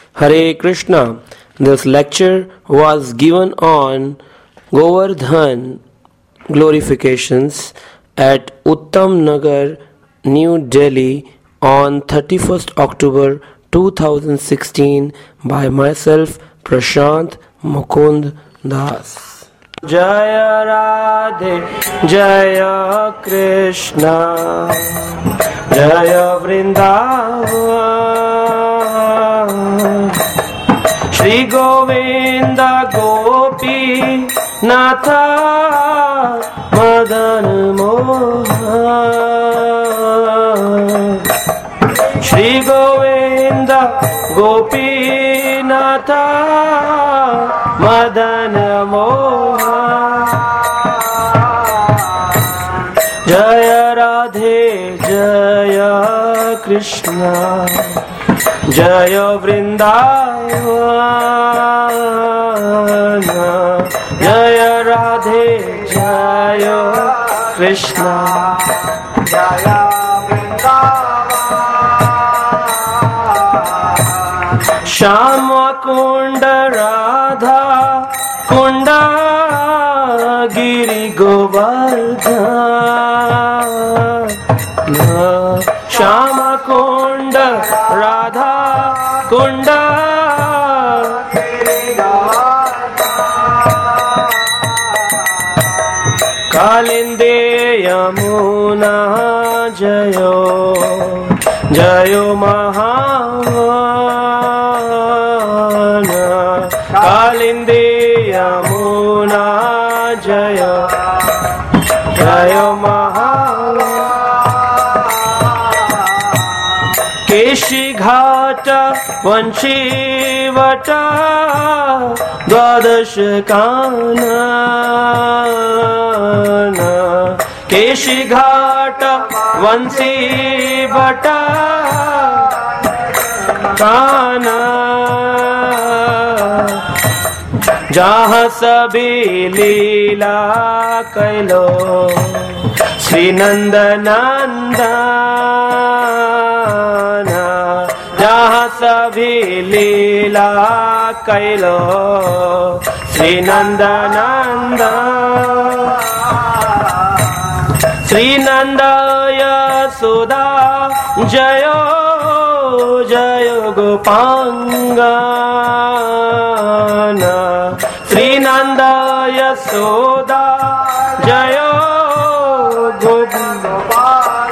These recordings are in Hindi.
Hare Krishna. This lecture was given on Govardhan glorifications at Uttam Nagar, New Delhi on 31st October 2016 by myself, Prashant Mukund Das. Jaya Radhe, Jaya Krishna, Jaya Vrindavan, Shri Govinda Gopi Natha Madan Mohan, Shri Govinda Gopi Natha Madan Mohan. Jaya Radhe Jaya Krishna, Jaya Vrindavan, Jaya Radhe Jaya Krishna, Jaya Vrindavan. Shama Kunda Radha Kunda Giri Govardhan, Shama Kunda Radha Kunda Giri Govardhan, Kalinde Yamuna Jayo Jayo Mahana, Kalinde Yamuna Jaya Jaya Mahana, Keshi Ghata Vanshi Vata Dwadash Kanana, Keshi Ghata Vanshi Vata Kana, जहाँ सभी लीला कैलो श्री नंद नंदन, जहाँ सभी लीला कैलो श्री नंद नंदन, श्री नंद यशोदा जयो जयो गोपांगना, श्रीनंद यशोदा जयो गोपाल,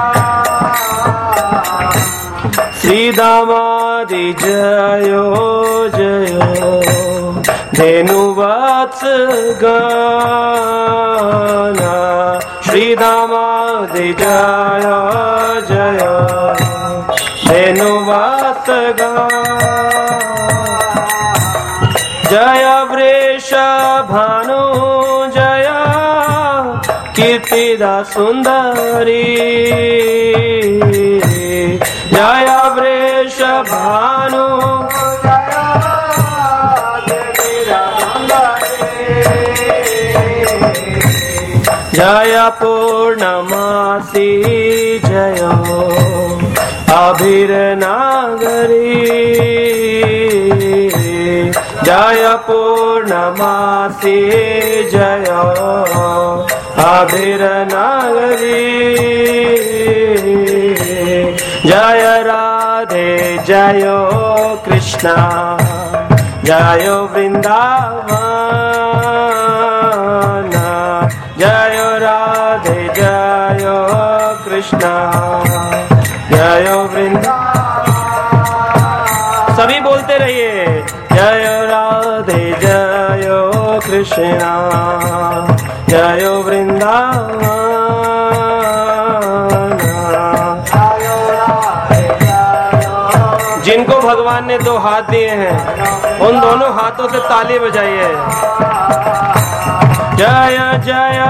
श्रीदामादि जयो जयो धेनुवत्स गाना, श्रीदामादि जयो जयो धेनुवत्स गाना, जय वृषभानु जय कीर्तिदा सुंदरी, जय वृषभानु जय पूर्णमासी जय अभिरनागरी, जय पूर्णमासी जय अभिरनागरी, जय राधे जय कृष्णा जय वृंदावन, जय राधे जय कृष्णा जय वृंदावन। सभी बोलते रहिए जय राधे जय कृष्णा जय वृंदावन, जिनको भगवान ने दो हाथ दिए हैं उन दोनों हाथों से ताली बजाइए। जय जय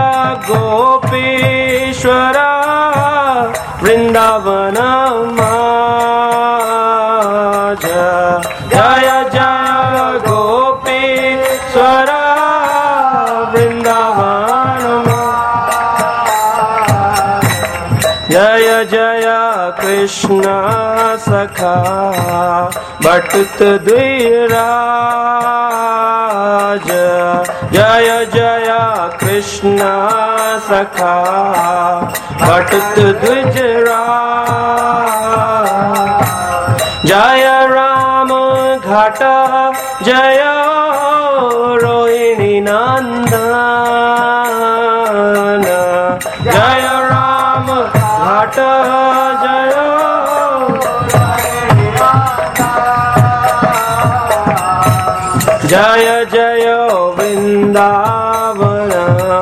गोपीश्वरा वृंदावन जय जय गोपीश्वरा वृंदावन, जय जय कृष्ण सखा बटुत द्विराज जय जय कृष्ण सखा बटुत द्विजराज जय राम घाट जय रोहिणी नंदन जय राम घाट जय जय जय वृंदावन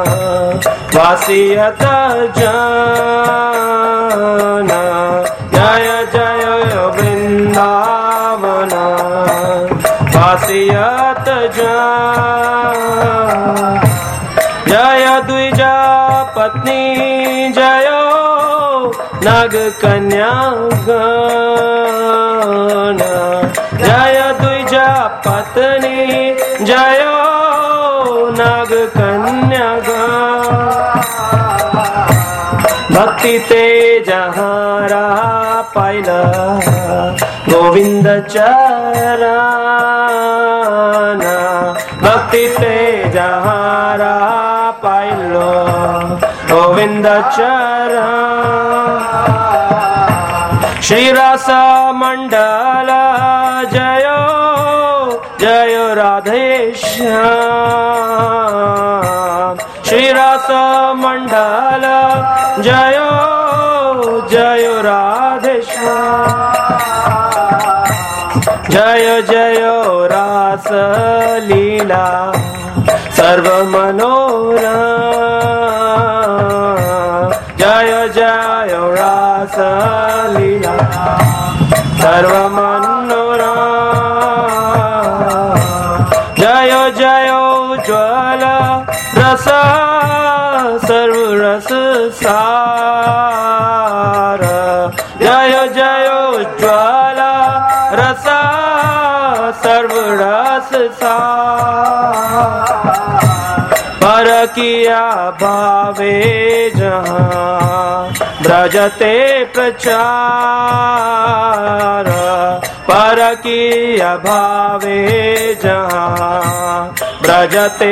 वासियत जन जय जय वृंदावन वासियत जन जय द्विजा पत्नी जय नाग कन्या गण जय द्विजा पत्नी जय नाग कन्या भक्ति ते जहारा पाइला गोविंद चरण भक्ति ते जहारा पाइलो गोविंद चरण श्री रस मंडल जय जय राधेश्याम श्री रस मंडल जय जय राधेश्याम जय जय रास लीला सर्व मनोरम जय जय रास लीला सर्व मनोरम जय जय ज्वल रस सर्व रस सार जय जय ज्वल रस सर्व रस सार पर किया भावे जहाँ ब्रजते प्रचार पर किया भावे जहाँ ब्रजते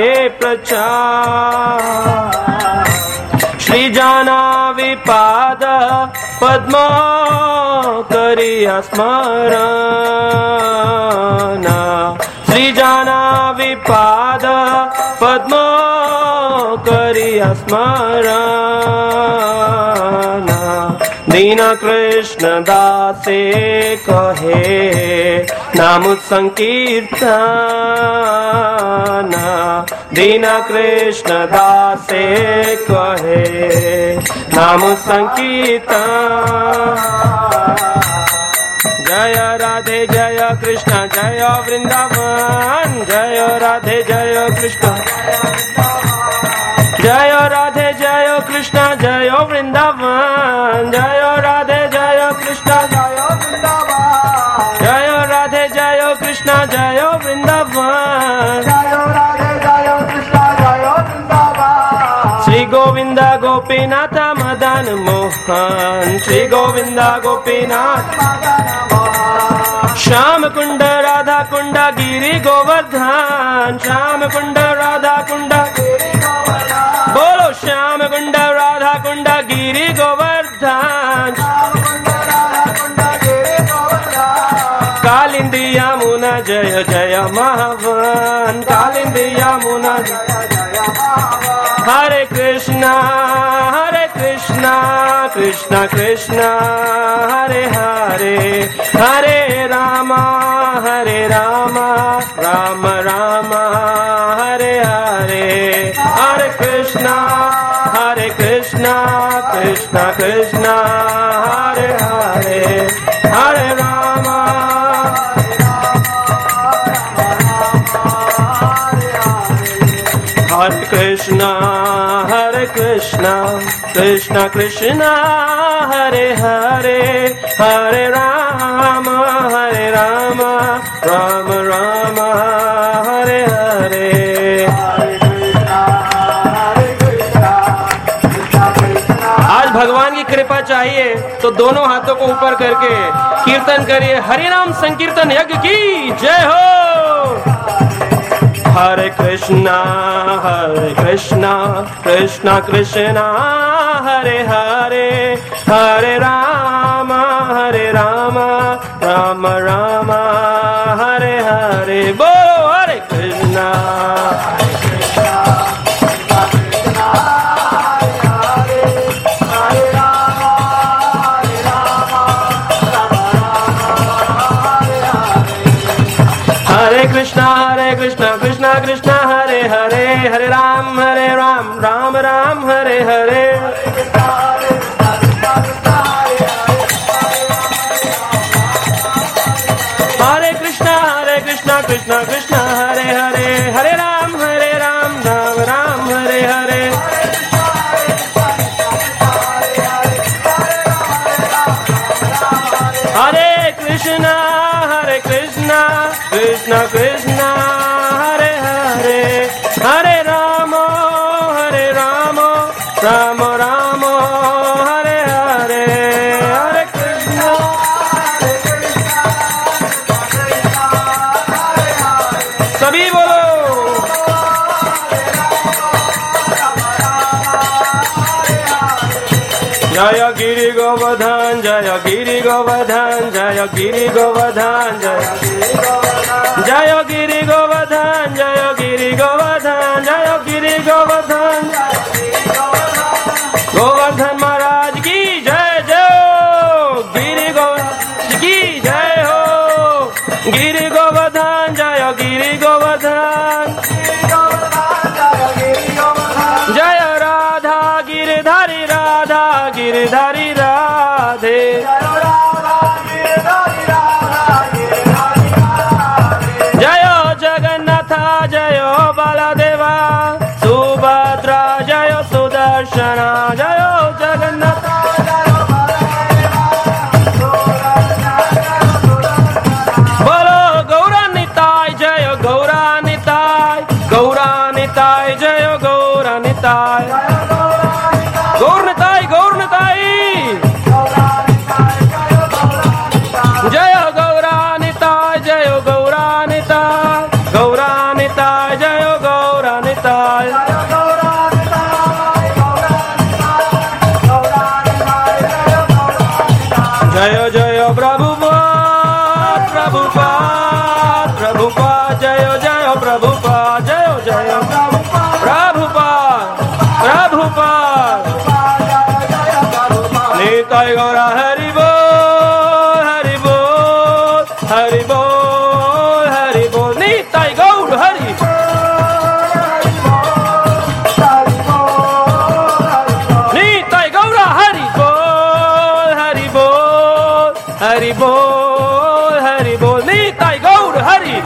प्रचार श्री जाना विपाद पद्म करिया स्मरण श्री जाना विपाद पद्म करिया स्मरण दीन कृष्ण दासे कहे नाम संकीर्तन दीन कृष्ण दासे कहे नाम संकीर्तन जय राधे जय कृष्ण जय वृंदावन जय राधे जय कृष्ण जय राधे जय कृष्ण जय वृंदावन जय राधे जय कृष्ण जय वृंदावन जय राधे जय कृष्ण जय वृंदावन जय राधे जय कृष्ण जय वृंदावन श्री गोविंद गोपीनाथ मदन मोहन श्री गोविंद गोपीनाथ श्याम कुंड राधा कुंड गिरी गोवर्धन श्याम कुंड राधा कुंड बोलो श्याम कुंड राधा कुंड गिरी गोवर्धन कालिंदी यमुना जय जय महावन कालिंदी यमुना हरे कृष्णा कृष्णा कृष्णा हरे हरे हरे रामा राम राम हरे हरे हरे कृष्णा कृष्णा कृष्णा हरे हरे हरे रामा हरे कृष्णा कृष्णा कृष्णा हरे हरे हरे राम राम राम हरे हरे आज भगवान की कृपा चाहिए तो दोनों हाथों को ऊपर करके कीर्तन करिए। हरि नाम संकीर्तन यज्ञ की जय हो। हरे कृष्णा कृष्णा कृष्णा हरे हरे, हरे राम राम राम हरे हरे। बोलो हरे कृष्णा कृष्णा कृष्णा हरे हरे, हरे राम राम राम हरे हरे। हरे कृष्णा कृष्णा कृष्णा हरे हरे, हरे राम राम राम हरे हरे। हरे कृष्णा कृष्णा कृष्णा हरे हरे, हरे राम राम राम हरे हरे। हरे कृष्णा सभी बोलो। जय गिरि गोवर्धन, जय गिरि गोवर्धन, जय गिरि गोवर्धन, जय गिरि गोवर्धन, जय गिरि गोवर्धन, जय गिरि गोवर्धन। गोवर्धन महाराज की जय जय हो, गिरि गोवर्धन की जय हो। गिरि गोवर्धन, जय गिरि गोवर्धन, जय राधा गिरधारी, राधा गिरधारी राधे। जय जगन्नाथ, जय बलदेवा, सुभद्रा जय सुदर्शन, जय जगन्नाथ। बोलो गौरानिताय, जय गौरानिताय, गौरानिताय जय गौरानिताय, गौरनिताय गौरनिताय जय गौरानिताय, जय गौरानिताय, गौरानिताय जय गौरानिताय। जय जय प्रभुपाद प्रभुपाद प्रभुपाद, जय जय प्रभुपाद, जय जय प्रभुपाद प्रभुपाद। निताय गौरा हरि बोल, हरि बोल, हरि बोल, हरि बोल। निताय गौर हरि, निताय गौरा हरि बोल, हरि बोल, हरि बोल, हरि बोल। निताय गौर हरि।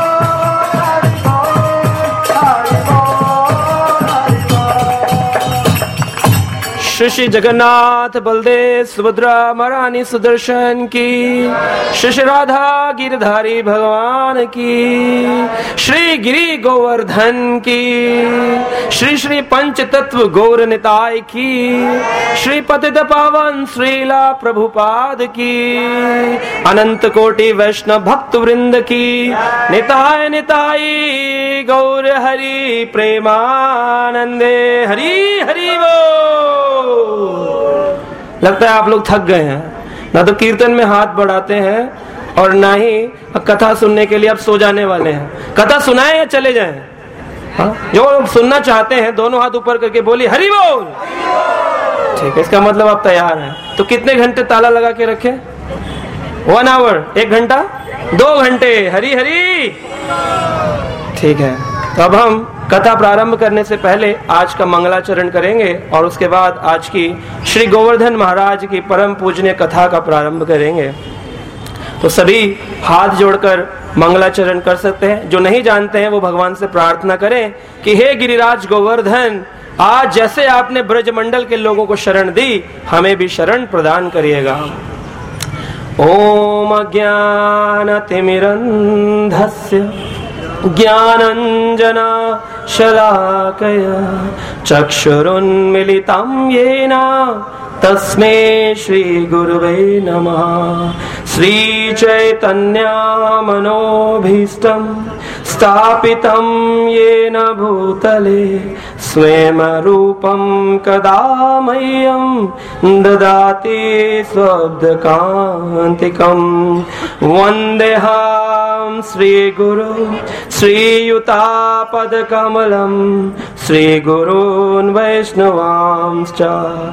श्री जगन्नाथ बलदेव सुभद्रा महारानी सुदर्शन की, श्री राधा गिरधारी भगवान की, श्री गिरि गोवर्धन की, श्री पंच तत्व गौर निताय की, श्री पतित पावन श्रीला प्रभुपाद की, अनंत कोटि वैष्णव भक्त वृंद की। निताय निताय गौर हरि प्रेमानंदे, हरि हरि बोल। लगता है आप लोग थक गए हैं, ना तो कीर्तन में हाथ बढ़ाते हैं और ना ही कथा सुनने के लिए अब सो जाने वाले हैं। कथा सुनाएं या चले जाएं? हाँ? जो लोग सुनना चाहते हैं दोनों हाथ ऊपर करके बोलिए हरि बोल। ठीक है, इसका मतलब आप तैयार हैं। तो कितने घंटे ताला लगा के रखें? 1 आवर, 1 घंटा, 2 घंटे, हरि हरि। ठीक है, तो अब हम कथा प्रारंभ करने से पहले आज का मंगलाचरण करेंगे और उसके बाद आज की श्री गोवर्धन महाराज की परम पूजनीय कथा का प्रारंभ करेंगे। तो सभी हाथ जोड़कर मंगलाचरण कर सकते हैं। जो नहीं जानते हैं वो भगवान से प्रार्थना करें कि हे गिरिराज गोवर्धन, आज जैसे आपने ब्रजमंडल के लोगों को शरण दी, हमें भी शरण प्रदान करिएगा। ओम अज्ञानतिमिरन्धस्य ज्ञानञ्जना शलाकया चक्षुरुन्मिलितं येन तस्मै श्री गुरुवे नमः। श्री चैतन्यमनोभीष्टं स्थापितं येन भूतले स्वयं रूपं कदा मह्यं ददाति स्वब्दकान्तिकं। वन्देऽहं श्रीगुरु श्रीयुतापदकमलं श्रीगुरून् वैष्णवांश्च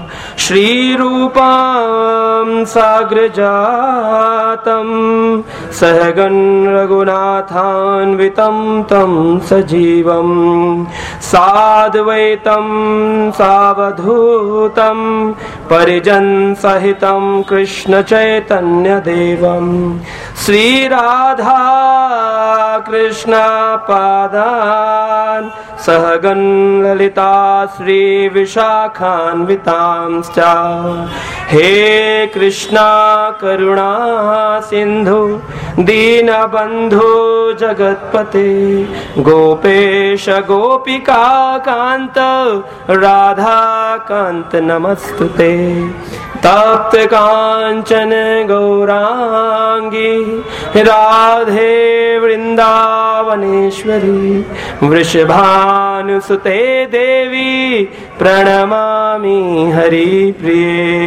श्रीरूपं साग्रजातं सहगण रघुनाथान्वितं तं सजीवं साद्वैतं सावधूतं परिजनसहितं कृष्ण चैतन्यदेवं श्रीराधा कृष्ण पादान् सहगण ललिता श्रीविशाखान्वितांश्च। हे कृष्णा करुणा सिंधु दीनबंधु जगत्पते गोपेश गोपिका कांत राधा कांत नमस्तुते। तप्त कांचन गौरांगी राधे वृंदावनेश्वरी वृषभानुसुते देवी प्रणमामि हरिप्रिये।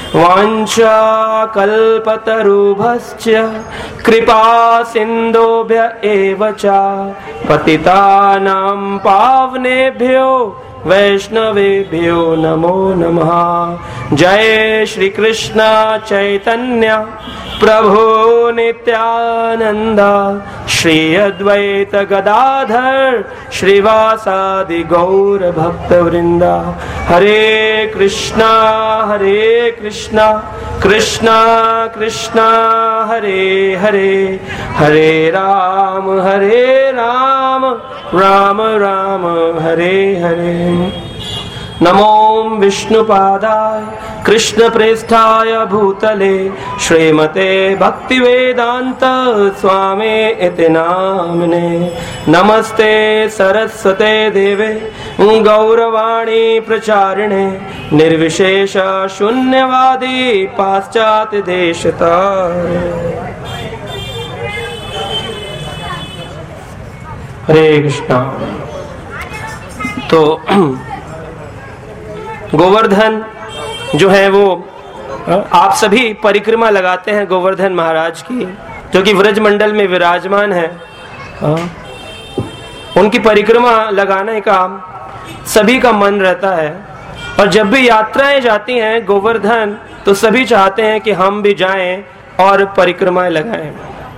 वाञ्छाकल्पतरुभ्यश्च कृपा सिन्धुभ्य एव च पतितानां पावनेभ्यो वैष्णवेभ्यो नमो नमः। जय श्री कृष्ण चैतन्य प्रभु नित्यानंद श्री अद्वैत गदाधर श्रीवासादि गौर भक्त वृंदा। हरे कृष्णा कृष्णा कृष्णा हरे हरे हरे राम राम राम हरे हरे। नमो विष्णुपादाय कृष्ण प्रेष्ठाय भूतले श्रीमते भक्तिवेदांत स्वामी इति नामिने। नमस्ते सरस्वते देवे गौरवाणी प्रचारिणे निर्विशेष शून्यवादी पाश्चात्य देशतारिणे। हरे कृष्णा। तो गोवर्धन जो है वो आप सभी परिक्रमा लगाते हैं गोवर्धन महाराज की, जो कि व्रज मंडल में विराजमान है। उनकी परिक्रमा लगाने का सभी का मन रहता है, और जब भी यात्राएं जाती हैं गोवर्धन तो सभी चाहते हैं कि हम भी जाएं और परिक्रमाएं लगाएं।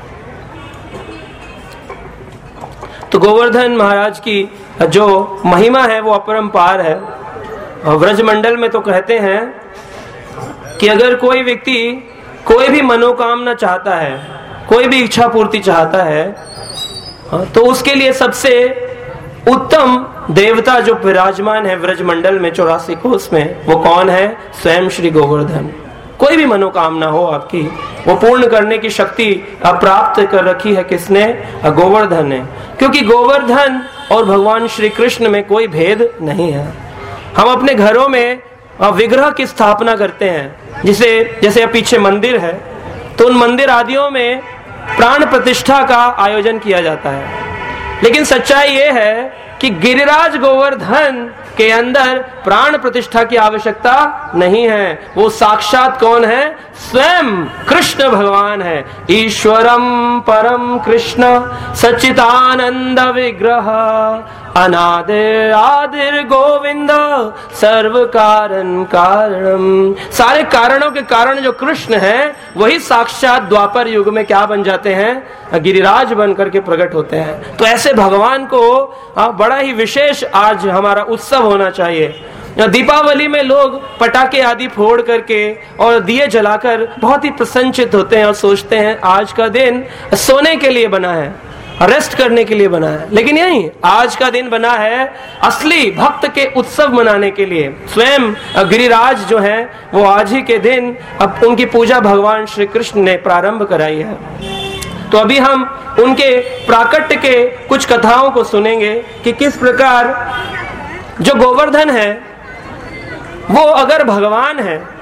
तो गोवर्धन महाराज की जो महिमा है वो अपरंपार है। व्रज मंडल में तो कहते हैं कि अगर कोई व्यक्ति कोई भी मनोकामना चाहता है, कोई भी इच्छा पूर्ति चाहता है, तो उसके लिए सबसे उत्तम देवता जो विराजमान है व्रज मंडल में 84 कोस में, वो कौन है? स्वयं श्री गोवर्धन। कोई भी मनोकामना हो आपकी, वो पूर्ण करने की शक्ति प्राप्त कर रखी है किसने? गोवर्धन ने। क्योंकि गोवर्धन और भगवान श्री कृष्ण में कोई भेद नहीं है। हम अपने घरों में विग्रह की स्थापना करते हैं, जैसे पीछे मंदिर है, तो उन मंदिर आदियों में प्राण प्रतिष्ठा का आयोजन किया जाता है। लेकिन सच्चाई ये है कि गिरिराज गोवर्धन के अंदर प्राण प्रतिष्ठा की आवश्यकता नहीं है। वो साक्षात कौन है? स्वयं कृष्ण भगवान है। ईश्वरम परम कृष्ण सच्चिदानंद विग्रह अनादिर आदिर गोविंद सर्व कारण कारणम। सारे कारणों के कारण जो कृष्ण है वही साक्षात द्वापर युग में क्या बन जाते हैं? गिरिराज बन करके प्रकट होते हैं। तो ऐसे भगवान को बड़ा ही विशेष आज हमारा उत्सव होना चाहिए। दीपावली में लोग पटाखे आदि फोड़ करके और दिए जलाकर बहुत ही प्रसन्नचित होते हैं और सोचते हैं आज का दिन सोने के लिए बना है, रेस्ट करने के लिए बना है। लेकिन यही आज का दिन बना है असली भक्त के उत्सव मनाने के लिए। स्वयं गिरिराज जो है वो आज ही के दिन अब उनकी पूजा भगवान श्री कृष्ण ने प्रारंभ कराई है। तो अभी हम उनके प्राकट्य के कुछ कथाओं को सुनेंगे कि किस प्रकार जो गोवर्धन है वो अगर भगवान है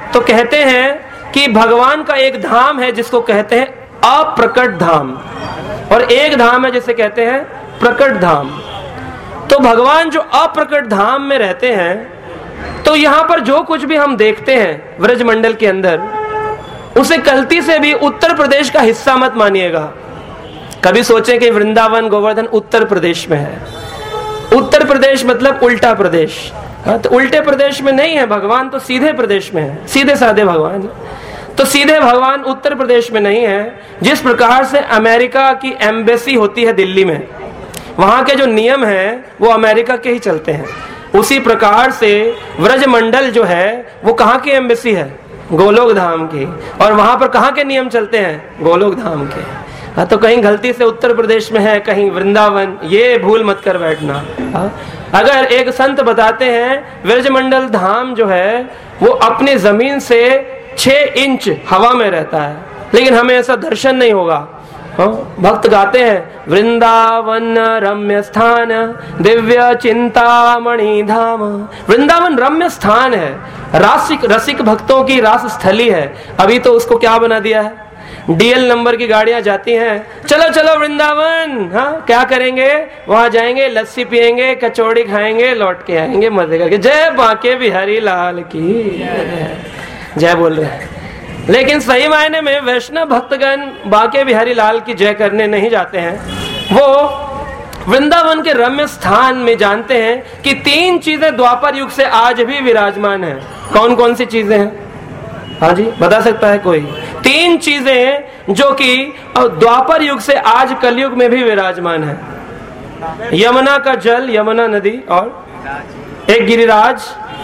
तो कहते हैं कि भगवान का एक धाम है जिसको कहते हैं अप्रकट धाम, और एक धाम है जिसे कहते हैं प्रकट धाम। तो भगवान जो अप्रकट धाम में रहते हैं, तो यहां पर जो कुछ भी हम देखते हैं व्रजमंडल के अंदर, उसे गलती से भी उत्तर प्रदेश का हिस्सा मत मानिएगा। कभी सोचें कि वृंदावन गोवर्धन उत्तर प्रदेश में है, उत्तर प्रदेश मतलब उल्टा प्रदेश। तो उल्टे प्रदेश में नहीं है भगवान, तो सीधे प्रदेश में है, सीधे साधे भगवान। तो सीधे भगवान उत्तर प्रदेश में नहीं है। जिस प्रकार से अमेरिका की एम्बेसी होती है दिल्ली में, वहां के जो नियम हैं वो अमेरिका के ही चलते हैं, उसी प्रकार से व्रजमंडल जो है वो कहाँ की एम्बेसी है? गोलोक धाम की। और वहां पर कहाँ के नियम चलते हैं? गोलोक धाम के। तो कहीं गलती से उत्तर प्रदेश में है, कहीं वृंदावन, ये भूल मत कर बैठना। अगर एक संत बताते हैं व्रजमंडल धाम जो है वो अपनी जमीन से 6 इंच हवा में रहता है, लेकिन हमें ऐसा दर्शन नहीं होगा। भक्त गाते हैं वृंदावन रम्य स्थान दिव्य चिंतामणि धाम। वृंदावन रम्य स्थान है, रसिक भक्तों की रास स्थली है। अभी तो उसको क्या बना दिया है? डीएल नंबर की गाड़ियां जाती हैं, चलो चलो वृंदावन। हाँ, क्या करेंगे? वहां जाएंगे, लस्सी पियेंगे, कचौड़ी खाएंगे, लौट के आएंगे मजे करके। जय बांके बिहारी लाल की जय बोल रहे हैं। लेकिन सही मायने में वैष्णव भक्तगण बांके बिहारी लाल की जय करने नहीं जाते हैं। वो वृंदावन के रम्य स्थान में जानते हैं कि 3 चीजें द्वापर युग से आज भी विराजमान है। कौन कौन सी चीजें हैं? हाँ जी, बता सकता है कोई? 3 चीजें जो कि द्वापर युग से आज कलयुग में भी विराजमान है। यमुना का जल, यमुना नदी, और एक गिरिराज,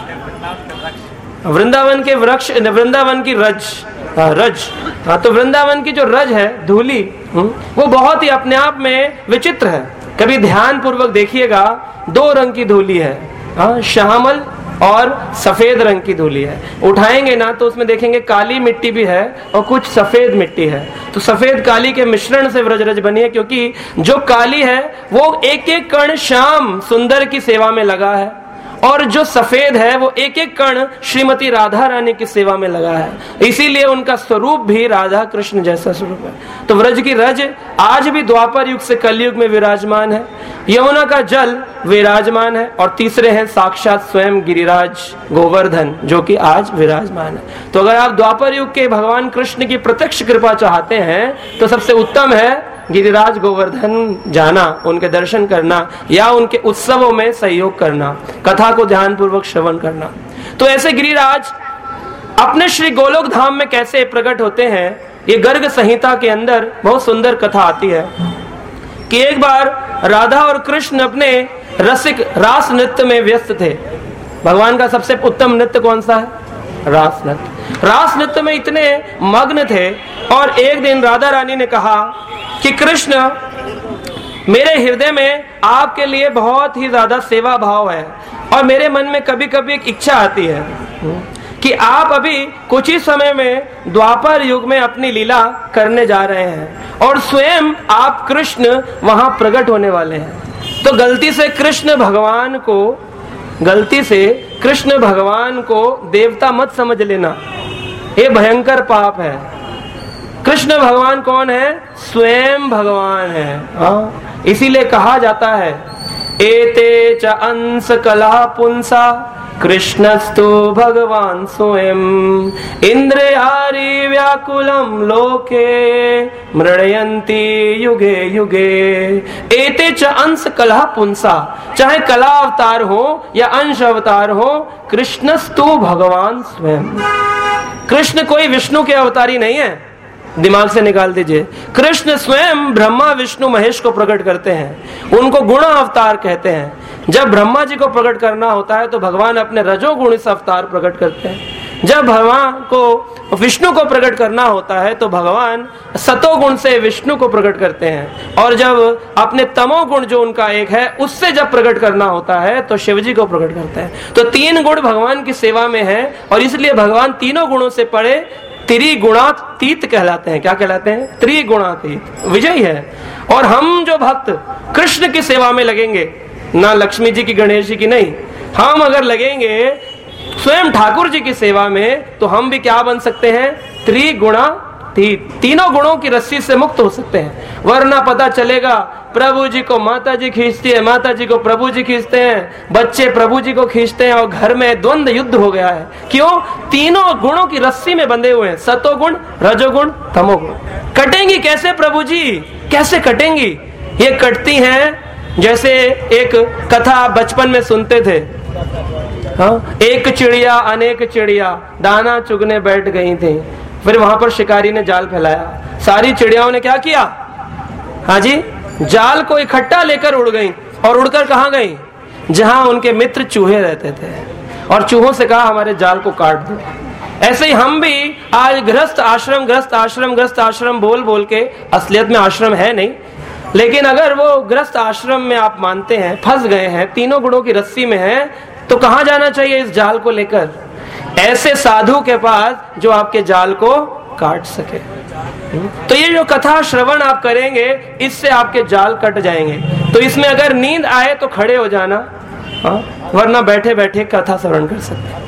वृंदावन के वृक्ष, वृंदावन की रज। हाँ, तो वृंदावन की जो रज है, धूली, वो बहुत ही अपने आप में विचित्र है। कभी ध्यान पूर्वक देखिएगा, 2 रंग की धूली है। हाँ, श्यामल और सफेद रंग की धूली है। उठाएंगे ना तो उसमें देखेंगे काली मिट्टी भी है और कुछ सफेद मिट्टी है। तो सफेद काली के मिश्रण से व्रजरज बनी है, क्योंकि जो काली है वो एक एक कण श्याम सुंदर की सेवा में लगा है, और जो सफेद है वो एक एक कण श्रीमती राधा रानी की सेवा में लगा है। इसीलिए उनका स्वरूप भी राधा कृष्ण जैसा स्वरूप है। तो व्रज की रज आज भी द्वापर युग से कलयुग में विराजमान है। यमुना का जल विराजमान है, और तीसरे हैं साक्षात स्वयं गिरिराज गोवर्धन, जो कि आज विराजमान है। तो अगर आप द्वापर युग के भगवान कृष्ण की प्रत्यक्ष कृपा चाहते हैं तो सबसे उत्तम है गिरिराज गोवर्धन जाना, उनके दर्शन करना, या उनके उत्सवों में सहयोग करना, कथा को ध्यान पूर्वक श्रवण करना। तो ऐसे गिरिराज अपने श्री गोलोक धाम में कैसे प्रकट होते हैं, ये गर्ग संहिता के अंदर बहुत सुंदर कथा आती है कि एक बार राधा और कृष्ण अपने रसिक रास नृत्य में व्यस्त थे। भगवान का सबसे उत्तम नृत्य कौन सा है? रास नृत्य। रास नृत्य में इतने मग्न थे, और एक दिन राधा रानी ने कहा कि कृष्ण, मेरे हृदय में आपके लिए बहुत ही ज्यादा सेवा भाव है, और मेरे मन में कभी कभी एक इच्छा आती है कि आप अभी कुछ ही समय में द्वापर युग में अपनी लीला करने जा रहे हैं, और स्वयं आप कृष्ण वहां प्रकट होने वाले हैं। तो गलती से कृष्ण भगवान को देवता मत समझ लेना, ये भयंकर पाप है। कृष्ण भगवान कौन है? स्वयं भगवान है। इसीलिए कहा जाता है एते च अंश कला पुंसा कृष्णस्तु भगवान स्वयं इंद्रियारि व्याकुलम लोके मृणयन्ति युगे युगे। एते च अंश कला पुंसा, चाहे कला अवतार हो या अंश अवतार हो, कृष्णस्तु भगवान स्वयं। कृष्ण कोई विष्णु के अवतारी नहीं है, दिमाग से निकाल दीजिए। कृष्ण स्वयं ब्रह्मा विष्णु महेश को प्रकट करते हैं, उनको गुण अवतार कहते हैं। जब ब्रह्मा जी को प्रकट करना होता है तो भगवान अपने रजोगुण से अवतार प्रकट करते हैं। जब भगवान को विष्णु को प्रकट करना होता है तो भगवान सतोगुण से विष्णु को प्रकट करते हैं, और जब अपने तमोगुण जो उनका एक है उससे जब प्रकट करना होता है तो शिव जी को प्रकट करते हैं। तो 3 गुण भगवान की सेवा में है, और इसलिए भगवान तीनों गुणों से परे त्रिगुणातीत कहलाते हैं। क्या कहलाते हैं? त्रिगुणातीत, विजयी है। और हम जो भक्त कृष्ण की सेवा में लगेंगे, ना लक्ष्मी जी की गणेश जी की नहीं, हम अगर लगेंगे स्वयं ठाकुर जी की सेवा में, तो हम भी क्या बन सकते हैं? त्रिगुणातीत, तीनों गुणों की रस्सी से मुक्त हो सकते हैं। वरना पता चलेगा प्रभु जी को माता जी खींचती है, माता जी को प्रभु जी खींचते हैं, बच्चे प्रभु जी को खींचते हैं और घर में द्वंद्व युद्ध हो गया है। क्यों? तीनों गुणों की रस्सी में बंधे हुए हैं, सतोगुण, रजोगुण, तमोगुण। कटेंगी कैसे प्रभु जी? कैसे कटेंगी? ये कटती हैं जैसे एक कथा बचपन में सुनते थे। हाँ, एक चिड़िया अनेक चिड़िया दाना चुगने बैठ गई थी। फिर वहां पर शिकारी ने जाल फैलाया, सारी चिड़ियाओं ने क्या किया? हाँ जी, जाल को इकट्ठा लेकर उड़ गई। और उड़कर कहां गई? जहां उनके मित्र चूहे रहते थे, और चूहों से कहा हमारे जाल को काट दो। ऐसे ही हम भी आज गृहस्थ आश्रम, गृहस्थ आश्रम, गृहस्थ आश्रम बोल बोल के, असलियत में आश्रम है नहीं, लेकिन अगर वो गृहस्थ आश्रम में आप मानते हैं, फंस गए हैं, तीनों गुणों की रस्सी में हैं, तो कहां जाना चाहिए इस जाल को लेकर? ऐसे साधु के पास जो आपके जाल को काट सके। तो ये जो कथा श्रवण आप करेंगे, इससे आपके जाल कट जाएंगे। तो इसमें अगर नींद आए तो खड़े हो जाना, वरना बैठे बैठे कथा श्रवण कर सकते हैं।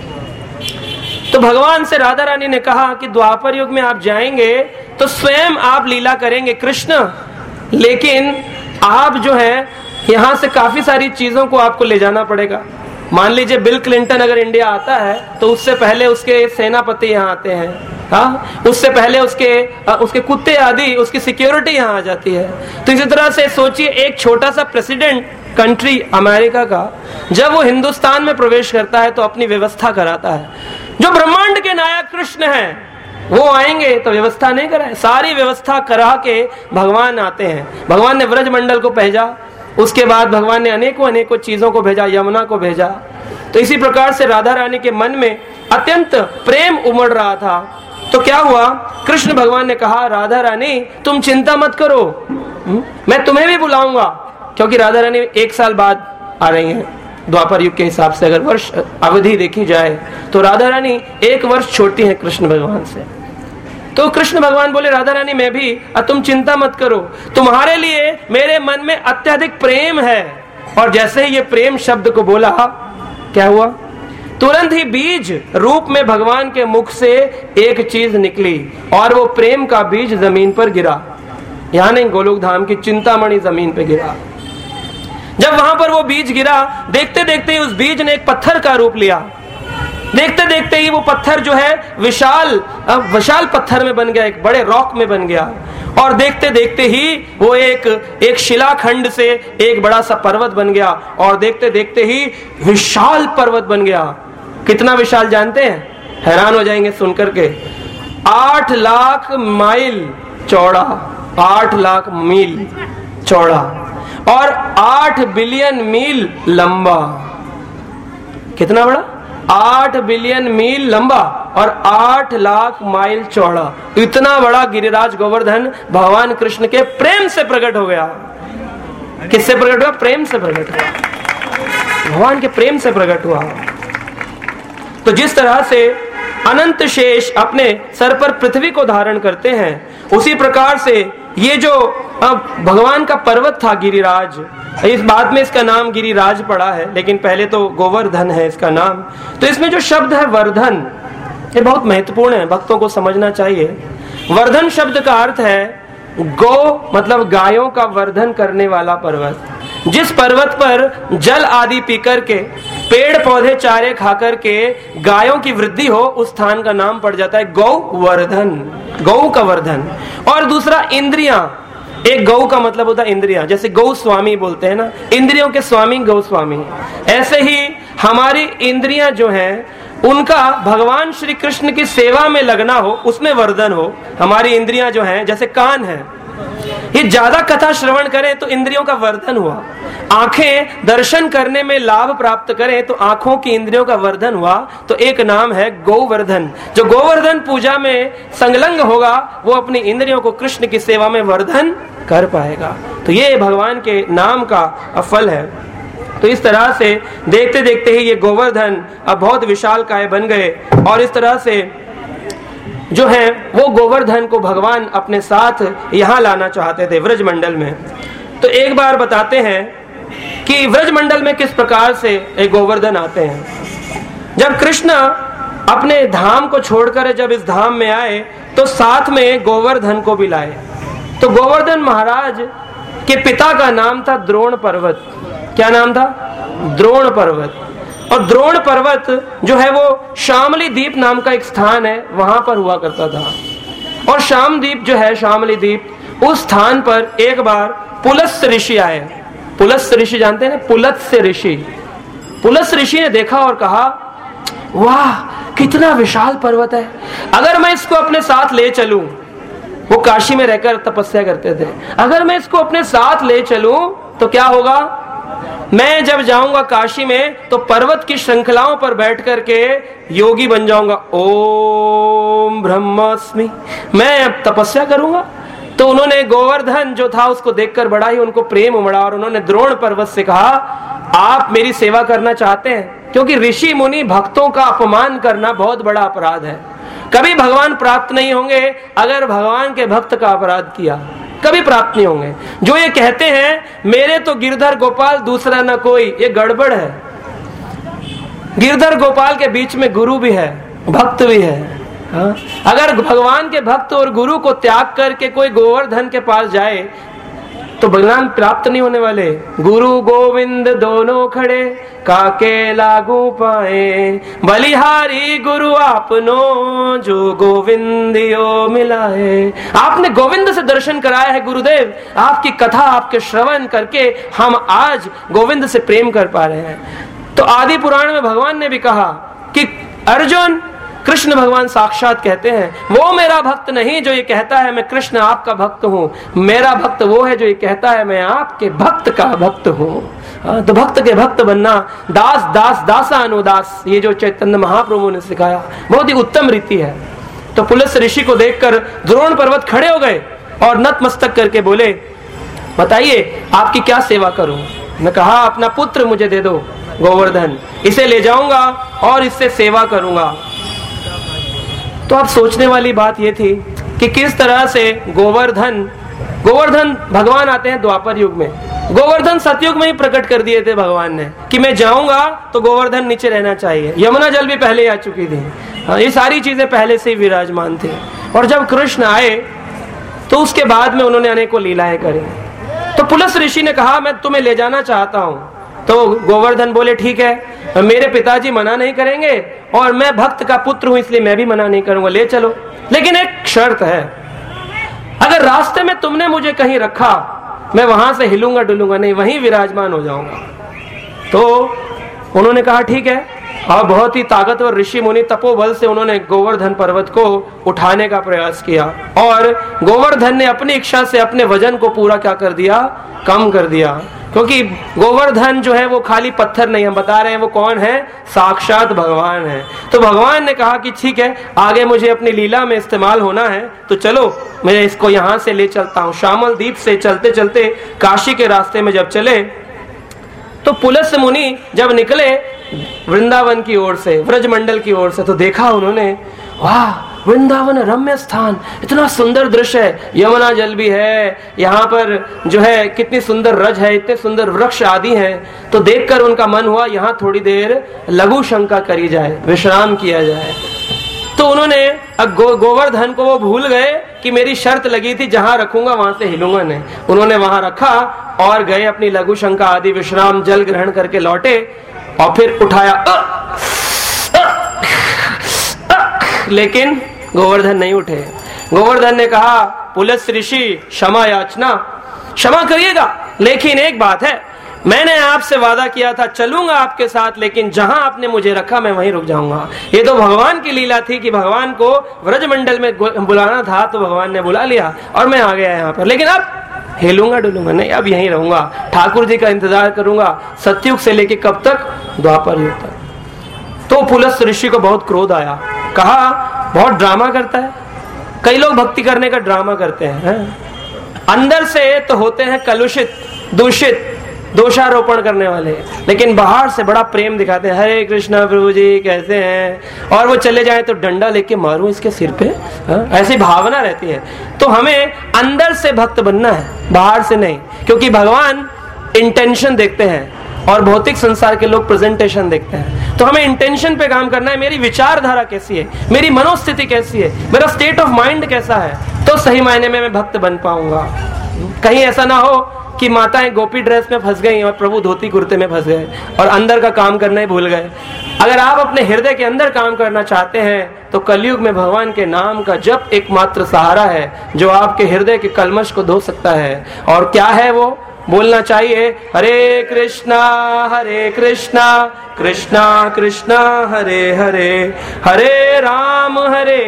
तो भगवान से राधा रानी ने कहा कि द्वापर युग में आप जाएंगे तो स्वयं आप लीला करेंगे कृष्ण, लेकिन आप जो है यहाँ से काफी सारी चीजों को आपको ले जाना पड़ेगा। मान लीजिए बिल क्लिंटन अगर इंडिया आता है तो उससे पहले उसके सेनापति यहाँ आते हैं, हाँ, उससे पहले उसके कुत्ते आदि, उसकी सिक्योरिटी यहाँ आ जाती है। तो इसी तरह से सोचिए, एक छोटा सा प्रेसिडेंट कंट्री अमेरिका का जब वो हिंदुस्तान में प्रवेश करता है तो अपनी व्यवस्था कराता है। जो ब्रह्मांड के नायक कृष्ण हैं वो आएंगे तो व्यवस्था नहीं कराए, सारी व्यवस्था करा के भगवान आते हैं। भगवान ने व्रजमंडल को भेजा, उसके बाद भगवान ने अनेकों अनेकों चीजों को भेजा, यमुना को भेजा। तो इसी प्रकार से राधा रानी के मन में अत्यंत प्रेम उमड़ रहा था। तो क्या हुआ? कृष्ण भगवान ने कहा, राधा रानी तुम चिंता मत करो, मैं तुम्हें भी बुलाऊंगा। क्योंकि राधा रानी 1 साल बाद आ रही हैं द्वापर युग के हिसाब से, अगर वर्ष अवधि देखी जाए तो राधा रानी 1 वर्ष छोटी है कृष्ण भगवान से। तो कृष्ण भगवान बोले, राधा रानी मैं भी, तुम चिंता मत करो, तुम्हारे लिए मेरे मन में अत्यधिक प्रेम है। और जैसे ही ये प्रेम शब्द को बोला, क्या हुआ? तुरंत ही बीज रूप में भगवान के मुख से एक चीज निकली, और वो प्रेम का बीज जमीन पर गिरा। यहाँ नहीं, गोलोक धाम की चिंतामणि जमीन पे गिरा। जब वहां पर वो बीज गिरा, देखते देखते ही उस बीज ने एक पत्थर का रूप लिया। देखते देखते ही वो पत्थर जो है विशाल पत्थर में बन गया, एक बड़े रॉक में बन गया। और देखते देखते ही वो एक शिलाखंड से एक बड़ा सा पर्वत बन गया, और देखते देखते ही विशाल पर्वत बन गया। कितना विशाल जानते हैं? हैरान हो जाएंगे सुनकर के। 8 लाख माइल चौड़ा, 8 लाख मील चौड़ा, और 8 बिलियन मील लंबा। कितना बड़ा? 8 बिलियन मील लंबा और 8 लाख माइल चौड़ा। इतना बड़ा गिरिराज गोवर्धन भगवान कृष्ण के प्रेम से प्रकट हो गया। किससे प्रकट हुआ? प्रेम से प्रकट हुआ, भगवान के प्रेम से प्रकट हुआ। तो जिस तरह से अनंत शेष अपने सर पर पृथ्वी को धारण करते हैं, उसी प्रकार से ये जो भगवान का पर्वत था गिरिराज, इस बाद में इसका नाम गिरिराज पड़ा है, लेकिन पहले तो गोवर्धन है इसका नाम। तो इसमें जो शब्द है वर्धन, ये बहुत महत्वपूर्ण है, भक्तों को समझना चाहिए। वर्धन शब्द का अर्थ है गो, मतलब गायों का वर्धन करने वाला पर्वत। जिस पर्वत पर जल आदि पी करके, पेड़ पौधे चारे खा करके गायों की वृद्धि हो, उस स्थान का नाम पड़ जाता है गौवर्धन, गौ का वर्धन। और दूसरा इंद्रियां, एक गौ का मतलब होता है इंद्रियां, जैसे गौ स्वामी बोलते हैं ना, इंद्रियों के स्वामी गौ स्वामी। ऐसे ही हमारी इंद्रियां जो हैं, उनका भगवान श्री कृष्ण की सेवा में लगना हो, उसमें वर्धन हो। हमारी इंद्रियां जो हैं, जैसे कान है, ये ज्यादा कथा श्रवण करें तो इंद्रियों का वर्धन हुआ। आंखें दर्शन करने में लाभ प्राप्त करें तो आंखों की इंद्रियों का वर्धन हुआ। तो एक नाम है गोवर्धन। जो गोवर्धन पूजा में संलग्न होगा, वो अपनी इंद्रियों को कृष्ण की सेवा में वर्धन कर पाएगा। तो ये भगवान के नाम का फल है। तो इस तरह से देखते देखते ही ये गोवर्धन अब बहुत विशाल काय बन गए, और इस तरह से जो है वो गोवर्धन को भगवान अपने साथ यहाँ लाना चाहते थे व्रजमंडल में। तो एक बार बताते हैं कि व्रजमंडल में किस प्रकार से एक गोवर्धन आते हैं। जब कृष्ण अपने धाम को छोड़कर जब इस धाम में आए तो साथ में गोवर्धन को भी लाए। तो गोवर्धन महाराज के पिता का नाम था द्रोण पर्वत। क्या नाम था? द्रोण पर्वत। और द्रोण पर्वत जो है वो शामली द्वीप नाम का एक स्थान है, वहां पर हुआ करता था। और शामद्वीप जो है, शामली द्वीप, उस स्थान पर एक बार पुलस्त्य ऋषि आए। पुलस्त्य ऋषि जानते हैं ना? पुलस्त्य ऋषि। पुलस्त्य ऋषि ने देखा और कहा, वाह कितना विशाल पर्वत है, अगर मैं इसको अपने साथ ले चलूं। वो काशी में रहकर तपस्या करते थे। अगर मैं इसको अपने साथ ले चलूं तो क्या होगा? मैं जब जाऊंगा काशी में तो पर्वत की श्रृंखलाओं पर बैठ करके योगी बन जाऊंगा। ओम ब्रह्मास्मि, मैं अब तपस्या करूंगा। तो उन्होंने गोवर्धन जो था उसको देखकर बड़ा ही उनको प्रेम उमड़ा और उन्होंने द्रोण पर्वत से कहा, आप मेरी सेवा करना चाहते हैं? क्योंकि ऋषि मुनि भक्तों का अपमान करना बहुत बड़ा अपराध है। कभी भगवान प्राप्त नहीं होंगे अगर भगवान के भक्त का अपराध किया, कभी प्राप्त नहीं होंगे। जो ये कहते हैं मेरे तो गिरधर गोपाल दूसरा न कोई, ये गड़बड़ है। गिरधर गोपाल के बीच में गुरु भी है, भक्त भी है। हाँ? अगर भगवान के भक्त और गुरु को त्याग करके कोई गोवर्धन के पास जाए तो भगवान प्राप्त नहीं होने वाले। गुरु गोविंद दोनों खड़े काके लागू पाए, बलिहारी गुरु आपनो जो गोविंदियो मिलाए। आपने गोविंद से दर्शन कराया है गुरुदेव, आपकी कथा आपके श्रवण करके हम आज गोविंद से प्रेम कर पा रहे हैं। तो आदि पुराण में भगवान ने भी कहा कि अर्जुन, कृष्ण भगवान साक्षात कहते हैं, वो मेरा भक्त नहीं जो ये कहता है मैं कृष्ण आपका भक्त हूं, मेरा भक्त वो है जो ये कहता है मैं आपके भक्त का भक्त हूं। तो भक्त के भक्त बनना, दास दास दासा अनुदास, ये जो चैतन्य महाप्रभु ने सिखाया बहुत ही उत्तम रीति है। तो पुलस्त्य ऋषि को देखकर द्रोण पर्वत खड़े हो गए और नतमस्तक करके बोले, बताइए आपकी क्या सेवा करूं? मैं कहा अपना पुत्र मुझे दे दो गोवर्धन, इसे ले जाऊंगा और इससे सेवा करूंगा। तो अब सोचने वाली बात यह थी कि किस तरह से गोवर्धन भगवान आते हैं द्वापर युग में, गोवर्धन सतयुग में ही प्रकट कर दिए थे भगवान ने कि मैं जाऊंगा तो गोवर्धन नीचे रहना चाहिए। यमुना जल भी पहले आ चुकी थी, ये सारी चीजें पहले से ही विराजमान थी। और जब कृष्ण आए तो उसके बाद में उन्होंने अनेकों लीलाएं करी। तो पुलस्त्य ऋषि ने कहा मैं तुम्हें ले जाना चाहता हूं। तो गोवर्धन बोले ठीक है, मेरे पिताजी मना नहीं करेंगे और मैं भक्त का पुत्र हूं इसलिए मैं भी मना नहीं करूंगा, ले चलो। लेकिन एक शर्त है, अगर रास्ते में तुमने मुझे कहीं रखा मैं वहां से हिलूंगा डुलूंगा नहीं, वहीं विराजमान हो जाऊंगा। तो उन्होंने कहा ठीक है, और बहुत ही ताकतवर ऋषि मुनि तपोबल से उन्होंने गोवर्धन पर्वत को उठाने का प्रयास किया और गोवर्धन ने अपनी इच्छा से अपने वजन को पूरा क्या कर दिया, कम कर दिया। क्योंकि गोवर्धन जो है वो खाली पत्थर नहीं, हम बता रहे हैं वो कौन है, साक्षात भगवान है। तो भगवान ने कहा कि ठीक है, आगे मुझे अपनी लीला में इस्तेमाल होना है तो चलो मैं इसको यहाँ से ले चलता हूँ। शामल द्वीप से चलते चलते काशी के रास्ते में जब चले तो पुलस्त्य मुनि जब निकले वृंदावन की ओर से, व्रजमंडल की ओर से, तो देखा उन्होंने, वाह वृंदावन रम्य स्थान, इतना सुंदर दृश्य है, यमुना जल भी है, यहाँ पर जो है कितनी सुंदर रज है, इतने सुंदर वृक्ष आदि हैं। तो देखकर उनका मन हुआ यहाँ थोड़ी देर लघु शंका करी जाए, विश्राम किया जाए। तो उन्होंने गोवर्धन को वो भूल गए कि मेरी शर्त लगी थी जहां रखूंगा वहां से हिलूंगा नहीं। उन्होंने वहां रखा और गए अपनी लघु शंका आदि विश्राम जल ग्रहण करके लौटे और फिर उठाया, लेकिन गोवर्धन नहीं उठे। गोवर्धन ने कहा पुलस्त्य ऋषि क्षमा याचना, क्षमा करिएगा, लेकिन एक बात है, मैंने आपसे वादा किया था चलूंगा आपके साथ, लेकिन जहां आपने मुझे रखा मैं वहीं रुक जाऊंगा। ये तो भगवान की लीला थी कि भगवान को व्रजमंडल में बुलाना था तो भगवान ने बुला लिया और मैं आ गया यहाँ पर, लेकिन अब हिलूंगा डुलूंगा नहीं, अब यहीं रहूंगा, ठाकुर जी का इंतजार करूंगा सतयुग से लेके कब तक, द्वापर युग तक। तो पुलस्त्य ऋषि को बहुत क्रोध आया, कहा बहुत ड्रामा करता है। कई लोग भक्ति करने का ड्रामा करते हैं, अंदर से तो होते हैं कलुषित, दूषित, दोषारोपण करने वाले, लेकिन बाहर से बड़ा प्रेम दिखाते हैं, हरे कृष्णा प्रभु जी कैसे हैं, और वो चले जाए तो डंडा लेके मारूं इसके सिर पे, ऐसी भावना रहती है। तो हमें अंदर से भक्त बनना है, बाहर से नहीं, क्योंकि भगवान इंटेंशन देखते हैं और भौतिक संसार के लोग प्रेजेंटेशन देखते हैं। तो हमें इंटेंशन पे काम करना है, मेरी विचारधारा कैसी है, मेरी मनोस्थिति कैसी है, मेरा स्टेट ऑफ माइंड कैसा है, तो सही मायने में मैं भक्त बन पाऊंगा। कहीं ऐसा ना हो कि माताएं गोपी ड्रेस में फंस गई और प्रभु धोती कुर्ते में फंस गए और अंदर का काम करना ही भूल गए। अगर आप अपने हृदय के अंदर काम करना चाहते हैं तो कलयुग में भगवान के नाम का जप एकमात्र सहारा है जो आपके हृदय के कलमश को धो सकता है। और क्या है वो? बोलना चाहिए हरे कृष्णा कृष्णा कृष्णा हरे हरे, हरे राम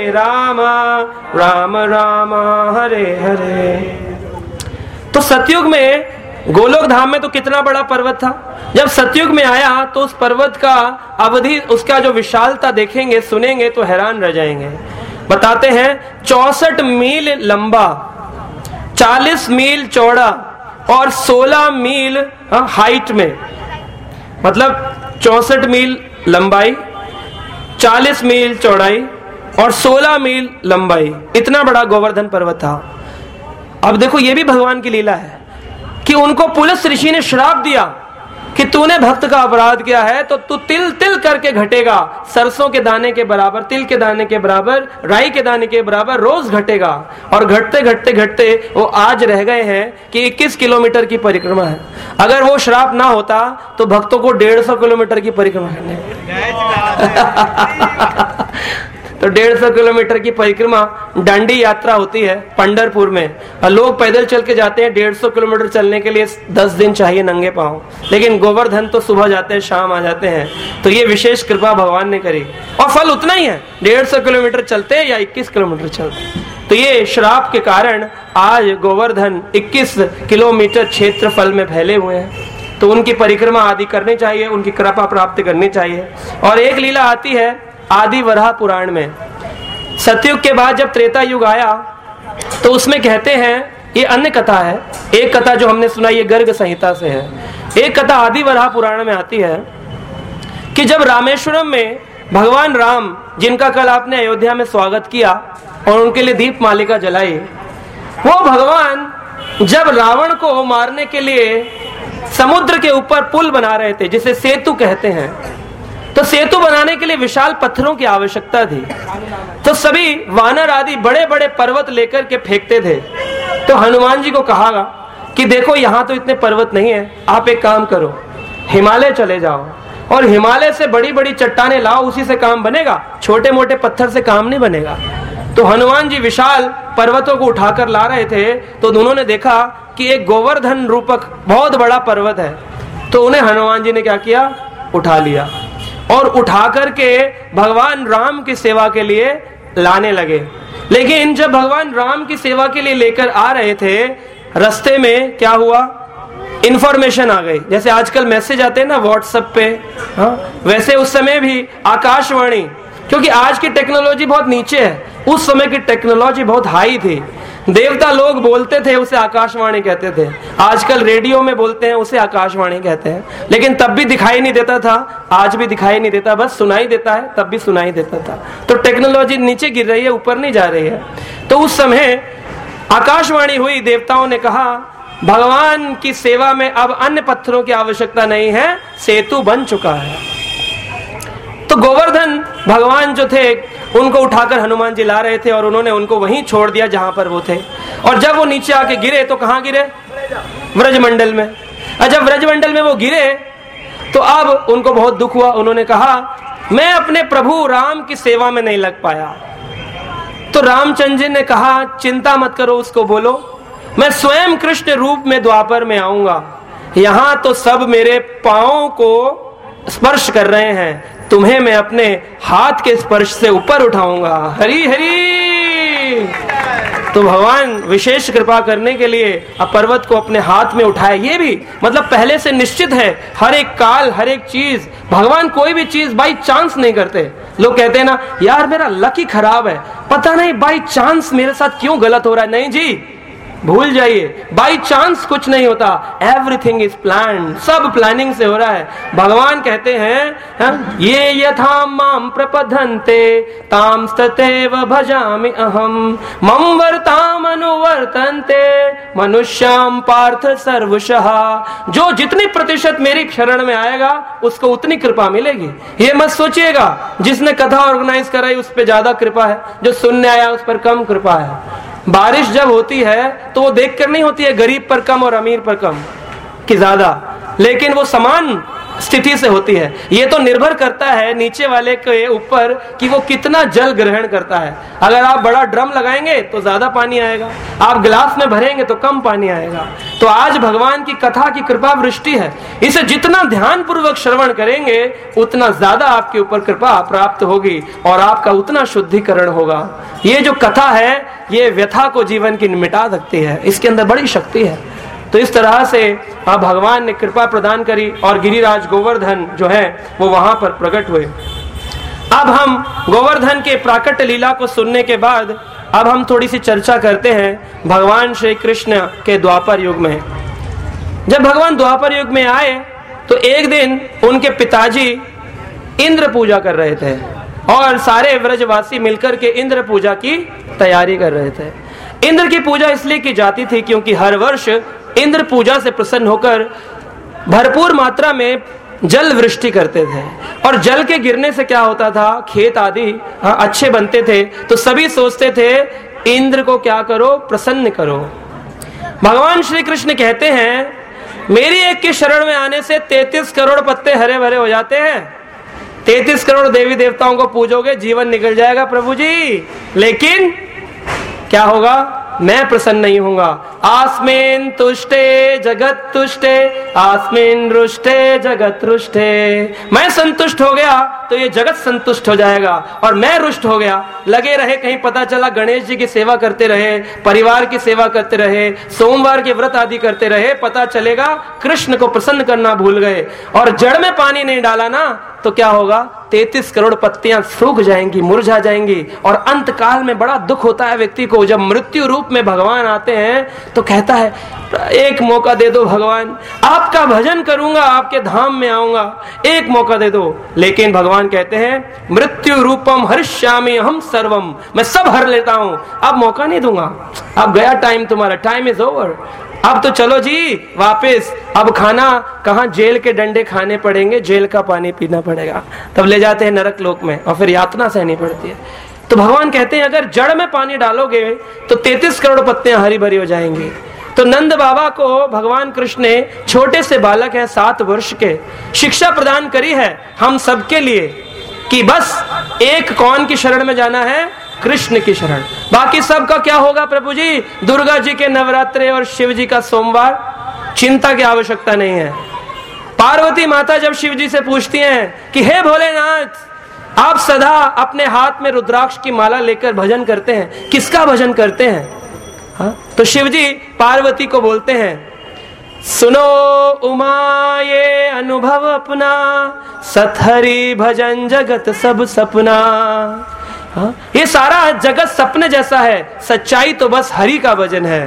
राम राम हरे हरे। तो सतयुग में गोलोक धाम में तो कितना बड़ा पर्वत था, जब सतयुग में आया तो उस पर्वत का अवधि, उसका जो विशालता देखेंगे सुनेंगे तो हैरान रह जाएंगे। बताते हैं 64 मील लंबा, 40 मील चौड़ा और 16 मील हाइट में, मतलब 64 मील लंबाई, 40 मील चौड़ाई और 16 मील लंबाई, इतना बड़ा गोवर्धन पर्वत था। अब देखो ये भी भगवान की लीला है कि उनको पुलस्त ऋषि ने श्राप दिया कि तूने भक्त का अपराध किया है तो तू तिल तिल करके घटेगा, सरसों के दाने के बराबर, तिल के दाने के बराबर, राई के दाने के बराबर रोज घटेगा। और घटते घटते घटते वो आज रह गए हैं कि 21 किलोमीटर की परिक्रमा है। अगर वो श्राप ना होता तो भक्तों को 150 किलोमीटर की परिक्रमा करनी तो 150 किलोमीटर की परिक्रमा डांडी यात्रा होती है पंढरपुर में, और लोग पैदल चल के जाते हैं। 150 किलोमीटर चलने के लिए 10 दिन चाहिए नंगे पांव, लेकिन गोवर्धन तो सुबह जाते हैं शाम आ जाते हैं। तो ये विशेष कृपा भगवान ने करी और फल उतना ही है, 150 किलोमीटर चलते या 21 किलोमीटर चलते। तो ये श्राप के कारण आज गोवर्धन 21 किलोमीटर क्षेत्रफल में फैले हुए हैं। तो उनकी परिक्रमा आदि करनी चाहिए, उनकी कृपा प्राप्त करनी चाहिए। और एक लीला आती है आदि वराह पुराण में, सतयुग के बाद जब त्रेता युग आया तो उसमें कहते हैं, ये अन्य कथा है, एक कथा जो हमने सुना ये गर्ग संहिता से है, एक कथा आदि वराह पुराण में आती है कि जब रामेश्वरम में भगवान राम, जिनका कल आपने अयोध्या में स्वागत किया और उनके लिए दीप मालिका जलाई, वो भगवान जब रावण को मारने के लिए समुद्र के ऊपर पुल बना रहे थे जिसे सेतु कहते हैं, तो सेतु बनाने के लिए विशाल पत्थरों की आवश्यकता थी। तो सभी वानर आदि बड़े बड़े पर्वत लेकर के फेंकते थे। तो हनुमान जी को कहा कि देखो यहाँ तो इतने पर्वत नहीं है, आप एक काम करो, हिमालय चले जाओ और हिमालय से बड़ी बड़ी चट्टानें लाओ, उसी से काम बनेगा, छोटे मोटे पत्थर से काम नहीं बनेगा। तो हनुमान जी विशाल पर्वतों को उठाकर ला रहे थे, तो उन्होंने देखा कि एक गोवर्धन रूपक बहुत बड़ा पर्वत है। तो उन्हें हनुमान जी ने क्या किया, उठा लिया और उठा करके भगवान राम की सेवा के लिए लाने लगे। लेकिन जब भगवान राम की सेवा के लिए लेकर आ रहे थे, रास्ते में क्या हुआ, इंफॉर्मेशन आ गई। जैसे आजकल मैसेज आते हैं ना व्हाट्सएप पे, वैसे उस समय भी आकाशवाणी, क्योंकि आज की टेक्नोलॉजी बहुत नीचे है, उस समय की टेक्नोलॉजी बहुत हाई थी। देवता लोग बोलते थे, उसे आकाशवाणी कहते थे। आजकल रेडियो में बोलते हैं, उसे आकाशवाणी कहते हैं। लेकिन तब भी दिखाई नहीं देता था, आज भी दिखाई नहीं देता, बस सुनाई देता है, तब भी सुनाई देता था। तो टेक्नोलॉजी नीचे गिर रही है, ऊपर नहीं जा रही है। तो उस समय आकाशवाणी हुई, देवताओं ने कहा भगवान की सेवा में अब अन्य पत्थरों की आवश्यकता नहीं है, सेतु बन चुका है। तो गोवर्धन भगवान जो थे उनको उठाकर हनुमान जी ला रहे थे और उन्होंने उनको वहीं छोड़ दिया जहां पर वो थे। और जब वो नीचे आके गिरे तो कहां गिरे, व्रजमंडल में। और जब व्रजमंडल में वो गिरे तो अब उनको बहुत दुख हुआ। उन्होंने कहा मैं अपने प्रभु राम की सेवा में नहीं लग पाया। तो रामचंद्र जी ने कहा चिंता मत करो, उसको बोलो मैं स्वयं कृष्ण रूप में द्वापर में आऊंगा। यहां तो सब मेरे पांवों को स्पर्श कर रहे हैं, तुम्हें मैं अपने हाथ के स्पर्श से ऊपर उठाऊंगा। हरि हरि। तो भगवान विशेष कृपा करने के लिए अब पर्वत को अपने हाथ में उठाए। ये भी मतलब पहले से निश्चित है, हर एक काल, हर एक चीज, भगवान कोई भी चीज बाई चांस नहीं करते। लोग कहते हैं ना यार मेरा लक ही खराब है, पता नहीं बाई चांस मेरे साथ क्यों गलत हो रहा है। नहीं जी, भूल जाइए, बाई चांस कुछ नहीं होता, एवरीथिंग इज प्लान्ड, सब प्लानिंग से हो रहा है। भगवान कहते हैं ये यथा माम प्रपद्यन्ते ताम तथैव भजामि अहम मम वर्ताम अनुवर्तन्ते मनुष्याम पार्थ सर्वशः। जो जितनी प्रतिशत मेरी शरण में आएगा उसको उतनी कृपा मिलेगी। ये मत सोचिएगा जिसने कथा ऑर्गेनाइज कराई उस पर ज्यादा कृपा है, जो सुनने आया उस पर कम कृपा है। बारिश जब होती है तो वो देखकर नहीं होती है गरीब पर कम और अमीर पर कम कि ज्यादा, लेकिन वो समान स्थिति से होती है। ये तो निर्भर करता है नीचे वाले के ऊपर कि वो कितना जल ग्रहण करता है। अगर आप बड़ा ड्रम लगाएंगे तो ज्यादा पानी आएगा, आप गिलास में भरेंगे तो कम पानी आएगा। तो आज भगवान की कथा की कृपा वृष्टि है, इसे जितना ध्यान पूर्वक श्रवण करेंगे उतना ज्यादा आपके ऊपर कृपा प्राप्त होगी और आपका उतना शुद्धिकरण होगा। ये जो कथा है ये व्यथा को जीवन की मिटा सकती है, इसके अंदर बड़ी शक्ति है। तो इस तरह से भगवान ने कृपा प्रदान करी और गिरिराज गोवर्धन जो है वो वहां पर प्रकट हुए। अब हम गोवर्धन के प्राकट्य लीला को सुनने के बाद अब हम थोड़ी सी चर्चा करते हैं भगवान श्री कृष्ण के द्वापर युग में। जब भगवान द्वापर युग में आए तो एक दिन उनके पिताजी इंद्र पूजा कर रहे थे और सारे व्रजवासी मिलकर के इंद्र पूजा की तैयारी कर रहे थे। इंद्र की पूजा इसलिए की जाती थी क्योंकि हर वर्ष इंद्र पूजा से प्रसन्न होकर भरपूर मात्रा में जल वृष्टि करते थे और जल के गिरने से क्या होता था, खेत आदि अच्छे बनते थे। तो सभी सोचते थे इंद्र को क्या करो, प्रसन्न करो। भगवान श्री कृष्ण कहते हैं मेरी एक की शरण में आने से 33 करोड़ पत्ते हरे भरे हो जाते हैं। 33 करोड़ देवी देवताओं को पूजोगे जीवन निकल जाएगा प्रभु जी, लेकिन क्या होगा, मैं प्रसन्न नहीं होऊंगा। आस्मिन तुष्टे जगत तुष्टे आस्मिन रुष्टे जगत रुष्टे। मैं संतुष्ट हो गया तो ये जगत संतुष्ट हो जाएगा और मैं रुष्ट हो गया, लगे रहे कहीं पता चला गणेश जी की सेवा करते रहे, परिवार की सेवा करते रहे, सोमवार के व्रत आदि करते रहे, पता चलेगा कृष्ण को प्रसन्न करना भूल गए और जड़ में पानी नहीं डाला ना तो क्या होगा, 33 करोड़ पत्तियां सूख जाएंगी, मुरझा जाएंगी और अंत काल में बड़ा दुख होता है व्यक्ति को। जब मृत्यु रूप में भगवान आते हैं तो कहता है एक मौका दे दो भगवान, आपका भजन करूंगा, आपके धाम में आऊंगा, एक मौका दे दो। लेकिन भगवान कहते हैं मृत्यु रूपम हरिष्यामि हम सर्वम, मैं सब हर लेता हूं, अब मौका नहीं दूंगा, अब गया टाइम तुम्हारा, टाइम इज ओवर, अब तो चलो जी वापस। अब खाना कहाँ, जेल के डंडे खाने पड़ेंगे, जेल का पानी पीना पड़ेगा, तब ले जाते हैं नरक लोक में और फिर यातना सहनी पड़ती है। तो भगवान कहते हैं अगर जड़ में पानी डालोगे तो 33 करोड़ पत्तियां हरी भरी हो जाएंगी। तो नंद बाबा को भगवान कृष्ण ने, छोटे से बालक हैं 7 वर्ष के, शिक्षा प्रदान करी है हम सबके लिए कि बस एक कौन की शरण में जाना है, कृष्ण की शरण। बाकी सबका क्या होगा प्रभु जी, दुर्गा जी के नवरात्रे और शिव जी का सोमवार, चिंता की आवश्यकता नहीं है। पार्वती माता जब शिव जी से पूछती हैं कि हे भोलेनाथ आप सदा अपने हाथ में रुद्राक्ष की माला लेकर भजन करते हैं, किसका भजन करते हैं? तो शिव जी पार्वती को बोलते हैं सुनो उमा ये अनुभव अपना, सतहरि भजन जगत सब सपना। ये सारा जगत सपने जैसा है, सच्चाई तो बस हरि का भजन है।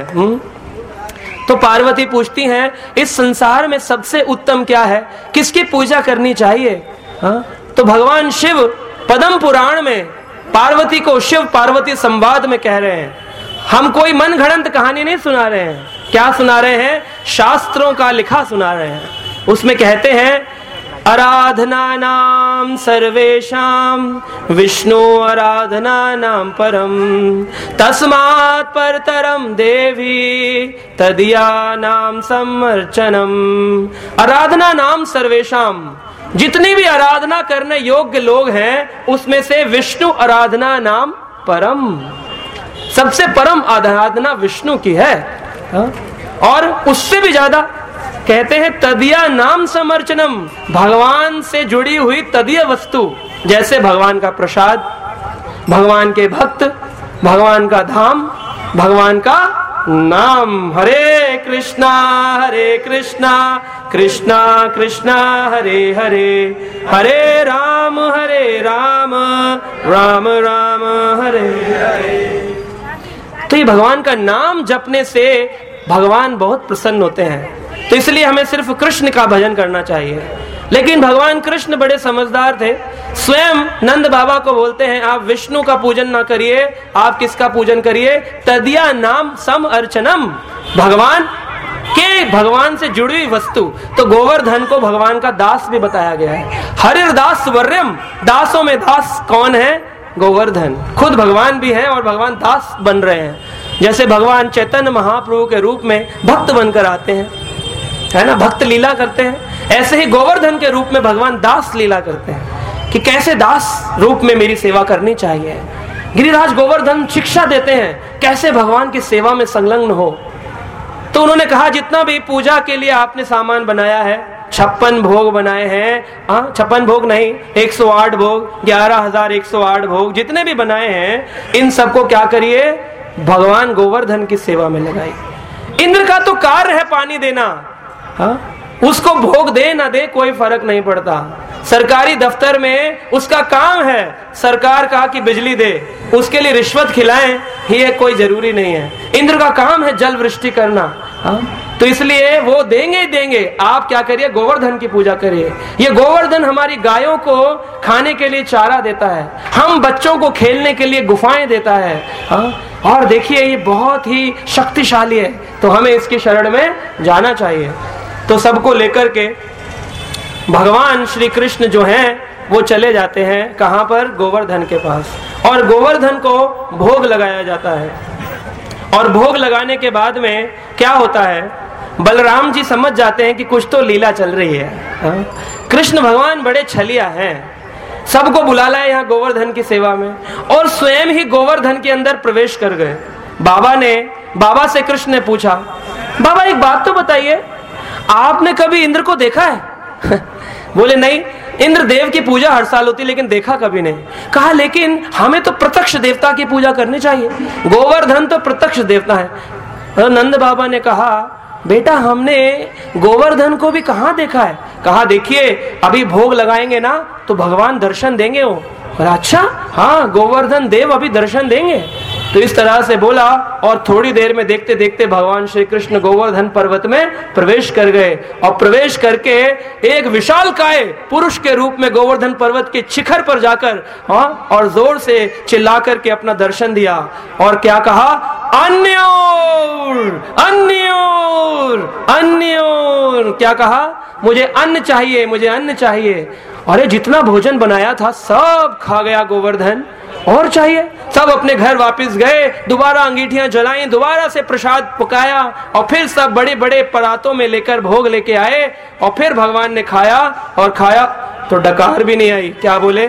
तो पार्वती पूछती हैं इस संसार में सबसे उत्तम क्या है, किसकी पूजा करनी चाहिए? तो भगवान शिव पद्म पुराण में पार्वती को शिव पार्वती संवाद में कह रहे हैं, हम कोई मन घड़ंत कहानी नहीं सुना रहे हैं, क्या सुना रहे हैं, शास्त्रों का लिखा सुना रहे हैं। उसमें कहते हैं आराधना नाम सर्वेशाम विष्णु आराधना नाम परम, तस्मात् परतरम देवी तदिया नाम समर्चनम। आराधना नाम सर्वेशाम, जितनी भी आराधना करने योग्य लोग हैं उसमें से विष्णु आराधना नाम परम, सबसे परम आराधना विष्णु की है। और उससे भी ज्यादा कहते हैं तदिया नाम समर्चनम, भगवान से जुड़ी हुई तदीय वस्तु, जैसे भगवान का प्रसाद, भगवान के भक्त, भगवान का धाम, भगवान का नाम। हरे कृष्णा कृष्णा कृष्णा हरे हरे, हरे राम राम राम राम हरे हरे। तो ये भगवान का नाम जपने से भगवान बहुत प्रसन्न होते हैं। तो इसलिए हमें सिर्फ कृष्ण का भजन करना चाहिए। लेकिन भगवान कृष्ण बड़े समझदार थे। स्वयं नंद बाबा को बोलते हैं, आप विष्णु का पूजन ना करिए, आप किसका पूजन करिए? तदिया नाम सम अर्चनम, भगवान के, भगवान से जुड़ी हुई वस्तु। तो गोवर्धन को भगवान का दास भी बताया गया है। हरिर दास वर्यम, दासों में दास कौन है? गोवर्धन। खुद भगवान भी है और भगवान दास बन रहे हैं। जैसे भगवान चैतन्य महाप्रभु के रूप में भक्त बनकर आते हैं, है ना, भक्त लीला करते हैं, ऐसे ही गोवर्धन के रूप में भगवान दास लीला करते हैं कि कैसे दास रूप में मेरी सेवा करनी चाहिए। गिरिराज गोवर्धन शिक्षा देते हैं कैसे भगवान की सेवा में संलग्न हो। तो उन्होंने कहा, जितना भी पूजा के लिए आपने सामान बनाया है, 56 भोग बनाए हैं, 56 भोग नहीं, 108 भोग, 11,108 भोग जितने भी बनाए हैं, इन सबको क्या करिए? भगवान गोवर्धन की सेवा में लगाइए। इंद्र का तो कार्य है पानी देना, उसको भोग दे ना दे कोई फर्क नहीं पड़ता। सरकारी दफ्तर में उसका काम है, सरकार कहा कि बिजली दे, उसके लिए रिश्वत खिलाएं, ये कोई जरूरी नहीं है। इंद्र का काम है जल वृष्टि करना, तो इसलिए वो देंगे ही देंगे। आप क्या करिए? गोवर्धन की पूजा करिए। ये गोवर्धन हमारी गायों को खाने के लिए चारा देता है, हम बच्चों को खेलने के लिए गुफाएं देता है, और देखिए ये बहुत ही शक्तिशाली है, तो हमें इसकी शरण में जाना चाहिए। तो सबको लेकर के भगवान श्री कृष्ण जो हैं वो चले जाते हैं कहां पर? गोवर्धन के पास। और गोवर्धन को भोग लगाया जाता है। और भोग लगाने के बाद में क्या होता है? बलराम जी समझ जाते हैं कि कुछ तो लीला चल रही है। कृष्ण भगवान बड़े छलिया हैं, सबको बुला लाए यहाँ गोवर्धन की सेवा में, और स्वयं ही गोवर्धन के अंदर प्रवेश कर गए। बाबा से कृष्ण ने पूछा, बाबा एक बात तो बताइए, आपने कभी इंद्र को देखा है? बोले नहीं, इंद्र देव की पूजा हर साल होती लेकिन देखा कभी नहीं। कहा लेकिन हमें तो प्रत्यक्ष देवता की पूजा करनी चाहिए, गोवर्धन तो प्रत्यक्ष देवता है। नंद बाबा ने कहा, बेटा हमने गोवर्धन को भी कहाँ देखा है? कहा देखिए अभी भोग लगाएंगे ना तो भगवान दर्शन देंगे वो। अच्छा हाँ, गोवर्धन देव अभी दर्शन देंगे। तो इस तरह से बोला, और थोड़ी देर में देखते देखते भगवान श्री कृष्ण गोवर्धन पर्वत में प्रवेश कर गए। और प्रवेश करके एक विशालकाय पुरुष के रूप में गोवर्धन पर्वत के शिखर पर जाकर और जोर से चिल्ला करके अपना दर्शन दिया। और क्या कहा? अन्योर अन्योर अन्योर। क्या कहा? मुझे अन्न चाहिए, मुझे अन्न चाहिए। अरे जितना भोजन बनाया था सब खा गया गोवर्धन, और चाहिए। सब अपने घर वापस गए, दोबारा अंगीठियां जलाई, दोबारा से प्रसाद पकाया, और फिर सब बड़े बड़े परातों में लेकर भोग लेके आए। और फिर भगवान ने खाया, और खाया तो डकार भी नहीं आई। क्या बोले?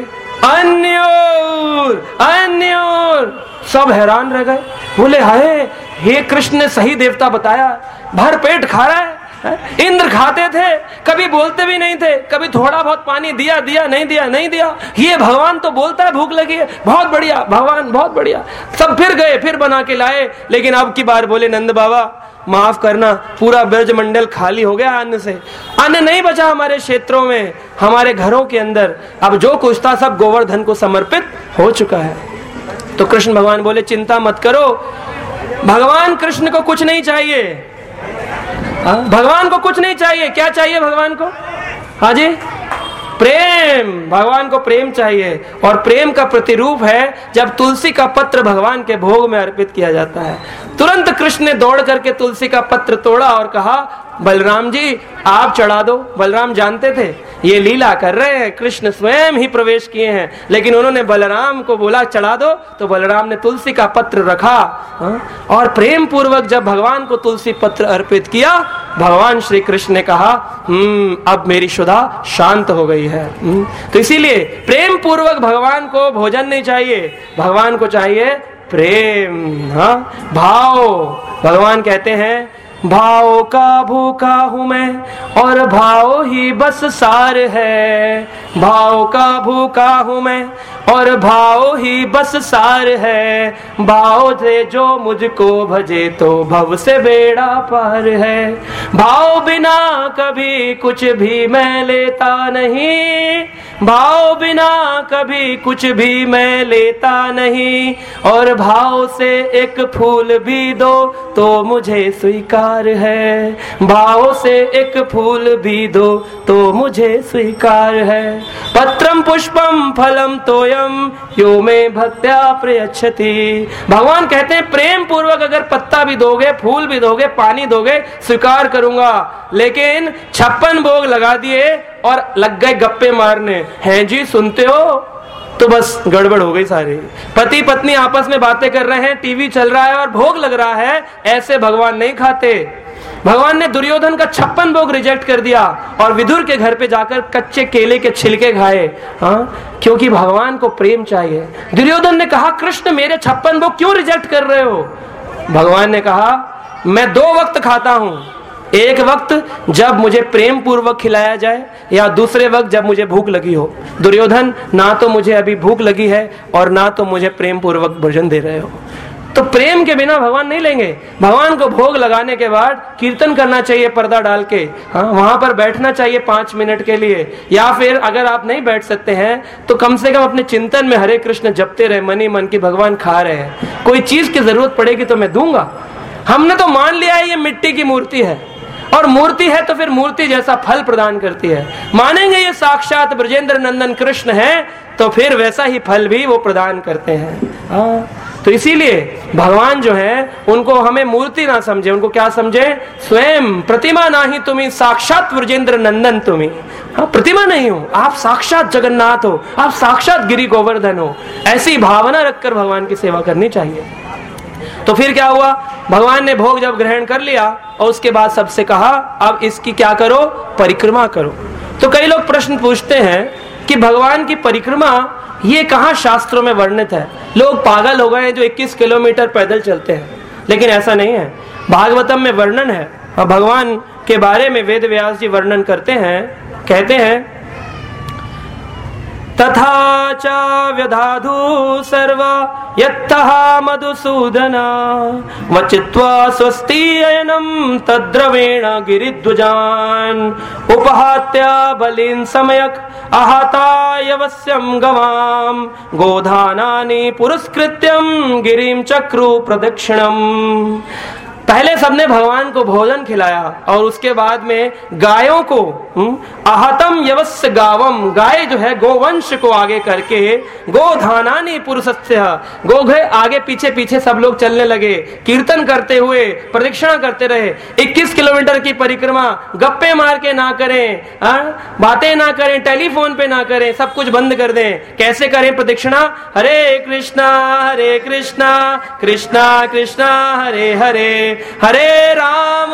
अन्योर अन्योर। सब हैरान रह गए, बोले हाय, हे कृष्ण ने सही देवता बताया, भर पेट खा रहा है। इंद्र खाते थे, कभी बोलते भी नहीं थे, कभी थोड़ा बहुत पानी दिया दिया, नहीं दिया नहीं दिया। ये भगवान तो बोलता है भूख लगी है, बहुत बढ़िया भगवान, बहुत बढ़िया। सब फिर गए, फिर बना के लाए। लेकिन अब की बार बोले नंद बाबा माफ करना, पूरा ब्रज मंडल खाली हो गया अन्न से, अन्न नहीं बचा हमारे क्षेत्रों में, हमारे घरों के अंदर। अब जो कुछ था सब गोवर्धन को समर्पित हो चुका है। तो कृष्ण भगवान बोले चिंता मत करो, भगवान कृष्ण को कुछ नहीं चाहिए, भगवान को कुछ नहीं चाहिए। क्या चाहिए भगवान को? हाँ जी, प्रेम। भगवान को प्रेम चाहिए, और प्रेम का प्रतिरूप है जब तुलसी का पत्र भगवान के भोग में अर्पित किया जाता है। तुरंत कृष्ण ने दौड़ करके तुलसी का पत्र तोड़ा और कहा बलराम जी आप चढ़ा दो। बलराम जानते थे ये लीला कर रहे हैं, कृष्ण स्वयं ही प्रवेश किए हैं, लेकिन उन्होंने बलराम को बोला चढ़ा दो, तो बलराम ने तुलसी का पत्र रखा। और प्रेम पूर्वक जब भगवान को तुलसी पत्र अर्पित किया, भगवान श्री कृष्ण ने कहा अब मेरी शुदा शांत हो गई है। तो इसीलिए प्रेम पूर्वक भगवान को भोजन नहीं चाहिए, भगवान को चाहिए प्रेम, हाँ भाव। भगवान कहते हैं भाव का भूखा हूं मैं और भाव ही बस सार है, भाव का भूखा हूं मैं और भाव ही बस सार है, भाव से जो मुझको भजे तो भव से बेड़ा पार है, भाव बिना कभी कुछ भी मैं लेता नहीं, भाव बिना कभी कुछ भी मैं लेता नहीं, और भाव से एक फूल भी दो तो मुझे स्वीकार है। भाव से एक फूल भी दो तो मुझे स्वीकार है। पत्रम पुष्पम फलम तोयम यो में भक्त्या प्रयच्छति। भगवान कहते हैं प्रेम पूर्वक अगर पत्ता भी दोगे, फूल भी दोगे, पानी दोगे, स्वीकार करूंगा। लेकिन 56 भोग लगा दिए और लग गए गप्पे मारने, हैं जी सुनते हो, तो बस गड़बड़ हो गई सारी। पति पत्नी आपस में बातें कर रहे हैं, टीवी चल रहा है और भोग लग रहा है, ऐसे भगवान नहीं खाते। भगवान ने दुर्योधन का 56 भोग रिजेक्ट कर दिया और विदुर के घर पे जाकर कच्चे केले के छिलके खाए, हाँ, क्योंकि भगवान को प्रेम चाहिए। दुर्योधन ने कहा कृष्ण मेरे 56 भोग क्यों रिजेक्ट कर रहे हो? भगवान ने कहा मैं 2 वक्त खाता हूं, एक वक्त जब मुझे प्रेम पूर्वक खिलाया जाए, या दूसरे वक्त जब मुझे भूख लगी हो। दुर्योधन, ना तो मुझे अभी भूख लगी है और ना तो मुझे प्रेम पूर्वक भोजन दे रहे हो। तो प्रेम के बिना भगवान नहीं लेंगे। भगवान को भोग लगाने के बाद कीर्तन करना चाहिए पर्दा डाल के, हाँ, वहां पर बैठना चाहिए 5 मिनट के लिए, या फिर अगर आप नहीं बैठ सकते हैं तो कम से कम अपने चिंतन में हरे कृष्ण जपते रहे मन ही मन की भगवान खा रहे हैं, कोई चीज की जरूरत पड़ेगी तो मैं दूंगा। हमने तो मान लिया है ये मिट्टी की मूर्ति है, और मूर्ति है तो फिर मूर्ति जैसा फल प्रदान करती है। मानेंगे ये साक्षात ब्रजेंद्र नंदन कृष्ण है तो फिर वैसा ही फल भी वो प्रदान करते हैं। तो इसीलिए भगवान जो है उनको हमें मूर्ति ना समझे, उनको क्या समझे? स्वयं प्रतिमा नहीं तुम्ही, साक्षात ब्रजेंद्र नंदन तुम्ही। हाँ, प्रतिमा नहीं हो आप, साक्षात जगन्नाथ हो आप, साक्षात गिरि गोवर्धन हो। ऐसी भावना रखकर भगवान की सेवा करनी चाहिए। तो फिर क्या हुआ? भगवान ने भोग जब ग्रहण कर लिया और उसके बाद सबसे कहा अब इसकी क्या करो? परिक्रमा करो। तो कई लोग प्रश्न पूछते हैं कि भगवान की परिक्रमा ये कहाँ शास्त्रों में वर्णित है? लोग पागल हो गए हैं जो 21 किलोमीटर पैदल चलते हैं, लेकिन ऐसा नहीं है। भागवतम में वर्णन है और भगवान के बारे में वेद व्यास जी वर्णन करते हैं, कहते हैं तथा च व्यधाधु सर्व यत्तः मधुसूदन वचित्वा स्वस्ति अयनम तद्रवेण गिरिध्वजान उपहात्य बलिन समयक आहतायवस्यम गवाम गोधानानि पुरस्कृत्यम गिरिम चक्रु प्रदक्षिणम। पहले सबने भगवान को भोजन खिलाया और उसके बाद में गायों को आहतम यवस्य गावम, गाय जो है गोवंश को आगे करके गोधानानि पुरुषस्य, गोघे आगे पीछे पीछे सब लोग चलने लगे, कीर्तन करते हुए प्रदक्षिणा करते रहे। 21 किलोमीटर की परिक्रमा गप्पे मार के ना करें, बातें ना करें, टेलीफोन पे ना करें, सब कुछ बंद कर दें। कैसे करें प्रदक्षिणा? हरे कृष्णा कृष्णा कृष्णा हरे हरे, हरे राम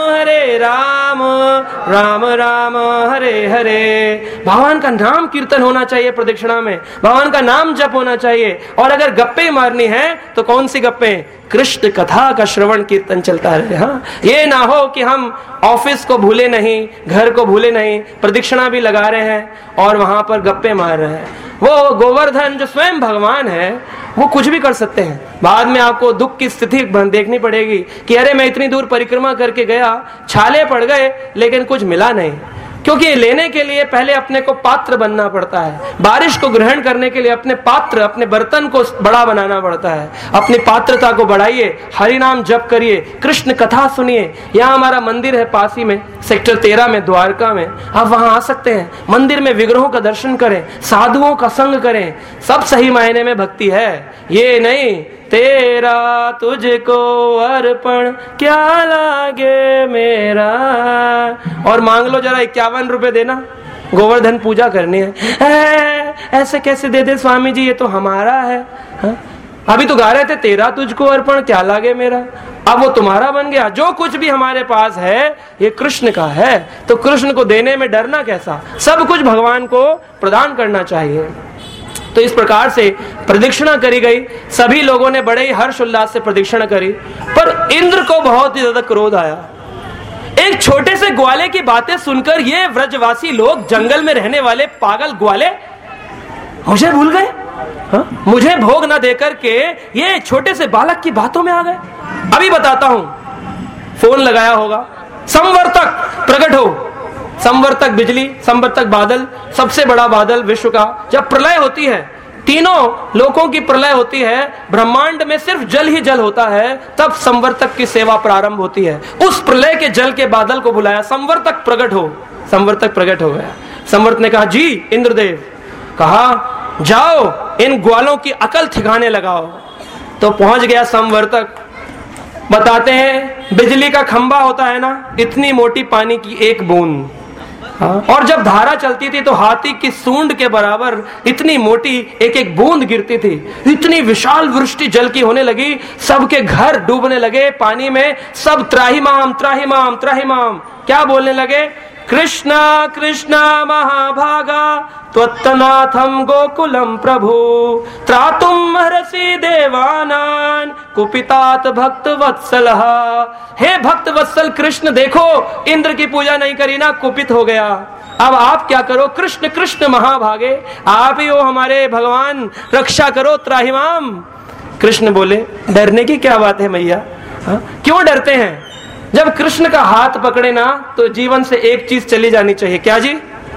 राम राम हरे हरे। भगवान का नाम कीर्तन होना चाहिए प्रदक्षिणा में, भगवान का नाम जप होना चाहिए। और अगर गप्पे मारनी है तो कौन सी गप्पे? कृष्ण कथा का श्रवण कीर्तन चलता रहे। हाँ, ये ना हो कि हम ऑफिस को भूले नहीं, घर को भूले नहीं, प्रदक्षिणा भी लगा रहे हैं और वहां पर गप्पे मार रहे हैं। वो गोवर्धन जो स्वयं भगवान है वो कुछ भी कर सकते हैं। बाद में आपको दुख की स्थिति देखनी पड़ेगी कि अरे मैं इतनी दूर परिक्रमा करके गया, छाले पड़ गए लेकिन कुछ मिला नहीं, क्योंकि लेने के लिए पहले अपने को पात्र बनना पड़ता है। बारिश को ग्रहण करने के लिए अपने पात्र, अपने बर्तन को बड़ा बनाना पड़ता है। अपनी पात्रता को बढ़ाइए, हरि नाम जप करिए, कृष्ण कथा सुनिए। यहाँ हमारा मंदिर है पास ही में, सेक्टर 13 में, द्वारका में। आप वहां आ सकते हैं, मंदिर में विग्रहों का दर्शन करें, साधुओं का संग करें, सब सही मायने में भक्ति है। ये नहीं तेरा तुझको अर्पण क्या लागे मेरा, और मांग लो जरा 51 रुपए देना, गोवर्धन पूजा करनी है। ऐसे कैसे दे दे स्वामी जी, ये तो हमारा है। हा? अभी तो गा रहे थे तेरा तुझको अर्पण क्या लागे मेरा, अब वो तुम्हारा बन गया। जो कुछ भी हमारे पास है ये कृष्ण का है, तो कृष्ण को देने में डरना कैसा? सब कुछ भगवान को प्रदान करना चाहिए। तो इस प्रकार से प्रदक्षिणा करी गई, सभी लोगों ने बड़े ही हर्ष उल्लास से प्रदक्षिणा करी। पर इंद्र को बहुत ही ज्यादा क्रोध आया। एक छोटे से ग्वाले की बातें सुनकर ये व्रजवासी लोग, जंगल में रहने वाले पागल ग्वाले, मुझे भूल गए। हाँ? मुझे भोग न देकर के ये छोटे से बालक की बातों में आ गए। अभी बताता हूं। फोन लगाया होगा, संवर्तक प्रकट हो, संवर्तक बिजली, संवर्तक बादल, सबसे बड़ा बादल विश्व का। जब प्रलय होती है, तीनों लोकों की प्रलय होती है, ब्रह्मांड में सिर्फ जल ही जल होता है, तब संवर्तक की सेवा प्रारंभ होती है। उस प्रलय के जल के बादल को बुलाया, संवर्तक प्रकट हो। संवर्तक प्रकट हो गया। संवर्त ने कहा, जी इंद्रदेव। कहा, जाओ इन ग्वालों की अकल ठिकाने लगाओ। तो पहुंच गया संवर्तक। बताते हैं, बिजली का खंभा होता है ना, इतनी मोटी पानी की एक बूंद, और जब धारा चलती थी तो हाथी की सूंड के बराबर इतनी मोटी एक एक बूंद गिरती थी। इतनी विशाल वृष्टि जल की होने लगी, सबके घर डूबने लगे पानी में। सब त्राहिमाम त्राहिमाम त्राहिमाम क्या बोलने लगे? कृष्णा कृष्णा महाभागा त्वत्तनाथम गोकुलम प्रभु त्रातुम हरसि देवानान कुपितात भक्त वत्सलः। हे भक्त वत्सल कृष्ण, देखो इंद्र की पूजा नहीं करी ना, कुपित हो गया। अब आप क्या करो? कृष्ण कृष्ण महाभागे, आप ही हो हमारे भगवान, रक्षा करो त्राहिमाम। कृष्ण बोले, डरने की क्या बात है मैया, क्यों डरते हैं? जब कृष्ण का हाथ पकड़े ना तो जीवन से एक चीज चली जानी चाहिए। क्या जी?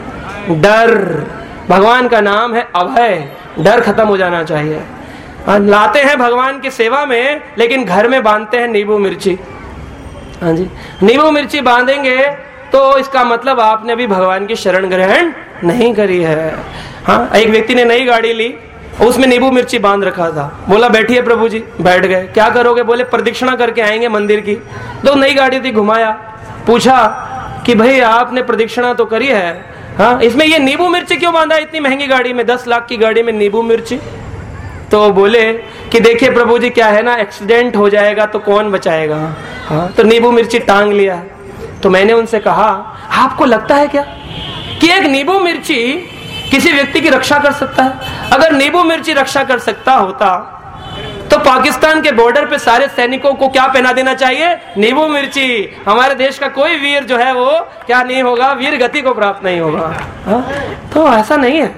डर। भगवान का नाम है अभय, डर खत्म हो जाना चाहिए। लाते हैं भगवान की सेवा में, लेकिन घर में बांधते हैं नींबू मिर्ची। हाँ जी, नींबू मिर्ची बांधेंगे तो इसका मतलब आपने भी भगवान की शरण ग्रहण नहीं करी है। हाँ, एक व्यक्ति ने नई गाड़ी ली, उसमें नींबू मिर्ची बांध रखा था। बोला, बैठिए प्रभु जी। बैठ गए। क्या करोगे? बोले, प्रदक्षिणा करके आएंगे मंदिर की। तो नई गाड़ी थी, घुमाया, पूछा कि भाई आपने प्रदक्षिणा तो करी है, हाँ, इसमें ये नींबू मिर्ची क्यों बांधा? इतनी महंगी गाड़ी में, 10 लाख की गाड़ी में नींबू मिर्ची। तो बोले कि देखिए प्रभु जी, क्या है ना, एक्सीडेंट हो जाएगा तो कौन बचाएगा। हाँ, तो नींबू मिर्ची टांग लिया। तो मैंने उनसे कहा, आपको लगता है क्या कि एक नींबू मिर्ची किसी व्यक्ति की रक्षा कर सकता है? अगर नींबू मिर्ची रक्षा कर सकता होता तो पाकिस्तान के बॉर्डर पे सारे सैनिकों को क्या पहना देना चाहिए? नींबू मिर्ची। हमारे देश का कोई वीर जो है वो क्या नहीं होगा? वीर गति को प्राप्त नहीं होगा। तो ऐसा नहीं है।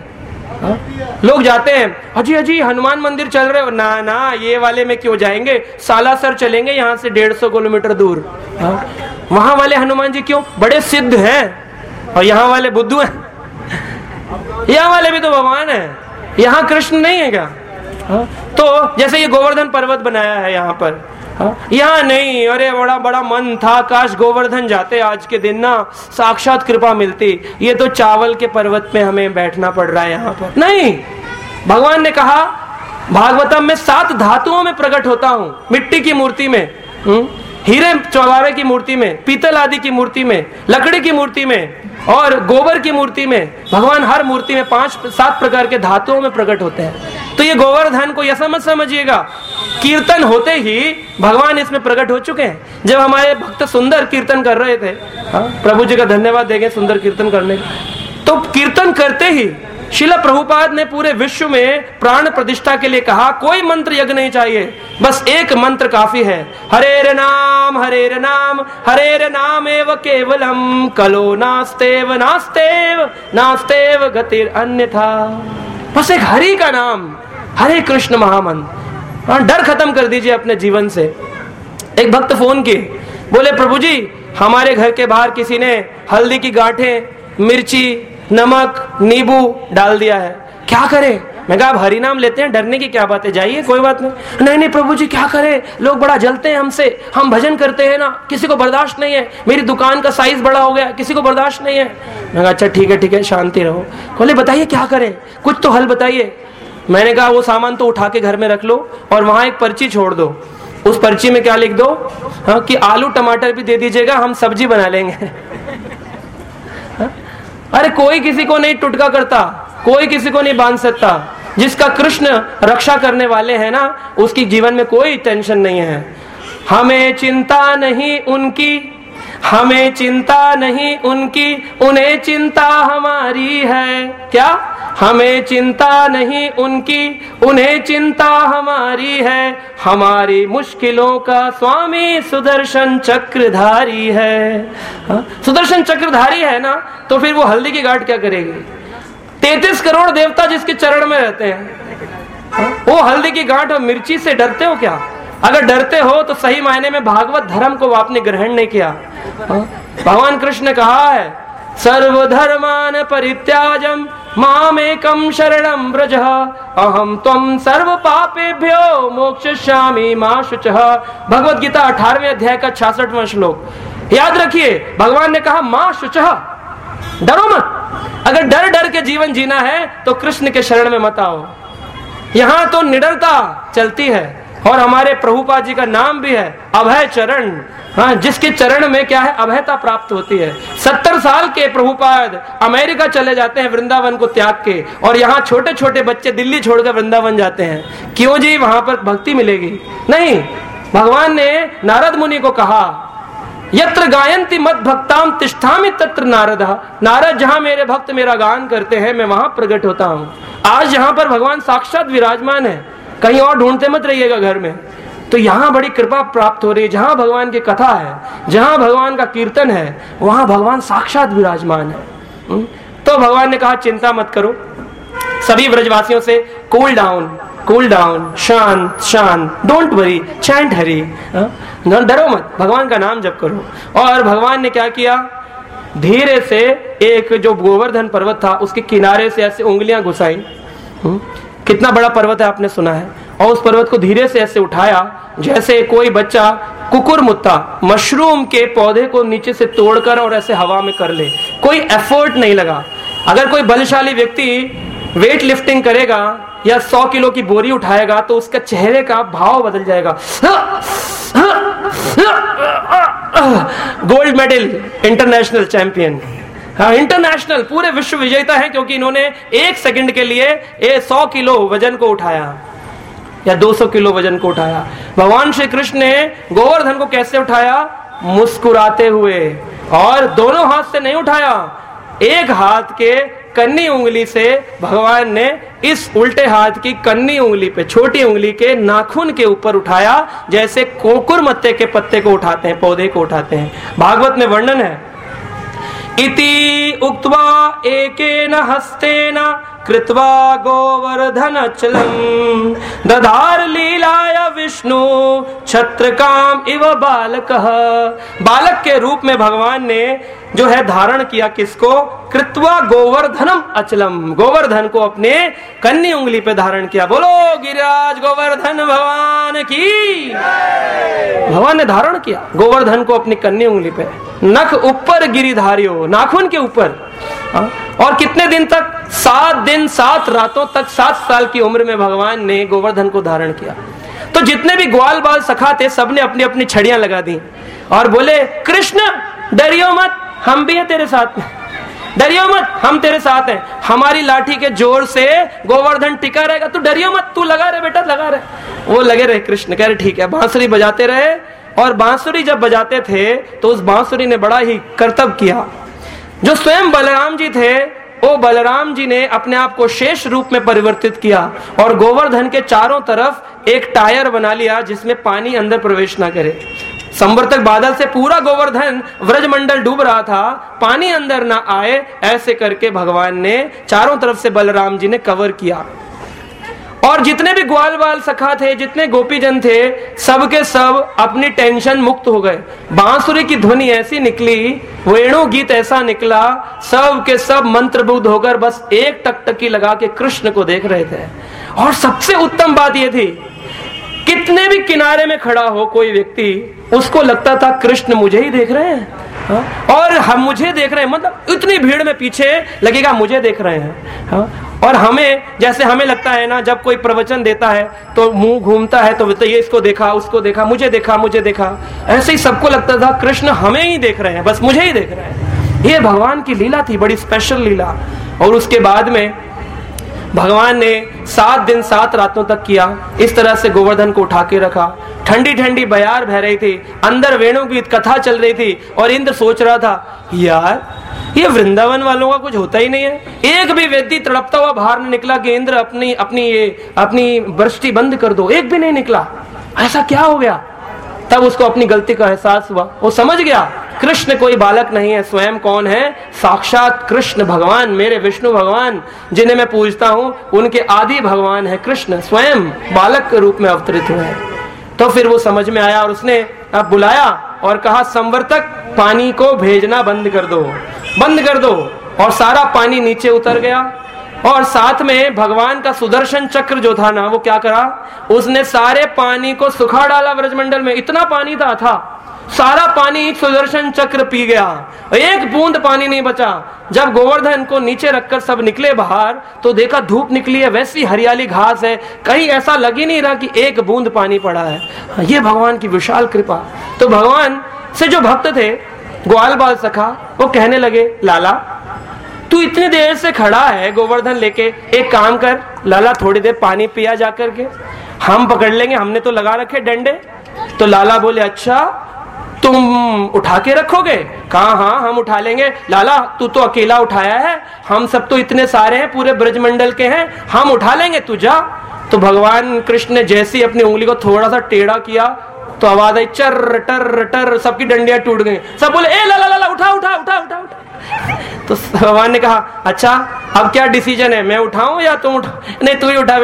लोग जाते हैं, अजी अजी हनुमान मंदिर चल रहे हो ना, ना ये वाले में क्यों जाएंगे, सालासर चलेंगे यहाँ से 150 किलोमीटर दूर। वहां वाले हनुमान जी क्यों? बड़े सिद्ध हैं, और यहाँ वाले बुद्धू हैं। यहाँ वाले भी तो भगवान है, यहाँ कृष्ण नहीं है क्या? तो जैसे ये गोवर्धन पर्वत बनाया है यहाँ पर, यहाँ नहीं। अरे बड़ा बड़ा मन था, काश गोवर्धन जाते आज के दिन ना, साक्षात कृपा मिलती। ये तो चावल के पर्वत में हमें बैठना पड़ रहा है यहाँ पर। नहीं, भगवान ने कहा भागवतम में 7 धातुओं में प्रकट होता हूँ। मिट्टी की मूर्ति में, हीरे चौगावे की मूर्ति में, पीतल आदि की मूर्ति में, लकड़ी की मूर्ति में और गोबर की मूर्ति में। भगवान हर मूर्ति में 5-7 प्रकार के धातुओं में प्रकट होते हैं। तो ये गोवर्धन को यह समझिएगा, कीर्तन होते ही भगवान इसमें प्रकट हो चुके हैं। जब हमारे भक्त सुंदर कीर्तन कर रहे थे, प्रभु जी का धन्यवाद देंगे सुंदर कीर्तन करने, तो कीर्तन करते ही शिला प्रभुपाद ने पूरे विश्व में प्राण प्रतिष्ठा के लिए कहा, कोई मंत्र यज्ञ नहीं चाहिए, बस एक मंत्र काफी है। हरेर नाम हरेर नाम एव केवलम कलो नास्तेव नास्तेव नास्तेव गतिर अन्यथा। बस एक हरि का नाम, हरे कृष्ण महामंत्र। डर खत्म कर दीजिए अपने जीवन से। एक भक्त फोन किए, बोले प्रभु जी हमारे घर के बाहर किसी ने हल्दी की गांठें, मिर्ची, नमक, नींबू डाल दिया है, क्या करें? मैं कहा, आप हरि नाम लेते हैं, डरने की क्या बात है, जाइए कोई बात नहीं। नहीं नहीं प्रभु जी क्या करें, लोग बड़ा जलते हैं हमसे, हम भजन करते हैं ना, किसी को बर्दाश्त नहीं है, मेरी दुकान का साइज बड़ा हो गया, किसी को बर्दाश्त नहीं है। मैं कहा, अच्छा ठीक है शांति रहो। बोले बताइए क्या करें, कुछ तो हल बताइए। मैंने कहा, वो सामान तो उठा के घर में रख लो और वहां एक पर्ची छोड़ दो। उस पर्ची में क्या लिख दो? हाँ, कि आलू टमाटर भी दे दीजिएगा, हम सब्जी बना लेंगे। अरे कोई किसी को नहीं टुटका करता, कोई किसी को नहीं बांध सकता। जिसका कृष्ण रक्षा करने वाले हैं ना, उसकी जीवन में कोई टेंशन नहीं है। हमें चिंता नहीं उनकी, हमें चिंता नहीं उनकी, उन्हें चिंता हमारी है। क्या? हमें चिंता नहीं उनकी, उन्हें चिंता हमारी है। हमारी मुश्किलों का स्वामी सुदर्शन चक्रधारी है। सुदर्शन चक्रधारी है ना, तो फिर वो हल्दी की गांठ क्या करेगी? 33 करोड़ देवता जिसके चरण में रहते हैं, वो हल्दी की गांठ और मिर्ची से डरते हो क्या? अगर डरते हो तो सही मायने में भागवत धर्म को आपने ग्रहण नहीं किया। भगवान कृष्ण ने कहा है सर्वधर्मान परित्याजं मामेकं शरणं व्रज अहम त्वं सर्व पापेभ्यो मोक्षयिष्यामि मा शुचः। भगवत गीता 18वें अध्याय का 66वां श्लोक याद रखिए। भगवान ने कहा मा शुचः, डरो मत। अगर डर डर के जीवन जीना है तो कृष्ण के शरण में मत आओ। यहां तो निडरता चलती है और हमारे प्रभुपाद जी का नाम भी है अभय चरण। हाँ, जिसके चरण में क्या है, अभयता प्राप्त होती है। 70 साल के प्रभुपाद अमेरिका चले जाते हैं वृंदावन को त्याग के, और यहाँ छोटे छोटे बच्चे दिल्ली छोड़कर वृंदावन जाते हैं। क्यों जी? वहां पर भक्ति मिलेगी? नहीं। भगवान ने नारद मुनि को कहा यत्र गायन्ति मद भक्ताम तिष्ठामि तत्र नारद। नारद, जहां मेरे भक्त मेरा गान करते हैं मैं वहां प्रकट होता हूं। आज यहाँ पर भगवान साक्षात विराजमान है, कहीं और ढूंढते मत रहिएगा घर में। तो यहाँ बड़ी कृपा प्राप्त हो रही है। जहां भगवान की कथा है, जहां भगवान का कीर्तन है, वहां भगवान साक्षात विराजमान है। तो भगवान ने कहा चिंता मत करो, सभी ब्रजवासियों से कूल डाउन, शांत शांत, डोंट वरी, चैंट हरी, डरो मत, भगवान का नाम जप करो। और भगवान ने क्या किया, धीरे से एक जो गोवर्धन पर्वत था उसके किनारे से ऐसे उंगलियां घुसाई। कितना बड़ा पर्वत है आपने सुना है। और उस पर्वत को धीरे से ऐसे उठाया जैसे कोई बच्चा कुकुरमुत्ता मशरूम के पौधे को नीचे से तोड़कर और ऐसे हवा में कर ले। कोई एफर्ट नहीं लगा। अगर कोई बलशाली व्यक्ति वेट लिफ्टिंग करेगा या 100 किलो की बोरी उठाएगा तो उसका चेहरे का भाव बदल जाएगा। गोल्ड मेडल, इंटरनेशनल चैंपियन, हाँ इंटरनेशनल, पूरे विश्व विजेता है, क्योंकि इन्होंने 1 सेकंड के लिए 100 किलो वजन को उठाया या 200 किलो वजन को उठाया। भगवान श्री कृष्ण ने गोवर्धन को कैसे उठाया? मुस्कुराते हुए, और दोनों हाथ से नहीं उठाया, एक हाथ के कन्नी उंगली से भगवान ने इस उल्टे हाथ की कन्नी उंगली पे, छोटी उंगली के नाखून के ऊपर उठाया, जैसे कोकुरमत्ते के पत्ते को उठाते हैं, पौधे को उठाते हैं। भागवत में वर्णन है, इति उक्त्वा एकेन हस्तेन कृत्वा गोवर्धनचलं दधार लीलाय विष्णु छत्रकाम इव बालकः। बालक के रूप में भगवान ने जो है धारण किया किसको? कृत्वा गोवर्धनम अचलम, गोवर्धन को अपने कन्नी उंगली पे धारण किया। बोलो गिरिराज गोवर्धन भगवान की। भगवान ने धारण किया गोवर्धन को अपनी कन्नी उंगली पे, नख ऊपर गिरिधारियो, नाखून के ऊपर। और कितने दिन तक? 7 दिन 7 रातों तक, 7 साल की उम्र में भगवान ने गोवर्धन को धारण किया। तो जितने भी ग्वाल बाल सखा थे सबने अपनी अपनी छड़ियां लगा दी और बोले कृष्ण डरियो मत, हम भी हैं तेरे साथ में, डरियो मत, हम तेरे साथ हैं, हमारी लाठी के जोर से गोवर्धन टिका रहेगा, तू डरियो मत, तू लगा रहे बेटा, लगा रहे। वो लगे रहे। कृष्ण कह रहे ठीक है। बांसुरी बजाते रहे, और बांसुरी जब बजाते थे तो उस बांसुरी ने बड़ा ही कर्तव्य किया। जो स्वयं बलराम जी थे, वो बलराम जी ने अपने आप को शेष रूप में परिवर्तित किया और गोवर्धन के चारों तरफ एक टायर बना लिया जिसमें पानी अंदर प्रवेश ना करे। संवर्तक बादल से पूरा गोवर्धन व्रजमंडल डूब रहा था, पानी अंदर ना आए, ऐसे करके भगवान ने चारों तरफ से बलराम जी ने कवर किया। और जितने भी ग्वाल बाल सखा थे, जितने गोपीजन थे, सबके सब अपनी टेंशन मुक्त हो गए। बांसुरी की ध्वनि ऐसी निकली, वेणु गीत ऐसा निकला, सब के सब मंत्रमुग्ध होकर बस एक टकटकी लगा के कृष्ण को देख रहे थे। और सबसे उत्तम बात यह थी, कितने भी किनारे में खड़ा हो कोई व्यक्ति, उसको लगता था कृष्ण मुझे ही देख रहे हैं। और हम मुझे देख रहे हैं, मतलब इतनी भीड़ में पीछे लगेगा मुझे देख रहे हैं। और हमें, जैसे हमें लगता है ना, जब कोई प्रवचन देता है तो मुंह घूमता है, तो ये इसको देखा, उसको देखा, मुझे देखा, मुझे देखा, ऐसे ही सबको लगता था कृष्ण हमें ही देख रहे हैं, बस मुझे ही देख रहे हैं। ये भगवान की लीला थी, बड़ी स्पेशल लीला। और उसके बाद में भगवान ने 7 दिन 7 रातों तक किया, इस तरह से गोवर्धन को उठा के रखा। ठंडी ठंडी बयार बह रही थी, अंदर वेणु गीत कथा चल रही थी, और इंद्र सोच रहा था यार ये वृंदावन वालों का कुछ होता ही नहीं है। एक भी व्यक्ति तड़पता हुआ बाहर नहीं निकला कि इंद्र अपनी वृष्टि बंद कर दो, एक भी नहीं निकला। ऐसा क्या हो गया? तब उसको अपनी गलती का एहसास हुआ। वो समझ गया कृष्ण कोई बालक नहीं है, स्वयं कौन है? साक्षात कृष्ण भगवान, मेरे विष्णु भगवान जिन्हें मैं पूजता हूँ, उनके आदि भगवान है कृष्ण, स्वयं बालक के रूप में अवतरित हुए हैं। तो फिर वो समझ में आया और उसने अब बुलाया और कहा संवर्तक पानी को भेजना बंद कर दो। बंद कर दो। और सारा पानी नीचे उतर गया। और साथ में भगवान का सुदर्शन चक्र जो था ना, वो क्या करा, उसने सारे पानी को सुखा डाला ब्रजमंडल में। इतना पानी था सारा पानी सुदर्शन चक्र पी गया, एक बूंद पानी नहीं बचा। जब गोवर्धन को नीचे रखकर सब निकले बाहर, तो देखा धूप निकली है, वैसी हरियाली घास है, कहीं ऐसा लग ही नहीं रहा कि एक बूंद पानी पड़ा है। ये भगवान की विशाल कृपा। तो भगवान से जो भक्त थे ग्वाल बाल सखा, वो कहने लगे, लाला तू इतनी देर से खड़ा है गोवर्धन लेके, एक काम कर लाला, थोड़ी देर पानी पिया जाकर के, हम पकड़ लेंगे, हमने तो लगा रखे डंडे। तो लाला बोले, अच्छा तुम उठा के रखोगे? कहा हाँ हम उठा लेंगे। लाला तू तो अकेला उठाया है, हम सब तो इतने सारे हैं, पूरे ब्रजमंडल के हैं, हम उठा लेंगे, तू जा। तो भगवान कृष्ण ने जैसी अपनी उंगली को थोड़ा सा टेढ़ा किया, तो आवाज आई चर टर टर, सबकी डंडियां टूट गई। सब बोले, ए लाला लाला उठा उठा उठा उठा उठा। तो भगवान ने कहा, अच्छा अब क्या डिसीजन है, मैं उठाऊं या तुम उठाओ? नहीं तू ही उठा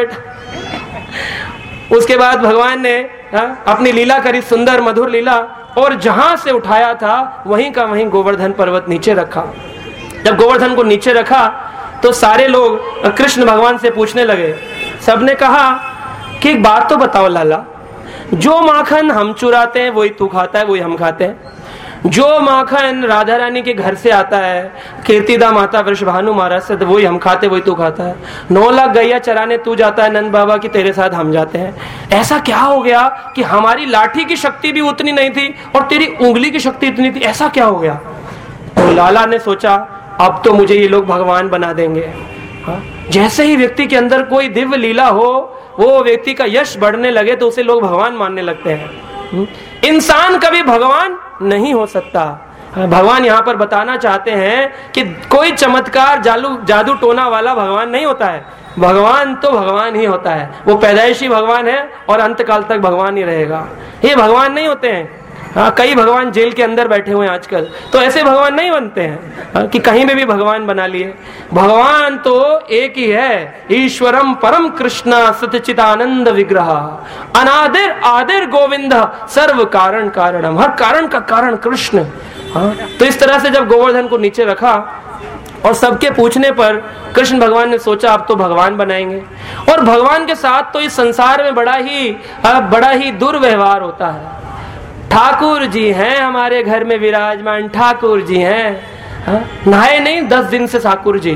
बेटा। उसके बाद भगवान ने अपनी लीला करी, सुंदर मधुर लीला, और जहां से उठाया था वहीं का वहीं गोवर्धन पर्वत नीचे रखा। जब गोवर्धन को नीचे रखा तो सारे लोग कृष्ण भगवान से पूछने लगे। सबने कहा कि एक बात तो बताओ लाला, जो माखन हम चुराते हैं वही तू खाता है, वही हम खाते हैं। जो माखन राधा रानी के घर से आता है, कीर्तिदा माता वृषभानु महाराज से, वही हम खाते, वही तू खाता है। 9 लाख गैया चराने तू जाता है नंद बाबा की, तेरे साथ हम जाते हैं। ऐसा क्या हो गया कि हमारी लाठी की शक्ति भी उतनी नहीं थी और तेरी उंगली की शक्ति इतनी थी, ऐसा क्या हो गया? तो लाला ने सोचा, अब तो मुझे ये लोग भगवान बना देंगे। जैसे ही व्यक्ति के अंदर कोई दिव्य लीला हो, वो व्यक्ति का यश बढ़ने लगे, तो उसे लोग भगवान मानने लगते हैं। इंसान कभी भगवान नहीं हो सकता। भगवान यहाँ पर बताना चाहते हैं कि कोई चमत्कार जादू टोना वाला भगवान नहीं होता है। भगवान तो भगवान ही होता है, वो पैदाइशी भगवान है और अंत काल तक भगवान ही रहेगा। ये भगवान नहीं होते हैं। कई भगवान जेल के अंदर बैठे हुए हैं आजकल, तो ऐसे भगवान नहीं बनते हैं कि कहीं में भी भगवान बना लिए। भगवान तो एक ही है, ईश्वरम परम कृष्णा सतचिदानंद विग्रह, अनादिर आदिर गोविंद, सर्व कारण कारणम, हर कारण का कारण कृष्ण। तो इस तरह से जब गोवर्धन को नीचे रखा और सबके पूछने पर कृष्ण भगवान ने सोचा, अब तो भगवान बनाएंगे। और भगवान के साथ तो इस संसार में बड़ा ही दुर्व्यवहार होता है। ठाकुर जी हैं हमारे घर में विराजमान, ठाकुर जी हैं, नहाए नहीं 10 दिन से ठाकुर जी।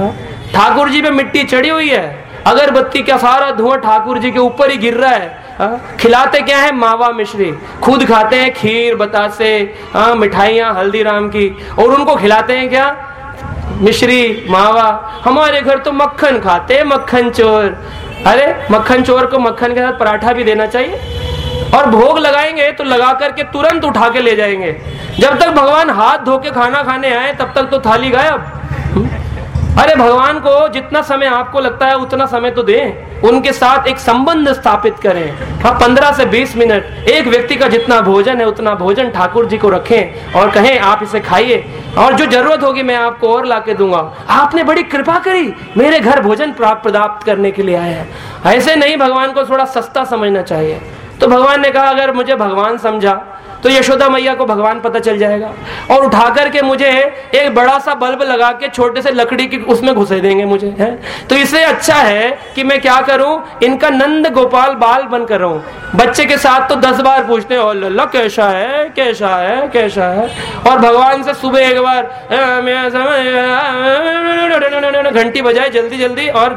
ठाकुर जी पे मिट्टी चढ़ी हुई है, अगरबत्ती का सारा धुआं ठाकुर जी के ऊपर ही गिर रहा है। खिलाते क्या है? मावा मिश्री। खुद खाते हैं खीर बतासे, मिठाइयाँ हल्दीराम की, और उनको खिलाते हैं क्या? मिश्री मावा। हमारे घर तो मक्खन खाते, मक्खन चोर। अरे मक्खन चोर को मक्खन के साथ पराठा भी देना चाहिए। और भोग लगाएंगे तो लगा करके तुरंत उठा के ले जाएंगे। जब तक भगवान हाथ धो के खाना खाने आए तब तक तो थाली गायब। अरे भगवान को जितना समय आपको लगता है उतना समय तो दें, उनके साथ एक संबंध स्थापित करें। हाँ 15 से 20 मिनट एक व्यक्ति का जितना भोजन है उतना भोजन ठाकुर जी को रखें और कहें आप इसे खाइए, और जो जरूरत होगी मैं आपको और ला के दूंगा। आपने बड़ी कृपा करी, मेरे घर भोजन प्राप्त करने के लिए आए हैं। ऐसे नहीं, भगवान को थोड़ा सस्ता समझना चाहिए। तो भगवान ने कहा, अगर मुझे भगवान समझा तो यशोदा मैया को भगवान पता चल जाएगा, और उठा करके मुझे एक बड़ा सा बल्ब लगा के छोटे से लकड़ी की उसमें घुसे देंगे मुझे, है? तो इससे अच्छा है कि मैं क्या करूं, इनका नंद गोपाल बाल बनकर रहूं। बच्चे के साथ तो 10 बार पूछते हैं, ओ लल्ला कैसा है कैसा है कैसा है, और भगवान से सुबह एक बार घंटी बजाए जल्दी जल्दी और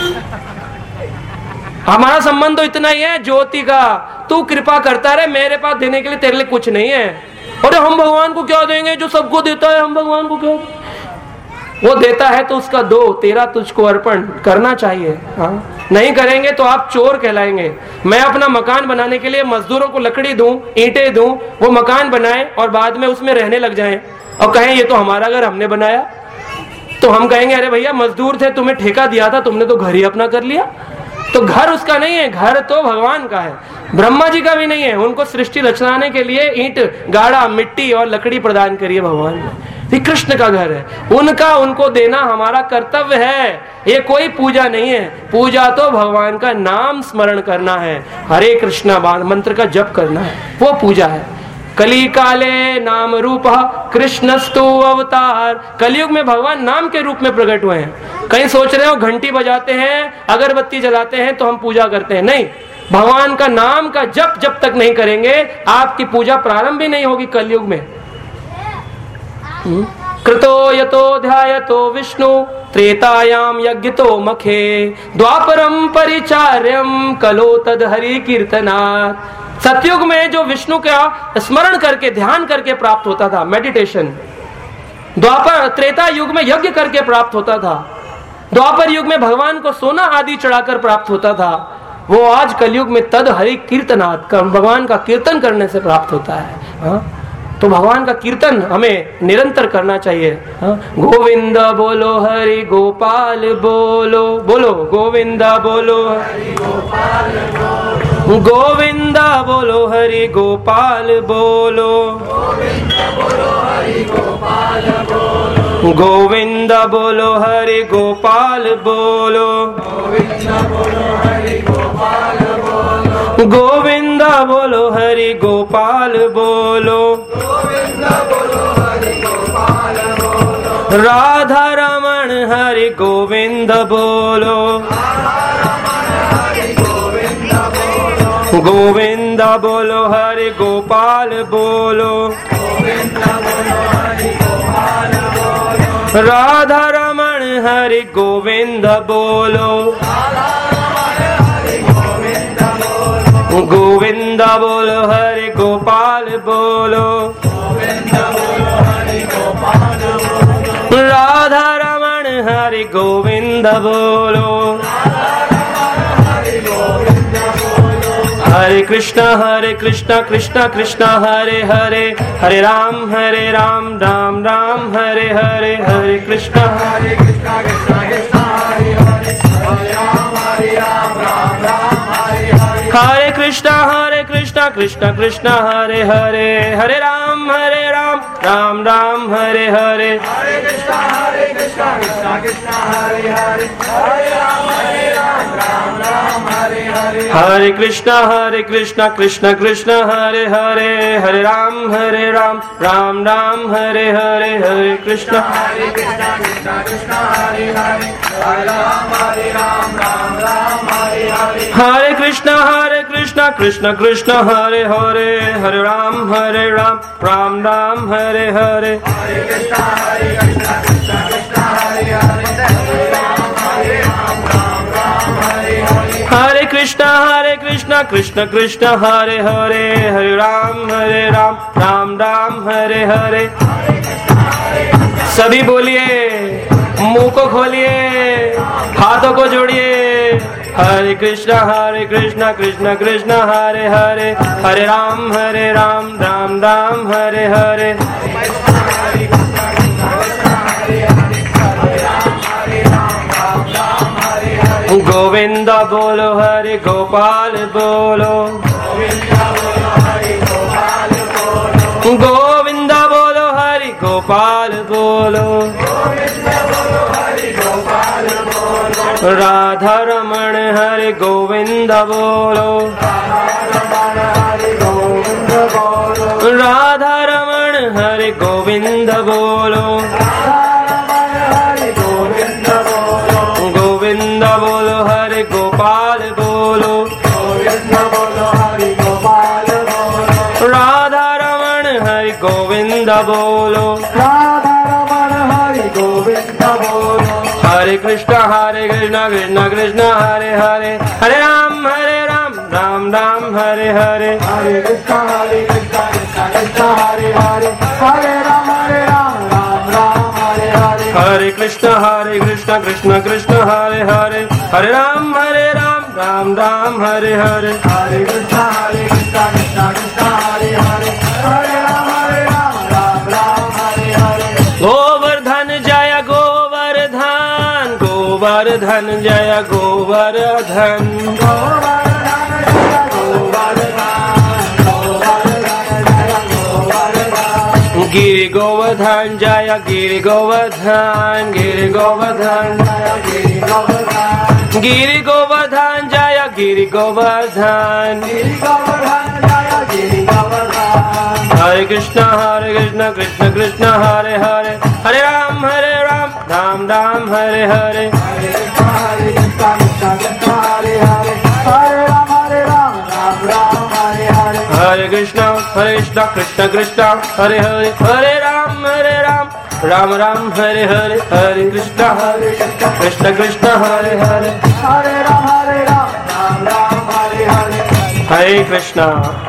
हमारा संबंध तो इतना ही है ज्योति का, तू कृपा करता रहे, मेरे पास देने के लिए तेरे लिए कुछ नहीं है। और हम भगवान को क्या देंगे जो सबको देता है? हम भगवान को क्या, वो देता है तो उसका दो, तेरा तुझको अर्पण करना चाहिए। हाँ नहीं करेंगे तो आप चोर कहलाएंगे। मैं अपना मकान बनाने के लिए मजदूरों को लकड़ी दूं, ईंटें दूं, वो मकान बनाए और बाद में उसमें रहने लग जाएं और कहें ये तो हमारा घर हमने बनाया, तो हम कहेंगे अरे भैया मजदूर थे, तुम्हें ठेका दिया था, तुमने तो घर ही अपना कर लिया। तो घर उसका नहीं है, घर तो भगवान का है। ब्रह्मा जी का भी नहीं है, उनको सृष्टि रचनाने के लिए ईंट गाड़ा मिट्टी और लकड़ी प्रदान करिए भगवान ने। कृष्ण का घर है, उनका उनको देना हमारा कर्तव्य है। ये कोई पूजा नहीं है, पूजा तो भगवान का नाम स्मरण करना है, हरे कृष्णा मंत्र का जप करना है, वो पूजा है। कली काले नाम रूप कृष्णस्तु अवतार। कलयुग में भगवान नाम के रूप में प्रकट हुए हैं। कहीं सोच रहे हो घंटी बजाते हैं, अगरबत्ती जलाते हैं तो हम पूजा करते हैं, नहीं। भगवान का नाम का जब तक नहीं करेंगे आपकी पूजा प्रारंभ भी नहीं होगी कलयुग में। कृतो यतो ध्यायतो विष्णु त्रेतायाम यज्ञतो मखे द्वापरम परिचार्यम कलो तद हरि कीर्तनात्। सतयुग में जो विष्णु का स्मरण करके ध्यान करके प्राप्त होता था, मेडिटेशन, द्वापर त्रेता युग में यज्ञ करके प्राप्त होता था, द्वापर युग में भगवान को सोना आदि चढ़ाकर प्राप्त होता था, वो आज कलयुग में तद हरि कीर्तनात् भगवान का कीर्तन करने से प्राप्त होता है। तो भगवान का कीर्तन हमें निरंतर करना चाहिए। गोविंद बोलो हरि गोपाल बोलो, बोलो गोविंद बोलो हरि गोपाल बोलो, गोविंद बोलो हरि गोपाल बोलो, गोविंद बोलो हरि गोपाल बोलो, गोविंद बोलो हरि गोपाल बोलो, गोविंद बोलो हरि गोपाल बोलो, गोविंद बोलो हरि गोपाल बोलो, गोविंद बोलो हरि गोपाल बोलो, राधा रमण हरि गोविंद बोलो, गोविंद बोलो हरि गोपाल बोलो, गोविंद बोलो हरि गोपाल बोलो, राधा रमण हरि गोविंद बोलो, गोविंद बोलो हरि गोपाल बोलो, गोविंद बोलो हरि गोपाल बोलो, राधा रमण हरि गोविंद बोलो, हरे कृष्ण कृष्ण कृष्ण हरे हरे, हरे राम राम राम हरे हरे, हरे कृष्ण कृष्ण कृष्ण हरे हरे, हरे राम राम राम हरे हरे, हरे कृष्ण कृष्ण कृष्ण हरे हरे, हरे राम राम राम हरे हरे, हरे कृष्ण कृष्ण कृष्ण हरे हरे, हरे राम राम राम हरे हरे, हरे कृष्ण कृष्ण कृष्ण हरे हरे, हरे राम राम राम हरे हरे, हरे कृष्ण कृष्ण कृष्ण हरे हरे, हरे राम राम राम हरे हरे, हरे कृष्ण कृष्ण कृष्ण हरे हरे, हरे राम राम राम हरे हरे, हरे कृष्ण कृष्ण कृष्ण हरे हरे, हरे राम राम हरे हरे, हरे कृष्ण कृष्ण कृष्ण हरे हरे, हरे राम राम हरे हरे। सभी बोलिए, मुंह को खोलिए, हाथों को जोड़िए। हरे कृष्ण कृष्ण कृष्ण हरे हरे, हरे राम राम राम हरे हरे, गोविंद बोलो हरि गोपाल बोलो, गोविंद बोलो हरि गोपाल बोलो, राधा रमण हरि गोविंद बोलो, राधा रमण हरि गोविंद बोलो, गोविंद बोलो हरि गोपाल बोलो, गोविंद बोलो हरि गोपाल बोलो, राधा रमण हरि गोविंद बोलो, राधा रमण हरि गोविंद बोलो, हरे कृष्ण कृष्ण कृष्ण हरे हरे, हरे राम राम राम हरे हरे, हरे कृष्ण कृष्ण कृष्ण हरे हरे, हरे राम राम राम हरे हरे, हरे कृष्ण कृष्ण कृष्ण हरे हरे, हरे राम राम राम हरे हरे, हरे कृष्ण कृष्ण कृष्ण हरे हरे, हरे राम राम हरे हरे। गोवर्धन जय गोवर्धन, गोवर्धन जय गोवर्धन, गिरि गोवर्धन जय गिरि गोवर्धन, गिरि गोवर्धन जय गिरि गोवर्धन, गिरि गोवर्धन जय गिरि गोवर्धन, गिरि गोवर्धन जय गिरि गोवर्धन। हरे कृष्ण कृष्ण कृष्ण हरे हरे, हरे राम राम राम हरे हरे, हरे कृष्ण कृष्ण कृष्ण हरे हरे, हरे राम राम राम हरे हरे। हरे कृष्ण कृष्ण कृष्ण हरे हरे, हरे राम राम राम हरे हरे, हरे कृष्ण कृष्ण कृष्ण हरे हरे, हरे राम राम राम हरे हरे। हरे कृष्णा।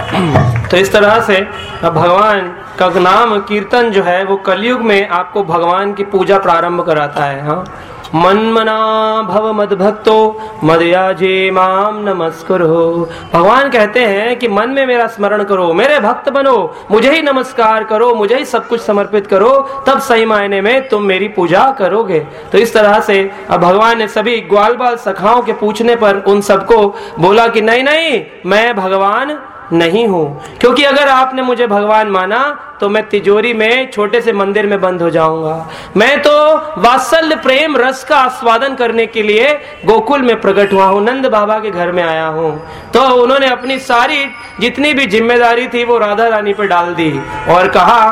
तो इस तरह से भगवान का नाम कीर्तन जो है वो कलयुग में आपको भगवान की पूजा प्रारंभ कराता है। हाँ, मन्मना भव मद भक्तो मदयाजे माम नमस्कुरु। भगवान कहते हैं कि मन में मेरा स्मरण करो, मेरे भक्त बनो, मुझे ही नमस्कार करो, मुझे ही सब कुछ समर्पित करो, तब सही मायने में तुम मेरी पूजा करोगे। तो इस तरह से अब भगवान ने सभी ग्वाल बाल सखाओं के पूछने पर उन सबको बोला कि नहीं नहीं, मैं भगवान नहीं हूं, क्योंकि अगर आपने मुझे भगवान माना तो मैं तिजोरी में छोटे से मंदिर में बंद हो जाऊंगा। मैं तो वात्सल्य प्रेम रस का आस्वादन करने के लिए गोकुल में प्रकट हुआ हूं, नंद बाबा के घर में आया हूं। तो उन्होंने अपनी सारी जितनी भी जिम्मेदारी थी वो राधा रानी पर डाल दी और कहा,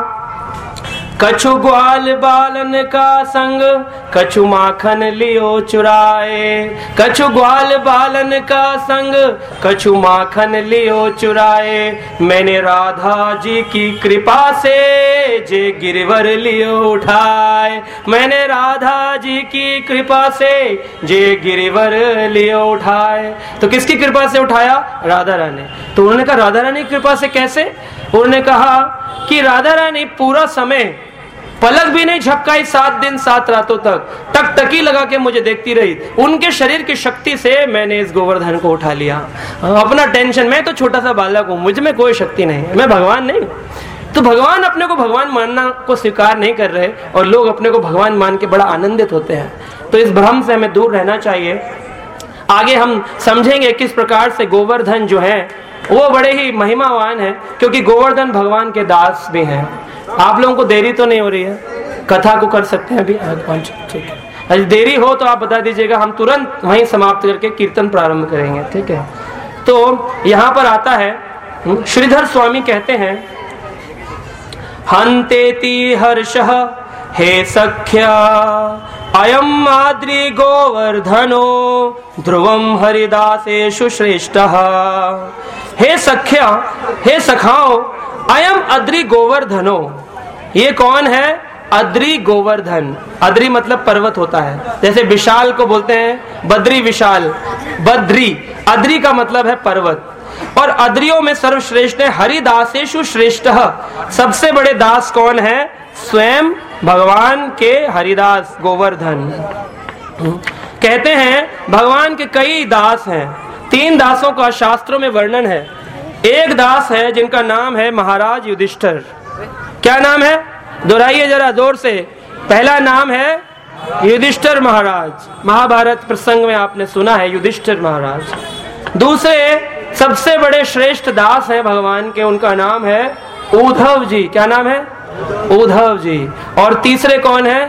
कछु ग्वाल बालन का संग कछु माखन लियो चुराए, कछु ग्वाल बालन का संग कछु माखन लियो चुराए, मैंने राधा जी की कृपा से जे गिरवर लियो उठाए, मैंने राधा जी की कृपा से जे गिरवर लियो उठाए। तो किसकी कृपा से उठाया? राधा रानी। तो उन्होंने कहा राधा रानी की कृपा से कैसे? उन्होंने कहा कि राधा रानी पूरा समय पलक भी नहीं झपकाई, 7 दिन 7 रातों तक टकटकी लगा के मुझे देखती रही। उनके शरीर की शक्ति से मैंने इस गोवर्धन को उठा लिया। अपना टेंशन, मैं तो छोटा सा बालक हूं, मुझ में कोई शक्ति नहीं है, मैं भगवान नहीं। तो भगवान अपने को भगवान मानना को स्वीकार नहीं कर रहे और लोग अपने को भगवान मान के बड़ा आनंदित होते हैं। तो इस भ्रम से हमें दूर रहना चाहिए। आगे हम समझेंगे किस प्रकार से गोवर्धन जो है वो बड़े ही महिमावान है, क्योंकि गोवर्धन भगवान के दास भी हैं। आप लोगों को देरी तो नहीं हो रही है? कथा को कर सकते हैं अभी? ठीक है, यदि देरी हो तो आप बता दीजिएगा, हम तुरंत वहीं समाप्त करके कीर्तन प्रारंभ करेंगे। ठीक है, तो यहाँ पर आता है, श्रीधर स्वामी कहते हैं, हंतेति हर्षः हे सख्या अयम माद्री गोवर्धनो ध्रुवम हरिदासेषु श्रेष्ठः। हे सख्या, हे सखाओ, अयम अद्रि गोवर्धनो, ये कौन है? अद्रि गोवर्धन। अद्रि मतलब पर्वत होता है, जैसे विशाल को बोलते हैं बद्री विशाल, बद्री। अद्रि का मतलब है पर्वत। और अद्रियों में सर्वश्रेष्ठ है हरिदासेषु श्रेष्ठः। सबसे बड़े दास कौन है? स्वयं भगवान के हरिदास गोवर्धन। कहते हैं भगवान के कई दास हैं। 3 दासों का शास्त्रों में वर्णन है। एक दास है जिनका नाम है महाराज युधिष्ठिर। क्या नाम है? दोहराइए जरा जोर से। पहला नाम है युधिष्ठिर महाराज, महाभारत प्रसंग में आपने सुना है युधिष्ठिर महाराज। दूसरे सबसे बड़े श्रेष्ठ दास हैं भगवान के, उनका नाम है उद्धव जी। क्या नाम है? उद्धव जी। और तीसरे कौन है?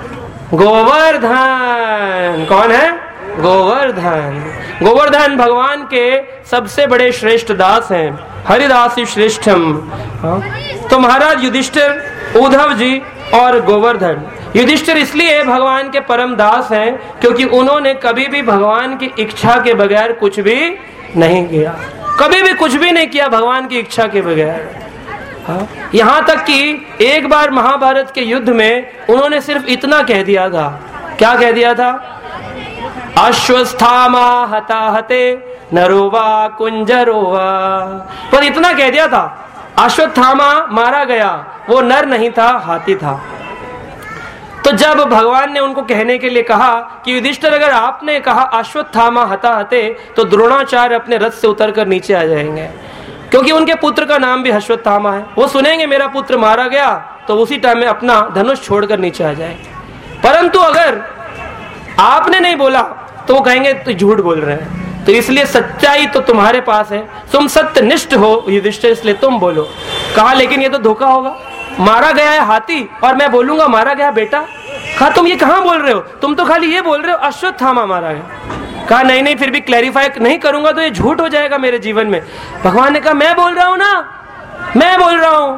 गोवर्धन। कौन है? गोवर्धन। गोवर्धन भगवान के सबसे बड़े श्रेष्ठ दास हैं, हरिदासी श्रेष्ठम। तो महाराज युधिष्ठिर, उद्धव जी और गोवर्धन। युधिष्ठिर इसलिए भगवान के परम दास हैं क्योंकि उन्होंने कभी भी भगवान की इच्छा के बगैर कुछ भी नहीं किया, कभी भी कुछ भी नहीं किया भगवान की इच्छा के बगैर। यहाँ तक कि एक बार महाभारत के युद्ध में उन्होंने सिर्फ इतना कह दिया था। क्या कह दिया था? अश्वस्थामा हता हते नरोवा कुंजरोवा। पर इतना कह दिया था, अश्वत्थामा मारा गया, वो नर नहीं था, हाथी था। तो जब भगवान ने उनको कहने के लिए कहा कि युधिष्ठिर अगर आपने कहा अश्वत्थामा हता हते, तो द्रोणाचार्य अपने रथ से उतरकर नीचे आ जाएंगे, क्योंकि उनके पुत्र का नाम भी अश्वत्थामा है। वो सुनेंगे मेरा पुत्र मारा गया तो उसी टाइम में अपना धनुष छोड़कर नीचे आ जाएंगे। परंतु अगर आपने नहीं बोला तो वो कहेंगे तो झूठ बोल रहे हैं। तो इसलिए सच्चाई तो तुम्हारे पास है, तुम सत्यनिष्ठ हो युधिष्ठिर, इसलिए तुम बोलो। कहा लेकिन ये तो धोखा होगा, मारा गया है हाथी और मैं बोलूंगा मारा गया बेटा। कहा तुम ये कहां बोल रहे हो, तुम तो खाली ये बोल रहे हो अश्वत्थामा मारा गया। कहा नहीं नहीं, फिर भी क्लैरिफाई नहीं करूंगा तो ये झूठ हो जाएगा मेरे जीवन में। भगवान ने कहा मैं बोल रहा हूं ना, मैं बोल रहा हूं,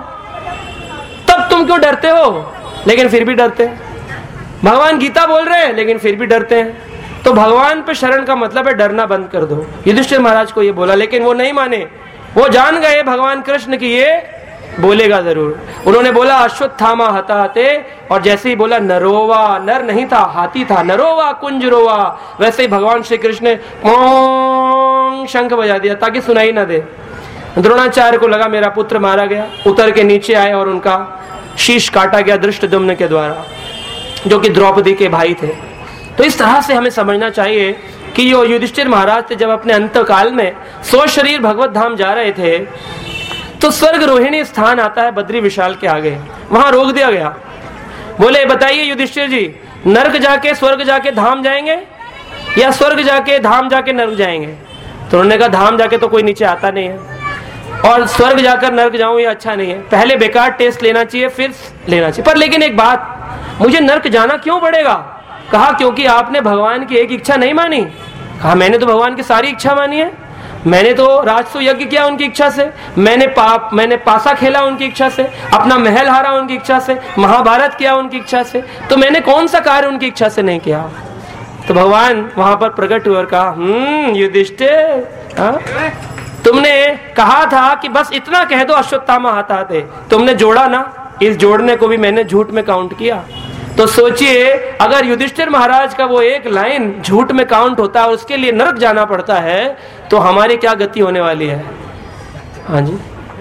तब तुम क्यों डरते हो? लेकिन फिर भी डरते हैं। भगवान गीता बोल रहे हैं लेकिन फिर भी डरते हैं। तो भगवान पे शरण का मतलब है डरना बंद कर दो। युधिष्ठिर महाराज को ये बोला, लेकिन वो नहीं माने। वो जान गए भगवान कृष्ण की ये बोलेगा जरूर। उन्होंने बोला अश्वत्थामा हताहते, और जैसे ही बोला नरोवा, नर नहीं था हाथी था, नरोवा कुंजरोवा, वैसे ही भगवान श्री कृष्ण ने शंख बजा दिया ताकि सुनाई ना दे। द्रोणाचार्य को लगा मेरा पुत्र मारा गया, उतर के नीचे आए और उनका शीश काटा गया धृष्टद्युम्न के द्वारा, जो कि द्रौपदी के भाई थे। तो इस तरह से हमें समझना चाहिए कि यो युधिष्ठिर महाराज थे जब अपने अंतकाल में सो शरीर भगवत धाम जा रहे थे, तो स्वर्ग रोहिणी स्थान आता है बद्री विशाल के आगे, वहां रोक दिया गया। बोले बताइए युधिष्ठिर जी, नर्क जाके स्वर्ग जाके धाम जाएंगे या स्वर्ग जाके धाम जाके नर्क जाएंगे? तो उन्होंने कहा धाम जाके तो कोई नीचे आता नहीं है, और स्वर्ग जाकर नर्क जाऊं ये अच्छा नहीं है, पहले बेकार टेस्ट लेना चाहिए फिर लेना चाहिए। पर लेकिन एक बात, मुझे नर्क जाना क्यों पड़ेगा? कहा क्योंकि आपने भगवान की एक इच्छा नहीं मानी। कहा मैंने तो भगवान की सारी इच्छा मानी है, मैंने तो राजसू यज्ञ किया उनकी इच्छा से, मैंने पासा खेला उनकी इच्छा से, अपना महल हारा उनकी इच्छा से, महाभारत किया उनकी इच्छा से, तो मैंने कौन सा कार्य उनकी इच्छा से नहीं किया? तो भगवान वहां पर प्रकट हुए और कहा युधिष्ठिर, तुमने कहा था कि बस इतना कह दो अश्वत्थामा हताहते, तुमने जोड़ा ना, इस जोड़ने को भी मैंने झूठ में काउंट किया। तो सोचिए अगर युधिष्ठिर महाराज का वो एक लाइन झूठ में काउंट होता है और उसके लिए नरक जाना पड़ता है तो हमारी क्या गति होने वाली है। हाँ जी,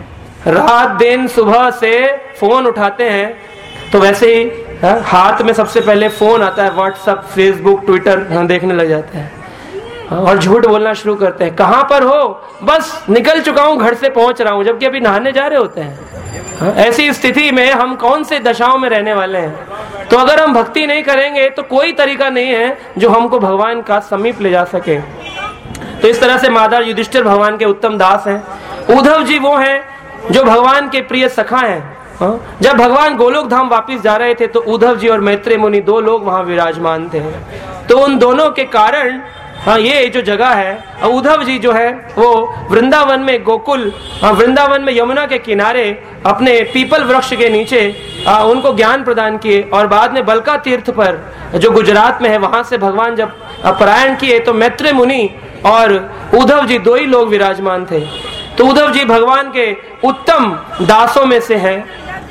रात दिन सुबह से फोन उठाते हैं तो वैसे ही हाथ में सबसे पहले फोन आता है, व्हाट्सएप फेसबुक ट्विटर देखने लग जाते हैं और झूठ बोलना शुरू करते हैं। कहां पर हो? बस निकल चुका हूं, घर से पहुंच रहा हूं, जबकि अभी नहाने जा रहे होते हैं। ऐसी स्थिति में हम कौन से दशाओं में रहने वाले हैं? तो अगर हम भक्ति नहीं करेंगे तो कोई तरीका नहीं है जो हमको भगवान का समीप ले जा सके। तो इस तरह से माधव युधिष्ठिर भगवान के उत्तम दास हैं। उद्धव जी वो हैं जो भगवान के प्रिय सखा हैं। जब भगवान गोलोक धाम वापिस जा रहे थे तो उद्धव जी और मैत्रेय मुनि दो लोग वहां विराजमान थे। तो उन दोनों के कारण ये जो जगह है, उद्धव जी जो है वो वृंदावन में गोकुल, वृंदावन में यमुना के किनारे अपने पीपल वृक्ष के नीचे उनको ज्ञान प्रदान किए, और बाद में बलका तीर्थ पर जो गुजरात में है वहां से भगवान जब पलायन किए तो मैत्रेय मुनि और उद्धव जी दो ही लोग विराजमान थे। तो उद्धव जी भगवान के उत्तम दासों में से हैं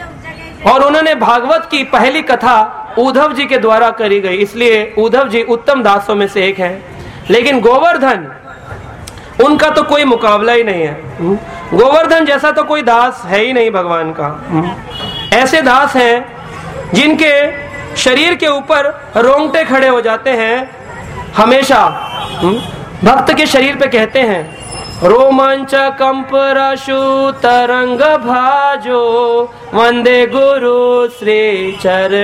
और उन्होंने भागवत की पहली कथा उद्धव जी के द्वारा करी गई, इसलिए उद्धव जी उत्तम दासों में से एक हैं। लेकिन गोवर्धन, उनका तो कोई मुकाबला ही नहीं है। गोवर्धन जैसा तो कोई दास है ही नहीं भगवान का। ऐसे दास हैं जिनके शरीर के ऊपर रोंगटे खड़े हो जाते हैं हमेशा। भक्त के शरीर पे कहते हैं रोमांच कंपरशु तरंग भाजो वंदे गुरु श्री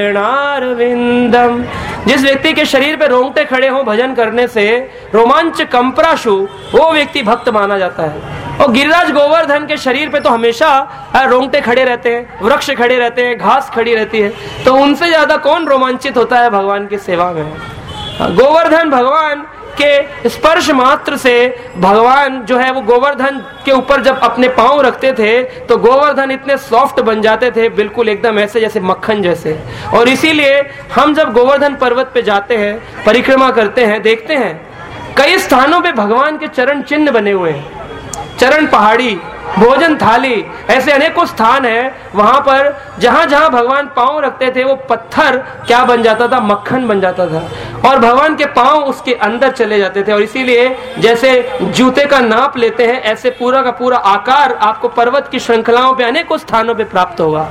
चरणारविंदम। जिस व्यक्ति के शरीर पे रोंगटे खड़े हों भजन करने से, रोमांच कंपराशु, वो व्यक्ति भक्त माना जाता है। और गिरिराज गोवर्धन के शरीर पे तो हमेशा रोंगटे खड़े रहते हैं, वृक्ष खड़े रहते हैं, घास खड़ी रहती है, तो उनसे ज्यादा कौन रोमांचित होता है भगवान की सेवा में? गोवर्धन भगवान के स्पर्श मात्र से, भगवान जो है वो गोवर्धन के ऊपर जब अपने पांव रखते थे तो गोवर्धन इतने सॉफ्ट बन जाते थे, बिल्कुल एकदम ऐसे जैसे मक्खन जैसे। और इसीलिए हम जब गोवर्धन पर्वत पे जाते हैं, परिक्रमा करते हैं, देखते हैं कई स्थानों पे भगवान के चरण चिन्ह बने हुए हैं, चरण पहाड़ी, भोजन थाली, ऐसे अनेकों स्थान है। वहां पर जहां जहां भगवान पांव रखते थे वो पत्थर क्या बन जाता था? मक्खन बन जाता था, और भगवान के पांव उसके अंदर चले जाते थे। और इसीलिए जैसे जूते का नाप लेते हैं ऐसे पूरा का पूरा आकार आपको पर्वत की श्रृंखलाओं पे अनेकों स्थानों पे प्राप्त होगा।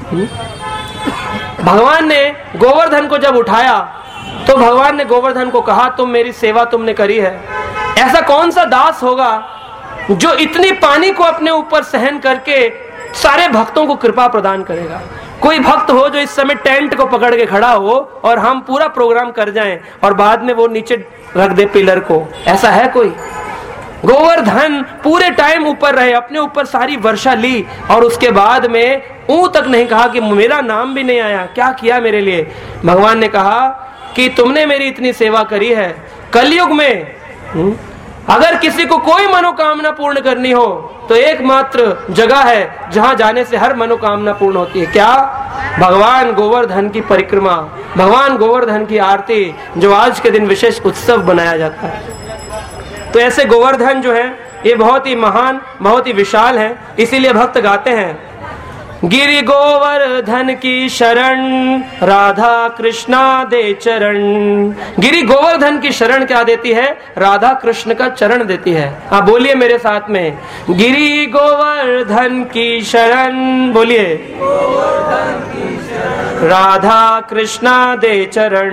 भगवान ने गोवर्धन को जब उठाया तो भगवान ने गोवर्धन को कहा तुम मेरी सेवा तुमने करी है, ऐसा कौन सा दास होगा जो इतनी पानी को अपने ऊपर सहन करके सारे भक्तों को कृपा प्रदान करेगा? कोई भक्त हो जो इस समय टेंट को पकड़ के खड़ा हो और हम पूरा प्रोग्राम कर जाएं और बाद में वो नीचे रख दे पिलर को, ऐसा है कोई? गोवर्धन पूरे टाइम ऊपर रहे, अपने ऊपर सारी वर्षा ली और उसके बाद में ऊ तक नहीं कहा कि मेरा नाम भी नहीं आया, क्या किया मेरे लिए? भगवान ने कहा कि तुमने मेरी इतनी सेवा करी है, कलयुग में अगर किसी को कोई मनोकामना पूर्ण करनी हो तो एकमात्र जगह है जहां जाने से हर मनोकामना पूर्ण होती है। क्या? भगवान गोवर्धन की परिक्रमा, भगवान गोवर्धन की आरती, जो आज के दिन विशेष उत्सव बनाया जाता है। तो ऐसे गोवर्धन जो है ये बहुत ही महान, बहुत ही विशाल है। इसीलिए भक्त गाते हैं, गिरि गोवर्धन की शरण, राधा कृष्णा दे चरण। गिरि गोवर्धन की शरण क्या देती है? राधा कृष्ण का चरण देती है। आप बोलिए मेरे साथ में, गिरि गोवर्धन की शरण। बोलिए, राधा कृष्णा दे चरण।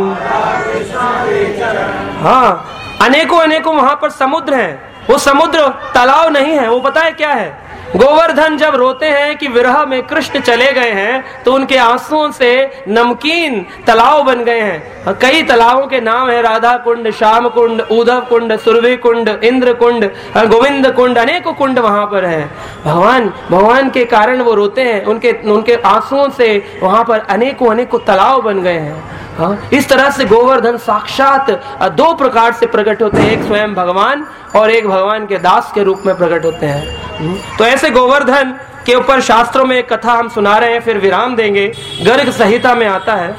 हाँ, अनेकों अनेकों वहां पर समुद्र हैं। वो समुद्र तालाब नहीं है, वो पता है क्या है? गोवर्धन जब रोते हैं कि विरह में कृष्ण चले गए हैं तो उनके आंसुओं से नमकीन तालाब बन गए हैं। कई तालाबों के नाम है, राधा कुंड, श्याम कुंड, उद्धव कुंड, सुरभि कुंड, इंद्र कुंड, गोविंद कुंड, अनेकों कुंड वहां पर है। भगवान के कारण वो रोते हैं, उनके आंसुओं से वहां पर अनेकों अनेकों तालाब बन गए हैं। इस तरह से गोवर्धन साक्षात दो प्रकार से प्रकट होते हैं, एक स्वयं भगवान और एक भगवान के दास के रूप में प्रकट होते हैं। तो ऐसे गोवर्धन के ऊपर शास्त्रों में एक कथा हम सुना रहे हैं, फिर विराम देंगे। गर्ग संहिता में आता है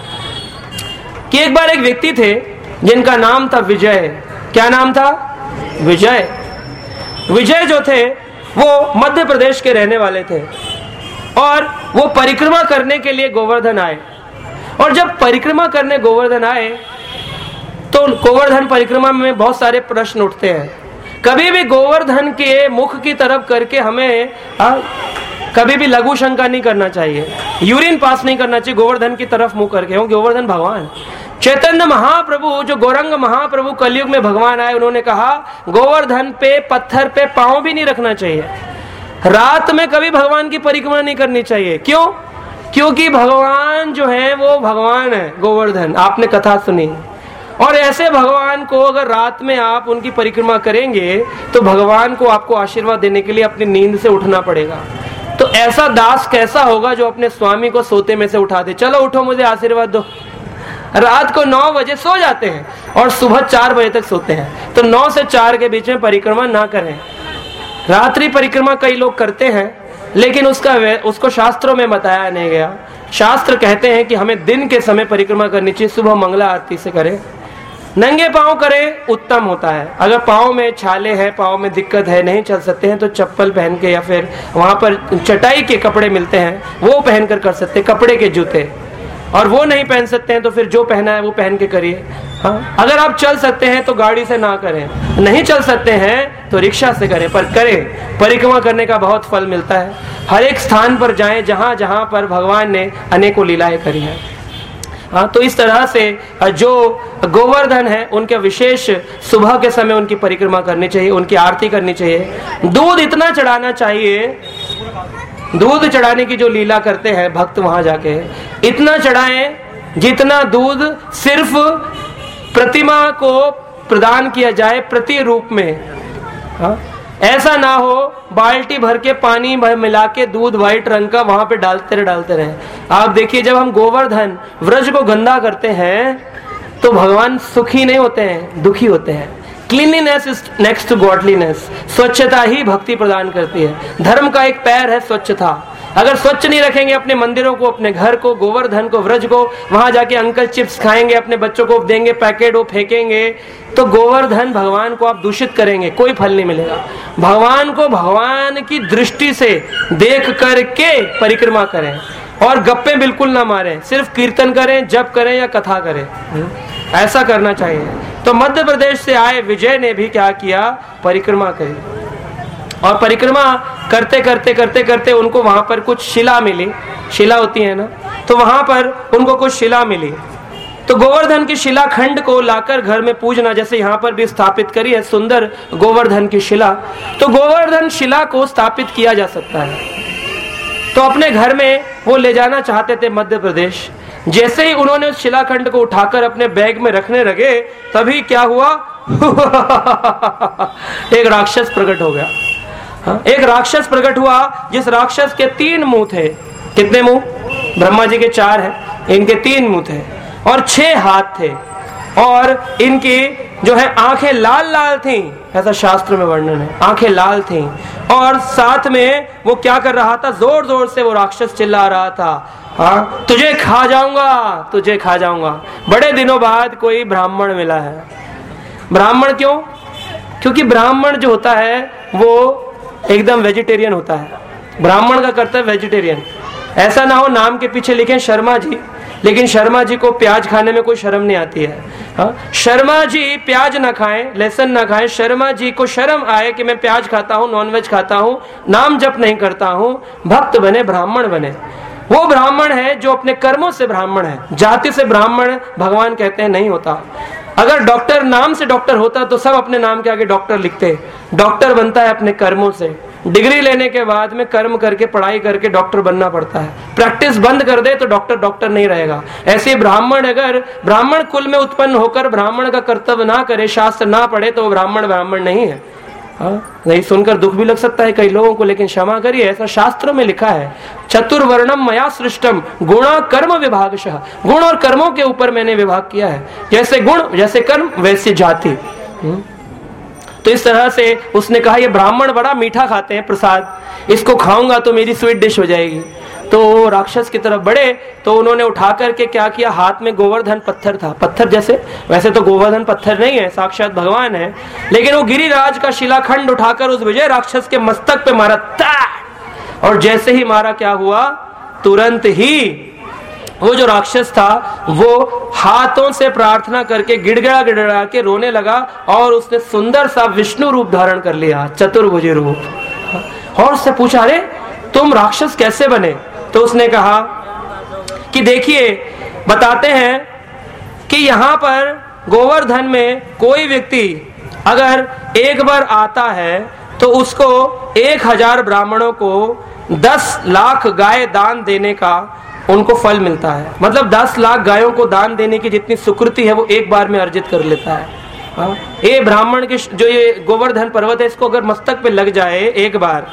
कि एक बार एक व्यक्ति थे जिनका नाम था विजय। क्या नाम था? विजय। विजय जो थे वो मध्य प्रदेश के रहने वाले थे और वो परिक्रमा करने के लिए गोवर्धन आए। और जब परिक्रमा करने गोवर्धन आए तो गोवर्धन परिक्रमा में बहुत सारे प्रश्न उठते हैं। कभी भी गोवर्धन के मुख की तरफ करके हमें कभी भी लघु शंका नहीं करना चाहिए, यूरिन पास नहीं करना चाहिए गोवर्धन की तरफ मुंह करके। गोवर्धन भगवान चैतन्य महाप्रभु, जो गौरंग महाप्रभु कलयुग में भगवान आए, उन्होंने कहा गोवर्धन पे पत्थर पे पांव भी नहीं रखना चाहिए। रात में कभी भगवान की परिक्रमा नहीं करनी चाहिए। क्यों? क्योंकि भगवान जो है वो भगवान है गोवर्धन। आपने कथा सुनी, और ऐसे भगवान को अगर रात में आप उनकी परिक्रमा करेंगे तो भगवान को आपको आशीर्वाद देने के लिए अपनी नींद से उठना पड़ेगा। तो ऐसा दास कैसा होगा जो अपने स्वामी को सोते में से उठा दे, चलो उठो मुझे आशीर्वाद दो। रात को 9 बजे सो जाते हैं और सुबह 4 बजे तक सोते हैं। तो 9 से 4 के बीच में परिक्रमा ना करें। रात्रि परिक्रमा कई लोग करते हैं, लेकिन उसको शास्त्रों में बताया नहीं गया। शास्त्र कहते हैं कि हमें दिन के समय परिक्रमा करनी चाहिए, सुबह मंगला आरती से करें। नंगे पांव करें उत्तम होता है। अगर पांव में छाले हैं, पांव में दिक्कत है, नहीं चल सकते हैं, तो चप्पल पहन के या फिर वहां पर चटाई के कपड़े मिलते हैं वो पहनकर कर सकते हैं, कपड़े के जूते। और वो नहीं पहन सकते हैं तो फिर जो पहना है वो पहन के करिए। हाँ, अगर आप चल सकते हैं तो गाड़ी से ना करें, नहीं चल सकते हैं तो रिक्शा से करें, पर करें। परिक्रमा करने का बहुत फल मिलता है। हर एक स्थान पर जाएं जहां जहां पर भगवान ने अनेकों लीलाएं करी हैं। हाँ, तो इस तरह से जो गोवर्धन है उनके विशेष सुबह के समय उनकी परिक्रमा करनी चाहिए, उनकी आरती करनी चाहिए। दूध इतना चढ़ाना चाहिए, दूध चढ़ाने की जो लीला करते हैं भक्त वहां जाके, इतना चढ़ाएं जितना दूध सिर्फ प्रतिमा को प्रदान किया जाए प्रति रूप में। हाँ? ऐसा ना हो बाल्टी भर के पानी मिला के दूध व्हाइट रंग का वहां पे डालते रहे। आप देखिए, जब हम गोवर्धन व्रज को गंदा करते हैं तो भगवान सुखी नहीं होते हैं, दुखी होते हैं। Cleanliness is next to godliness. स्वच्छता ही भक्ति प्रदान करती है। धर्म का एक पैर है स्वच्छता। अगर स्वच्छ नहीं रखेंगे अपने मंदिरों को, अपने घर को, गोवर्धन को, व्रज को, वहां जाके अंकल चिप्स खाएंगे, अपने बच्चों को देंगे पैकेट, वो फेंकेंगे, तो गोवर्धन भगवान को आप दूषित करेंगे, कोई फल नहीं मिलेगा। भगवान को भगवान की दृष्टि से देख करके परिक्रमा करें और गप्पे बिल्कुल ना मारें, सिर्फ कीर्तन करें, जप करें या कथा करें। ऐसा करना चाहिए। तो मध्य प्रदेश से आए विजय ने भी क्या किया? परिक्रमा करी। और परिक्रमा करते करते करते करते उनको वहां पर कुछ शिला मिली। शिला होती है ना, तो वहां पर उनको कुछ शिला मिली। तो गोवर्धन की शिला खंड को लाकर घर में पूजना, जैसे यहाँ पर भी स्थापित करी है सुंदर गोवर्धन की शिला, तो गोवर्धन शिला को स्थापित किया जा सकता है। तो अपने घर में वो ले जाना चाहते थे मध्य प्रदेश। जैसे ही उन्होंने उस शिलाखंड को उठाकर अपने बैग में रखने लगे, तभी क्या हुआ? एक राक्षस प्रकट हो गया। एक राक्षस प्रकट हुआ, जिस राक्षस के 3 मुंह थे। कितने मुंह? ब्रह्मा जी के 4 हैं, इनके 3 मुंह थे और 6 हाथ थे। और इनकी जो है आंखें लाल लाल थी, ऐसा शास्त्र में वर्णन है, आंखें लाल थी। और साथ में वो क्या कर रहा था, जोर जोर से वो राक्षस चिल्ला रहा था, हाँ तुझे खा जाऊंगा, तुझे खा जाऊंगा। बड़े दिनों बाद कोई ब्राह्मण मिला है। ब्राह्मण क्यों? क्योंकि ब्राह्मण जो होता है वो एकदम वेजिटेरियन होता है। ब्राह्मण का कर्तव्य वेजिटेरियन। ऐसा ना हो नाम के पीछे लिखें शर्मा जी, लेकिन शर्मा जी को प्याज खाने में कोई शर्म नहीं आती है। हाँ? शर्मा जी प्याज ना खाएं, लहसुन ना खाएं। शर्मा जी को शर्म आए कि मैं प्याज खाता हूँ, नॉनवेज खाता हूँ, नाम जप नहीं करता हूँ, भक्त बने, ब्राह्मण बने। वो ब्राह्मण है जो अपने कर्मों से ब्राह्मण है। जाति से ब्राह्मण भगवान कहते हैं नहीं होता। अगर डॉक्टर नाम से डॉक्टर होता तो सब अपने नाम के आगे डॉक्टर लिखते। डॉक्टर बनता है अपने कर्मों से। डिग्री लेने के बाद में कर्म करके पढ़ाई करके डॉक्टर बनना पड़ता है। प्रैक्टिस बंद कर दे तो डॉक्टर नहीं रहेगा। ऐसे ब्राह्मण अगर ब्राह्मण कुल में उत्पन्न होकर ब्राह्मण का कर्तव्य ना करे, शास्त्र ना पढ़े, तो वो ब्राह्मण नहीं है। हाँ, नहीं सुनकर दुख भी लग सकता है कई लोगों को, लेकिन क्षमा करिए, ऐसा शास्त्रों में लिखा है। चतुर्वर्णम मया सृष्टम गुणा कर्म विभागशः। गुण और कर्मों के ऊपर मैंने विभाग किया है। जैसे गुण जैसे कर्म वैसे जाति। तो इस तरह से उसने कहा ये ब्राह्मण बड़ा मीठा खाते हैं प्रसाद, इसको खाऊंगा तो मेरी स्वीट डिश हो जाएगी। तो राक्षस की तरफ बढ़े तो उन्होंने उठा करके क्या किया, हाथ में गोवर्धन पत्थर था। पत्थर जैसे, वैसे तो गोवर्धन पत्थर नहीं है, साक्षात भगवान है, लेकिन वो गिरिराज का शिलाखंड उठाकर उस विजय राक्षस के मस्तक पे मारा। और जैसे ही मारा क्या हुआ, तुरंत ही वो जो राक्षस था वो हाथों से प्रार्थना करके गिड़गिड़ा गिड़गिड़ा के रोने लगा और उसने सुंदर सा विष्णु रूप धारण कर लिया, चतुर्भुज रूप। और उससे पूछा, अरे तुम राक्षस कैसे बने? तो उसने कहा कि देखिए, बताते हैं कि यहाँ पर गोवर्धन में कोई व्यक्ति अगर एक बार आता है तो उसको 1000 ब्राह्मणों को 10 लाख गाय दान देने का उनको फल मिलता है। मतलब 10 लाख गायों को दान देने की जितनी सुकृति है वो एक बार में अर्जित कर लेता है। ये ब्राह्मण के जो ये गोवर्धन पर्वत है, इसको अगर मस्तक पे लग जाए, एक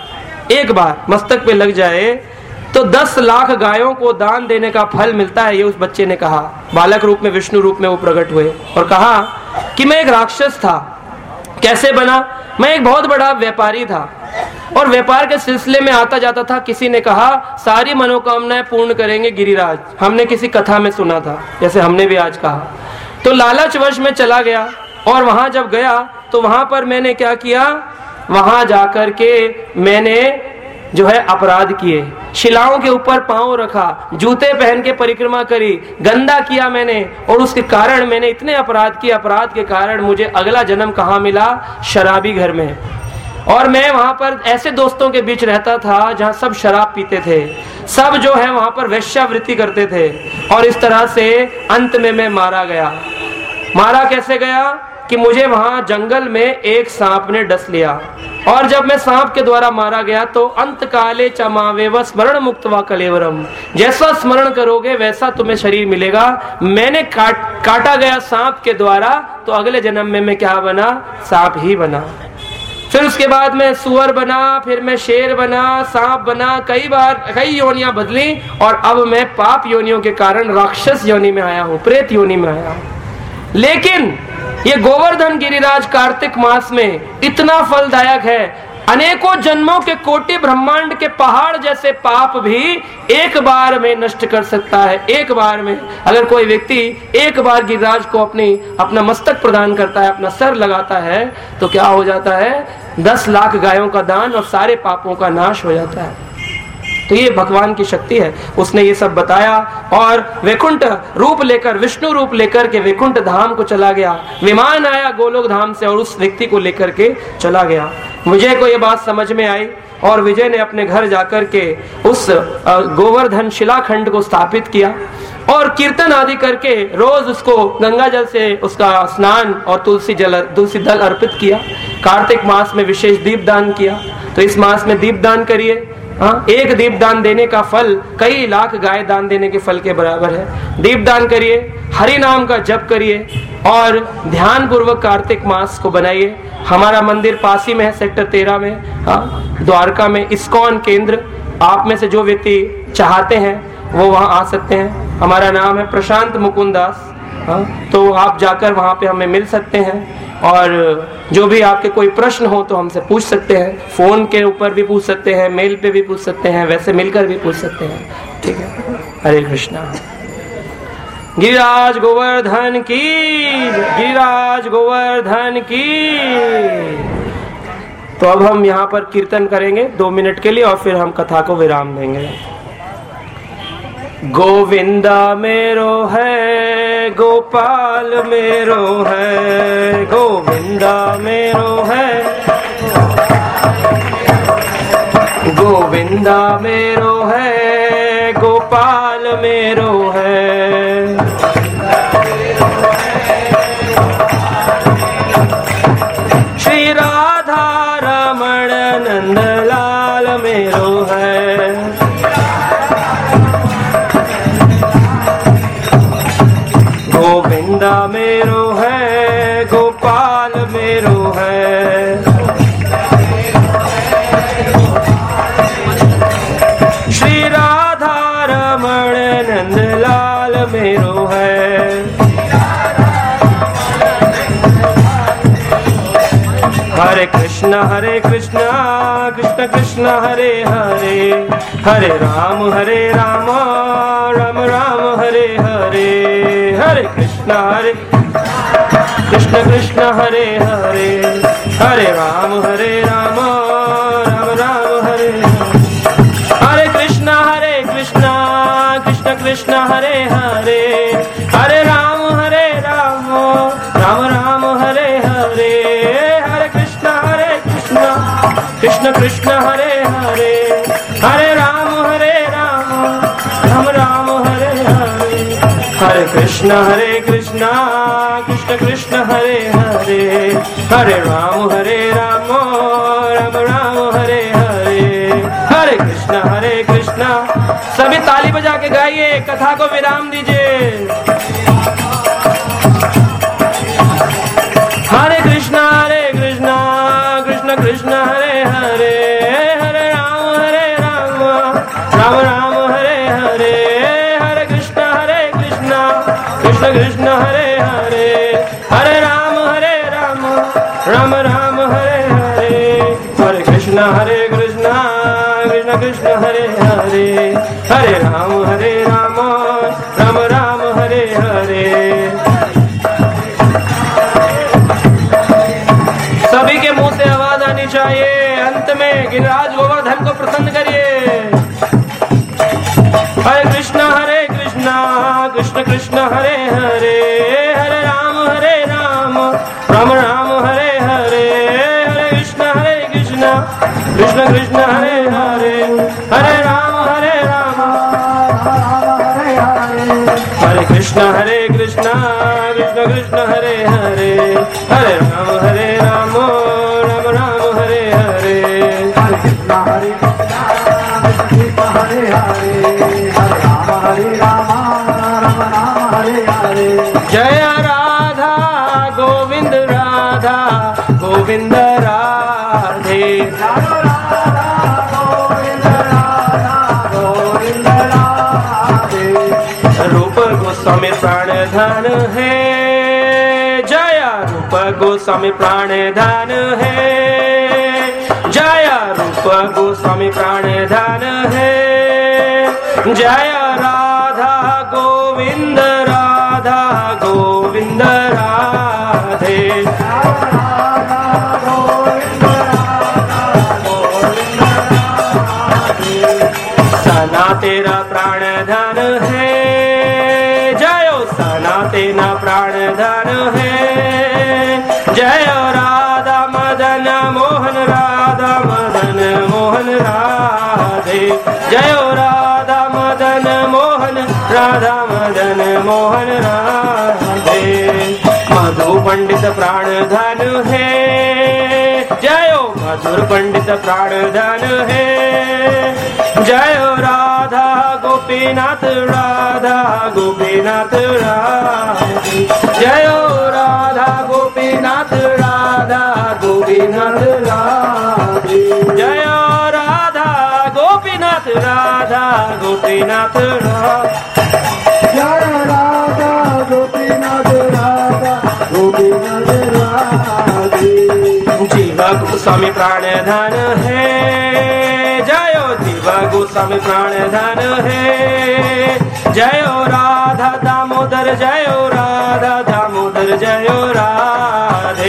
बार मस्तक पे लग जाए तो 10 लाख गायों को दान देने का फल मिलता है। ये उस बच्चे ने कहा। बालक रूप में, विष्णु रूप में वो प्रकट हुए और कहा कि मैं एक राक्षस था। कैसे बना? मैं एक बहुत बड़ा व्यापारी था और व्यापार के सिलसिले में आता जाता था। किसी ने कहा सारी मनोकामनाएं पूर्ण करेंगे गिरिराज, हमने किसी कथा में सुना था, जैसे हमने भी आज कहा। तो लालचवश में चला गया और वहां जब गया तो वहां पर मैंने क्या किया, वहां जाकर के मैंने जो है अपराध किए। शिलाओं के ऊपर पांव रखा, जूते पहन के परिक्रमा करी, गंदा किया मैंने, और उसके कारण मैंने इतने अपराध किए। अपराध के कारण मुझे अगला जन्म कहाँ मिला? शराबी घर में। और मैं वहां पर ऐसे दोस्तों के बीच रहता था जहां सब शराब पीते थे, सब जो है वहां पर वेश्यावृत्ति करते थे। और इस तरह से अंत में मैं मारा गया। मारा कैसे गया कि मुझे वहां जंगल में एक सांप ने डस लिया, और जब मैं सांप के द्वारा मारा गया तो अंत काले चमावेव स्मरण मुक्त व कलेवरम। जैसा स्मरण करोगे वैसा तुम्हें शरीर मिलेगा। मैंने काटा गया सांप के द्वारा, तो अगले जन्म में मैं क्या बना? सांप ही बना। फिर उसके बाद मैं सुअर बना, फिर मैं शेर बना, सांप बना, कई योनियां बदली, और अब मैं पाप योनियों के कारण राक्षस योनि में आया हूं, प्रेत योनि में आया हूं। लेकिन ये गोवर्धन गिरिराज कार्तिक मास में इतना फलदायक है, अनेकों जन्मों के कोटि ब्रह्मांड के पहाड़ जैसे पाप भी एक बार में नष्ट कर सकता है। एक बार में अगर कोई व्यक्ति एक बार गिरिराज को अपना मस्तक प्रदान करता है, अपना सर लगाता है, तो क्या हो जाता है? 10 लाख गायों का दान और सारे पापों का नाश हो जाता है। तो ये भगवान की शक्ति है। उसने ये सब बताया और वैकुंठ रूप लेकर, विष्णु रूप लेकर के वैकुंठ धाम को चला गया। विमान आया गोलोक धाम से और उस व्यक्ति को लेकर के चला गया। विजय को ये बात समझ में आई और विजय ने अपने घर जाकर के उस गोवर्धन शिलाखंड को स्थापित किया और कीर्तन आदि करके रोज उसको गंगा जल से उसका स्नान और तुलसी दल अर्पित किया। कार्तिक मास में विशेष दीपदान किया। तो इस मास में दीपदान करिए। एक दीपदान देने का फल कई लाख गाय दान देने के फल के बराबर है। दीपदान करिए, हरि नाम का जप करिए और ध्यान पूर्वक कार्तिक मास को बनाइए। हमारा मंदिर पास ही में है, सेक्टर 13 में, द्वारका में इस्कॉन केंद्र। आप में से जो व्यक्ति चाहते हैं वो वहां आ सकते हैं। हमारा नाम है प्रशांत मुकुंद दास हाँ, तो आप जाकर वहाँ पे हमें मिल सकते हैं और जो भी आपके कोई प्रश्न हो तो हमसे पूछ सकते हैं। फोन के ऊपर भी पूछ सकते हैं, मेल पे भी पूछ सकते हैं, वैसे मिलकर भी पूछ सकते हैं। ठीक है, हरे कृष्णा। गिरिराज गोवर्धन की, गिरिराज गोवर्धन की। तो अब हम यहाँ पर कीर्तन करेंगे 2 मिनट के लिए और फिर हम कथा को विराम देंगे। गोविंदा मेरो है, गोपाल मेरो है, गोविंदा मेरो है, गोविंदा मेरो है, गोपाल मेरो है। श्री राधा रमण नंदलाल मेरो है, गोविंदा मेरो है, गोपाल मेरो है। श्री राधा रमण नंदलाल मेरो है। हरे कृष्णा कृष्ण कृष्ण हरे हरे, हरे राम राम राम हरे हरे। हरे कृष्ण कृष्ण हरे हरे, हरे राम राम राम हरे हरे। हरे कृष्ण कृष्ण कृष्ण हरे हरे, हरे राम राम राम हरे हरे। हरे कृष्ण कृष्ण कृष्ण हरे हरे, हरे राम राम राम हरे हरे। हरे कृष्ण कृष्ण कृष्ण हरे हरे, हरे राम राम राम हरे हरे। हरे कृष्ण। सभी ताली बजा के गाइए, कथा को विराम दीजिए। हरे कृष्ण कृष्ण कृष्ण हरे हरे, हरे राम राम राम हरे हरे। हरे कृष्ण कृष्ण कृष्ण हरे हरे, हरे राम राम राम हरे हरे। हरे कृष्ण कृष्ण कृष्ण हरे हरे, हरे राम राम राम हरे हरे। सभी के मुंह से आवाज आनी चाहिए। अंत में गिरिराज गोवर्धन को प्रसन्न करिए। हरे कृष्ण कृष्ण कृष्ण हरे हरे, हरे राम राम राम हरे हरे। हरे कृष्ण कृष्ण कृष्ण हरे हरे, हरे राम हरे कृष्ण कृष्ण कृष्ण हरे हरे, हरे राम राम राम हरे हरे। हरे कृष्ण हरे हरे, राम राम हरे हरे। जय राधा गोविंद राधा गोविंद राधे, रूप गोस्वामी प्राण धन है, जय रूप गोस्वामी प्राण धन है, जय रूप गोस्वामी प्राण धन है। जय राधा गोविंद राधे, सना तेरा प्राण धन है, जयो सना तेना प्राण धन है। जय राधा मदन मोहन राधे, जय राधा मदन मोहन राधा मदन मोहन राधे। मधु पंडित प्राण धन है, जयो मधुर पंडित प्राण धन है। जय राधा गोपीनाथ राधे, जय राधा गोपीनाथ राधे, जय राधा गोपीनाथ राधे, जय राधा गोपीनाथ राधा गोपीनाथ राधे जीवा गोस्वामी प्राण धन है जयो जीवा गोस्वामी प्राण धन है जयो राधा दामोदर जयो राधा दामोदर जयो राधे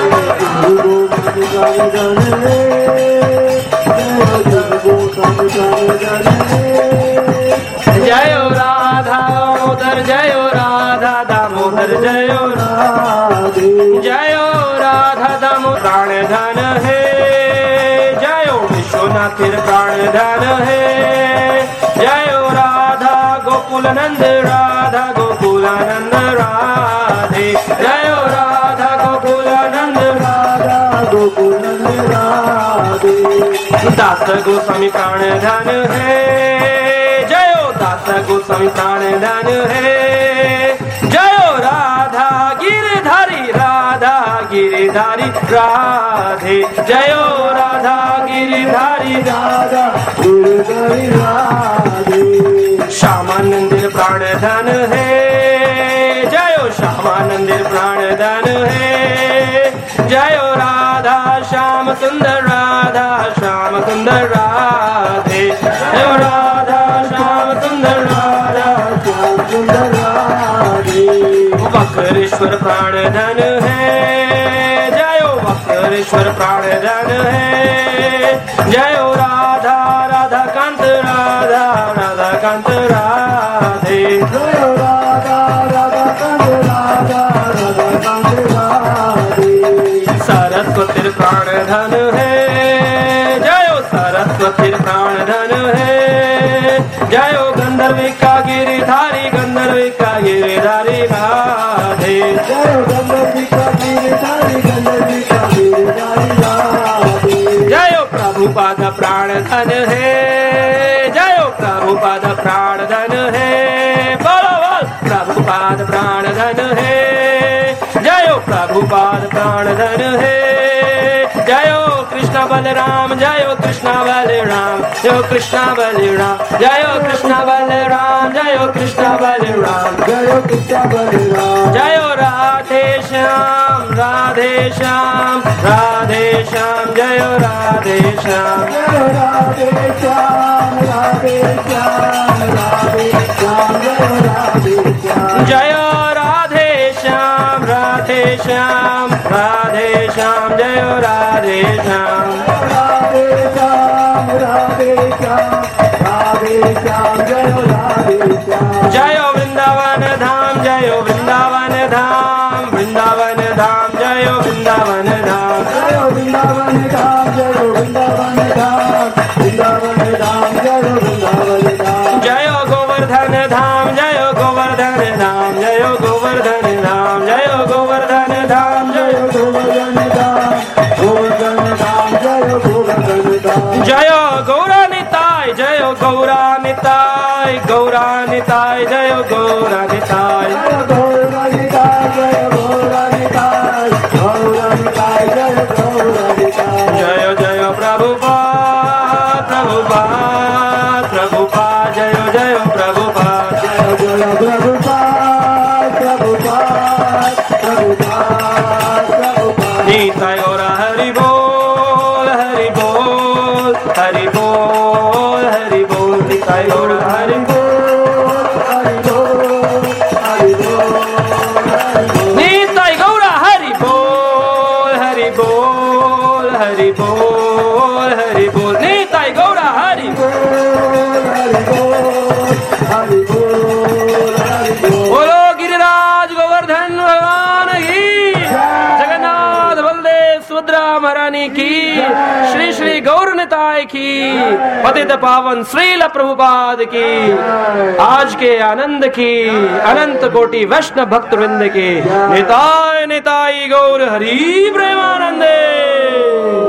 जयो राधा दामोदर जयो राधा दामोदर जयो राधे जयो राधा दामोदर प्राण धन है जयो विश्वनाथ प्राण धन है जयो राधा गोकुलानंद राधा गोकुलानंद राधे जयो राधा गोकुलानंद राधा गोकुलानंद राधे दास गोस्वामी प्राण धन है जयो दास गोस्वामी प्राण धन है जयो राधा गिरधारी राधे जयो राधा गिरधारी राधा गिरधारी राधे श्यामानंद प्राण धन है जयो श्यामानंद प्राण धन है जयो राधा श्याम सुंदर राधा श्याम सुंदर राधे जयो राधा श्याम सुंदर राधा श्याम सुंदर राधे वक्रेश्वर प्राण धन है जयो वक्रेश्वर प्राण धन है जयो राधा राधा कांत राधा राधा कांत राधे जयो राधा राधा कांत राधा राधा कांत राधे सरस्वती प्राण धन है जयो सरस्वती प्राण धन है जयो गंधर्विका गिरिधारी राधे जयो गंधर्विका गिरिधारी राधे जयो प्रभुपाद प्राण धन है जयो प्रभुपाद प्राण धन है बोलो बोल प्रभुपाद प्राण धन है जयो प्रभुपाद प्राण धन है जयो कृष्ण बलराम जयो कृष्ण बलराम जयो कृष्ण बलराम जयो कृष्ण बलराम जयो कृष्ण बलराम जयो कृष्ण बलराम जयो राधे श्याम राधे श्याम राधे श्याम जयो राधे श्याम जयो राधे श्याम राधे श्याम राधे श्याम जयो राधे श्याम जयो राधे श्याम राधे श्याम राधे श्याम जयो राधे श्याम राधे श्याम राधे श्याम राधे श्याम जयो राधे श्याम जयो वृंदावन धाम जयो वृंदावन धाम वृंदावन धाम जयो वृंदावन धाम जयो वृंदावन धाम जयो वृंदावन धाम वृंदावन धाम जयो वृंदावन धाम जयो गोवर्धन धाम जयो गोवर्धन धाम जयो गोवर्धन धाम जयो गोवर्धन धाम जयो गोवर्धन धाम गोवर्धन धाम जयो गोवर्धन धाम जयो गौरानिताय जयो गौरानिताय गौरानिताय जयो गौरानिताय जय गौरानिताय जय गौरानिताय गौरानिताय जय गौरानिताय जयो जयो प्रभुपाद प्रभुपाद प्रभुपाद जयो जयो प्रभुपाद जय जय प्रभुपाद प्रभुपाद प्रभुपाद प्रभुपाद निताय गौर हरि बोल हरि बोल हरि बोल हरि बोल निताय गौर हरि निताय गौर हरि बोल हरि बोल हरि बोल हरि बोल निताय गौर हरि बोलो गिरिराज गोवर्धन भगवान की जगन्नाथ बलदेव सुभद्रा महारानी की श्री श्री गौर निताय की पतित पावन श्रील प्रभुपाद की आज के आनंद की अनंत कोटि वैष्णव भक्त वृंद की निताय निताय गौर हरि प्रेमानंदे।